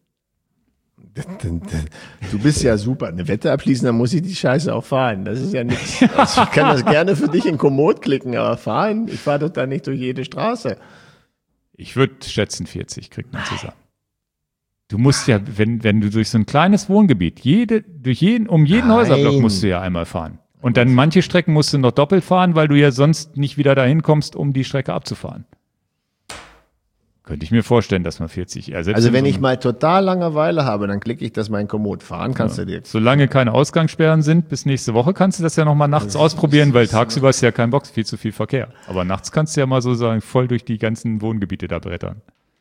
Speaker 2: Du bist ja super. Eine Wette abschließen, dann muss ich die Scheiße auch fahren. Das ist ja nichts. Also ich kann das gerne für dich in Komoot klicken, aber fahren, ich fahre doch da nicht durch jede Straße.
Speaker 1: Ich würde schätzen 40 kriegt man zusammen. Du musst ja, wenn du durch so ein kleines Wohngebiet, um jeden Häuserblock musst du ja einmal fahren. Und dann manche Strecken musst du noch doppelt fahren, weil du ja sonst nicht wieder dahin kommst, um die Strecke abzufahren. Könnte ich mir vorstellen, dass man 40 ersetzt.
Speaker 2: Also wenn ich mal total Langeweile habe, dann klicke ich das mal in Komoot. Fahren kannst du dir.
Speaker 1: Solange keine Ausgangssperren sind, bis nächste Woche kannst du das ja nochmal nachts ausprobieren, weil tagsüber ist ja kein Box, viel zu viel Verkehr. Aber nachts kannst du ja mal so sagen, voll durch die ganzen Wohngebiete da brettern.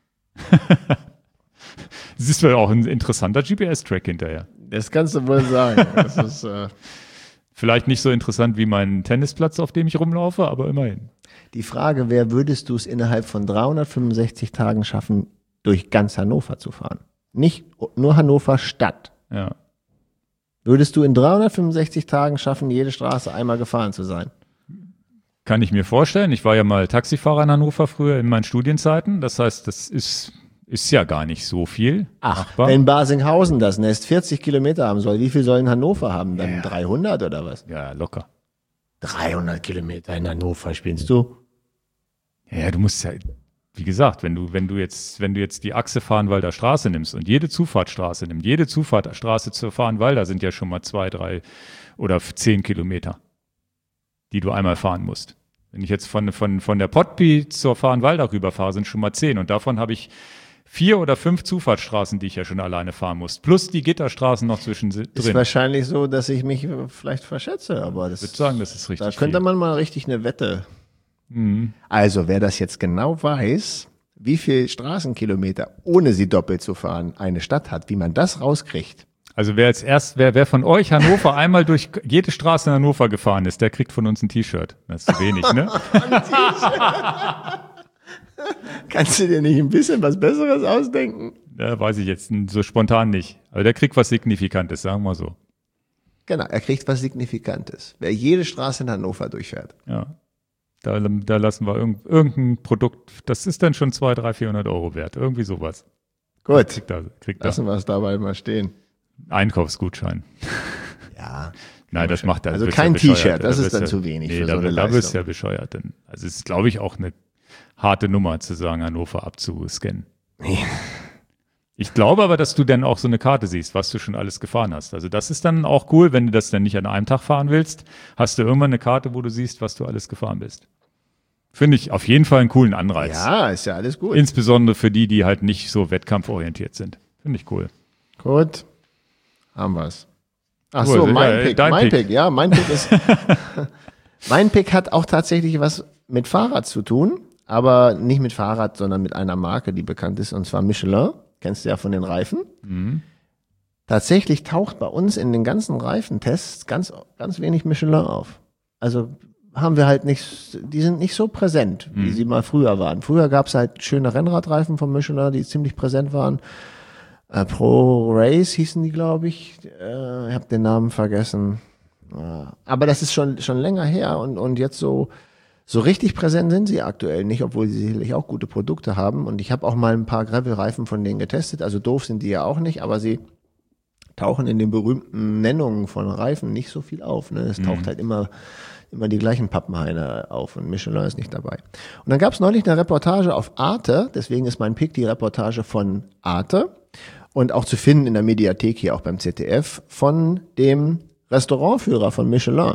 Speaker 1: Das ist wohl auch ein interessanter GPS-Track hinterher.
Speaker 2: Das kannst du wohl sagen. Das ist,
Speaker 1: vielleicht nicht so interessant wie mein Tennisplatz, auf dem ich rumlaufe, aber immerhin.
Speaker 2: Die Frage wäre, würdest du es innerhalb von 365 Tagen schaffen, durch ganz Hannover zu fahren? Nicht nur Hannover Stadt.
Speaker 1: Ja.
Speaker 2: Würdest du in 365 Tagen schaffen, jede Straße einmal gefahren zu sein?
Speaker 1: Kann ich mir vorstellen. Ich war ja mal Taxifahrer in Hannover früher in meinen Studienzeiten. Das heißt, das ist ja gar nicht so viel.
Speaker 2: Machbar. Wenn Basinghausen das Nest 40 Kilometer haben soll, wie viel soll in Hannover haben? Dann 300 oder was?
Speaker 1: Ja, locker.
Speaker 2: 300 Kilometer in Hannover spielst du?
Speaker 1: Ja, du musst ja, wie gesagt, wenn du jetzt die Achse Fahrenwalder Straße nimmst und jede Zufahrtsstraße nimmst, jede Zufahrtsstraße zur Fahrenwalder sind ja schon mal 2, 3 oder 10 Kilometer, die du einmal fahren musst. Wenn ich jetzt von der Pottby zur Fahrenwalder rüberfahre, sind schon mal 10 und davon habe ich 4 oder 5 Zufahrtsstraßen, die ich ja schon alleine fahren muss. Plus die Gitterstraßen noch zwischendrin.
Speaker 2: Ist wahrscheinlich so, dass ich mich vielleicht verschätze, aber das.
Speaker 1: Ich würde sagen, das ist richtig.
Speaker 2: Da könnte man mal richtig eine Wette. Mhm. Also, wer das jetzt genau weiß, wie viel Straßenkilometer, ohne sie doppelt zu fahren, eine Stadt hat, wie man das rauskriegt.
Speaker 1: Also wer von euch Hannover einmal durch jede Straße in Hannover gefahren ist, der kriegt von uns ein T-Shirt. Das ist zu wenig, ne?
Speaker 2: Kannst du dir nicht ein bisschen was Besseres ausdenken?
Speaker 1: Ja, weiß ich jetzt so spontan nicht. Aber der kriegt was Signifikantes, sagen wir so.
Speaker 2: Genau, er kriegt was Signifikantes. Wer jede Straße in Hannover durchfährt.
Speaker 1: Ja. Da lassen wir irgendein Produkt, das ist dann schon 200, 300, 400 Euro wert. Irgendwie sowas.
Speaker 2: Gut,
Speaker 1: Kriegt
Speaker 2: lassen wir es dabei mal stehen.
Speaker 1: Einkaufsgutschein.
Speaker 2: Ja.
Speaker 1: Nein, das macht er.
Speaker 2: Also kein T-Shirt, das ist dann zu wenig für so eine Leistung.
Speaker 1: Da wirst du ja bescheuert. Denn. Also es ist, glaube ich, auch eine harte Nummer, zu sagen, Hannover abzuscannen.
Speaker 2: Ja.
Speaker 1: Ich glaube aber, dass du dann auch so eine Karte siehst, was du schon alles gefahren hast. Also das ist dann auch cool, wenn du das dann nicht an einem Tag fahren willst, hast du irgendwann eine Karte, wo du siehst, was du alles gefahren bist. Finde ich auf jeden Fall einen coolen Anreiz.
Speaker 2: Ja, ist ja alles gut.
Speaker 1: Insbesondere für die halt nicht so wettkampforientiert sind. Finde ich cool.
Speaker 2: Gut, haben wir's. Ach
Speaker 1: Cool,
Speaker 2: so,
Speaker 1: also,
Speaker 2: mein Pick.
Speaker 1: dein Pick.
Speaker 2: Ja, mein Pick ist, mein Pick hat auch tatsächlich was mit Fahrrad zu tun, aber nicht mit Fahrrad, sondern mit einer Marke, die bekannt ist, und zwar Michelin. Kennst du ja von den Reifen.
Speaker 1: Mhm.
Speaker 2: Tatsächlich taucht bei uns in den ganzen Reifentests ganz wenig Michelin auf. Also haben wir halt nicht, die sind nicht so präsent, wie sie mal früher waren. Früher gab es halt schöne Rennradreifen von Michelin, die ziemlich präsent waren. Pro Race hießen die, glaube ich. Ich habe den Namen vergessen. Aber das ist schon länger her und jetzt so richtig präsent sind sie aktuell nicht, obwohl sie sicherlich auch gute Produkte haben. Und ich habe auch mal ein paar Gravel-Reifen von denen getestet. Also doof sind die ja auch nicht, aber sie tauchen in den berühmten Nennungen von Reifen nicht so viel auf. Ne? Es taucht halt immer die gleichen Pappenheime auf und Michelin ist nicht dabei. Und dann gab es neulich eine Reportage auf Arte, deswegen ist mein Pick die Reportage von Arte und auch zu finden in der Mediathek hier auch beim ZDF von dem Restaurantführer von Michelin.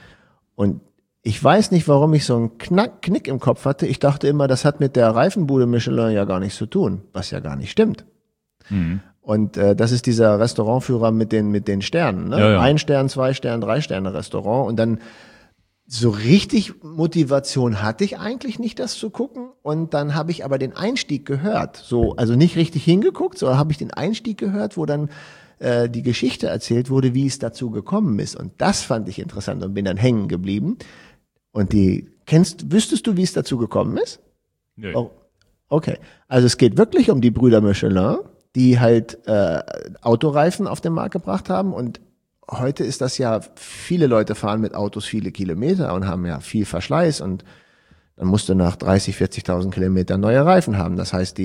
Speaker 2: Und ich weiß nicht, warum ich so einen Knick im Kopf hatte. Ich dachte immer, das hat mit der Reifenbude Michelin ja gar nichts zu tun, was ja gar nicht stimmt.
Speaker 1: Mhm.
Speaker 2: Und das ist dieser Restaurantführer mit den Sternen. Ne?
Speaker 1: Ja.
Speaker 2: 1 Stern, 2 Stern, 3 Sterne Restaurant. Und dann so richtig Motivation hatte ich eigentlich nicht, das zu gucken. Und dann habe ich aber den Einstieg gehört. Also nicht richtig hingeguckt, sondern habe ich den Einstieg gehört, wo dann die Geschichte erzählt wurde, wie es dazu gekommen ist. Und das fand ich interessant und bin dann hängen geblieben. Und wüsstest du, wie es dazu gekommen ist?
Speaker 1: Nee.
Speaker 2: Oh, okay. Also es geht wirklich um die Brüder Michelin, die halt Autoreifen auf den Markt gebracht haben. Und heute ist das ja, viele Leute fahren mit Autos viele Kilometer und haben ja viel Verschleiß. Und dann musst du nach 30, 40.000 Kilometern neue Reifen haben. Das heißt,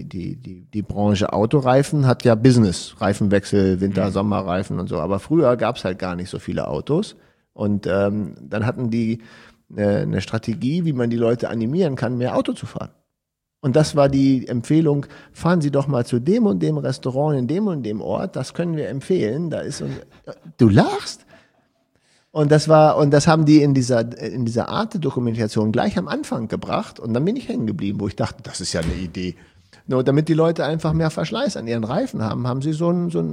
Speaker 2: die Branche Autoreifen hat ja Business. Reifenwechsel, Winter-, Sommerreifen und so. Aber früher gab es halt gar nicht so viele Autos. Und dann hatten die eine Strategie, wie man die Leute animieren kann, mehr Auto zu fahren. Und das war die Empfehlung, fahren Sie doch mal zu dem und dem Restaurant in dem und dem Ort, das können wir empfehlen. Du lachst? Und das haben die in dieser Arte-Dokumentation gleich am Anfang gebracht und dann bin ich hängen geblieben, wo ich dachte, das ist ja eine Idee. Nur damit die Leute einfach mehr Verschleiß an ihren Reifen haben sie so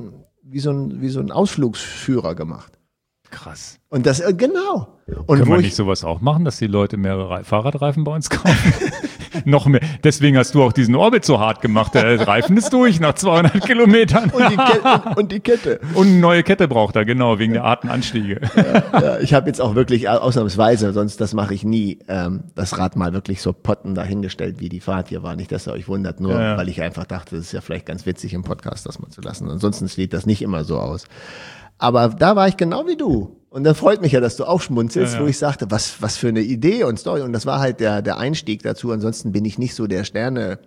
Speaker 2: einen Ausflugsführer gemacht.
Speaker 1: Krass.
Speaker 2: Und das, genau. Und
Speaker 1: Können wir nicht sowas auch machen, dass die Leute mehrere Fahrradreifen bei uns kaufen? Noch mehr. Deswegen hast du auch diesen Orbit so hart gemacht. Der Reifen ist durch nach 200 Kilometern.
Speaker 2: Und die Kette.
Speaker 1: Und eine neue Kette braucht er, genau, wegen der Artenanstiege.
Speaker 2: Ja, ich habe jetzt auch wirklich ausnahmsweise, sonst das mache ich nie, das Rad mal wirklich so potten dahingestellt, wie die Fahrt hier war. Nicht, dass ihr euch wundert, nur weil ich einfach dachte, das ist ja vielleicht ganz witzig im Podcast das mal zu lassen. Ansonsten sieht das nicht immer so aus. Aber da war ich genau wie du. Und dann freut mich ja, dass du aufschmunzelst, wo ich sagte, was für eine Idee und Story. Und das war halt der Einstieg dazu. Ansonsten bin ich nicht so der Sterne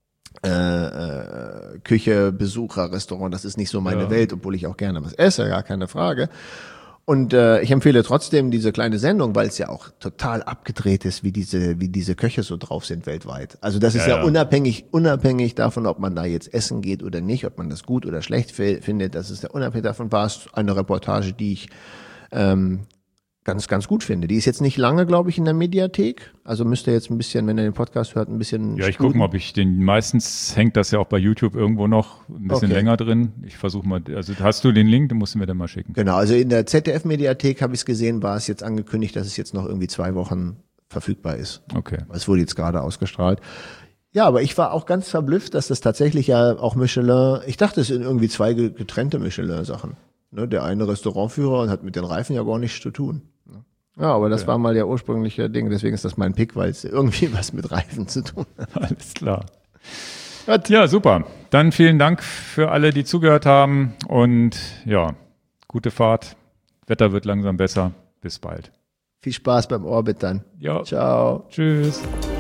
Speaker 2: Küche, Besucher, Restaurant. Das ist nicht so meine Welt, obwohl ich auch gerne was esse, gar keine Frage. Und ich empfehle trotzdem diese kleine Sendung, weil es ja auch total abgedreht ist, wie diese Köche so drauf sind weltweit. Also das ist ja unabhängig davon, ob man da jetzt essen geht oder nicht, ob man das gut oder schlecht findet. Das ist ja unabhängig davon, war es eine Reportage, die ich ganz gut finde. Die ist jetzt nicht lange, glaube ich, in der Mediathek. Also müsst ihr jetzt ein bisschen, wenn ihr den Podcast hört, ein bisschen.
Speaker 1: Ja, ich gucke mal, ob ich meistens hängt das ja auch bei YouTube irgendwo noch ein bisschen länger drin. Ich versuche mal, also hast du den Link, den musst du mir dann mal schicken.
Speaker 2: Genau, also in der ZDF-Mediathek habe ich es gesehen, war es jetzt angekündigt, dass es jetzt noch irgendwie 2 Wochen verfügbar ist.
Speaker 1: Okay.
Speaker 2: Es wurde jetzt gerade ausgestrahlt. Ja, aber ich war auch ganz verblüfft, dass das tatsächlich ja auch Michelin, ich dachte, es sind irgendwie zwei getrennte Michelin-Sachen. Ne, der eine Restaurantführer und hat mit den Reifen ja gar nichts zu tun. Ja, aber das war mal der ursprüngliche Ding, deswegen ist das mein Pick, weil es irgendwie was mit Reifen zu tun hat.
Speaker 1: Alles klar. Ja, super. Dann vielen Dank für alle, die zugehört haben und ja, gute Fahrt. Wetter wird langsam besser. Bis bald.
Speaker 2: Viel Spaß beim Orbit dann.
Speaker 1: Ja.
Speaker 2: Ciao.
Speaker 1: Tschüss.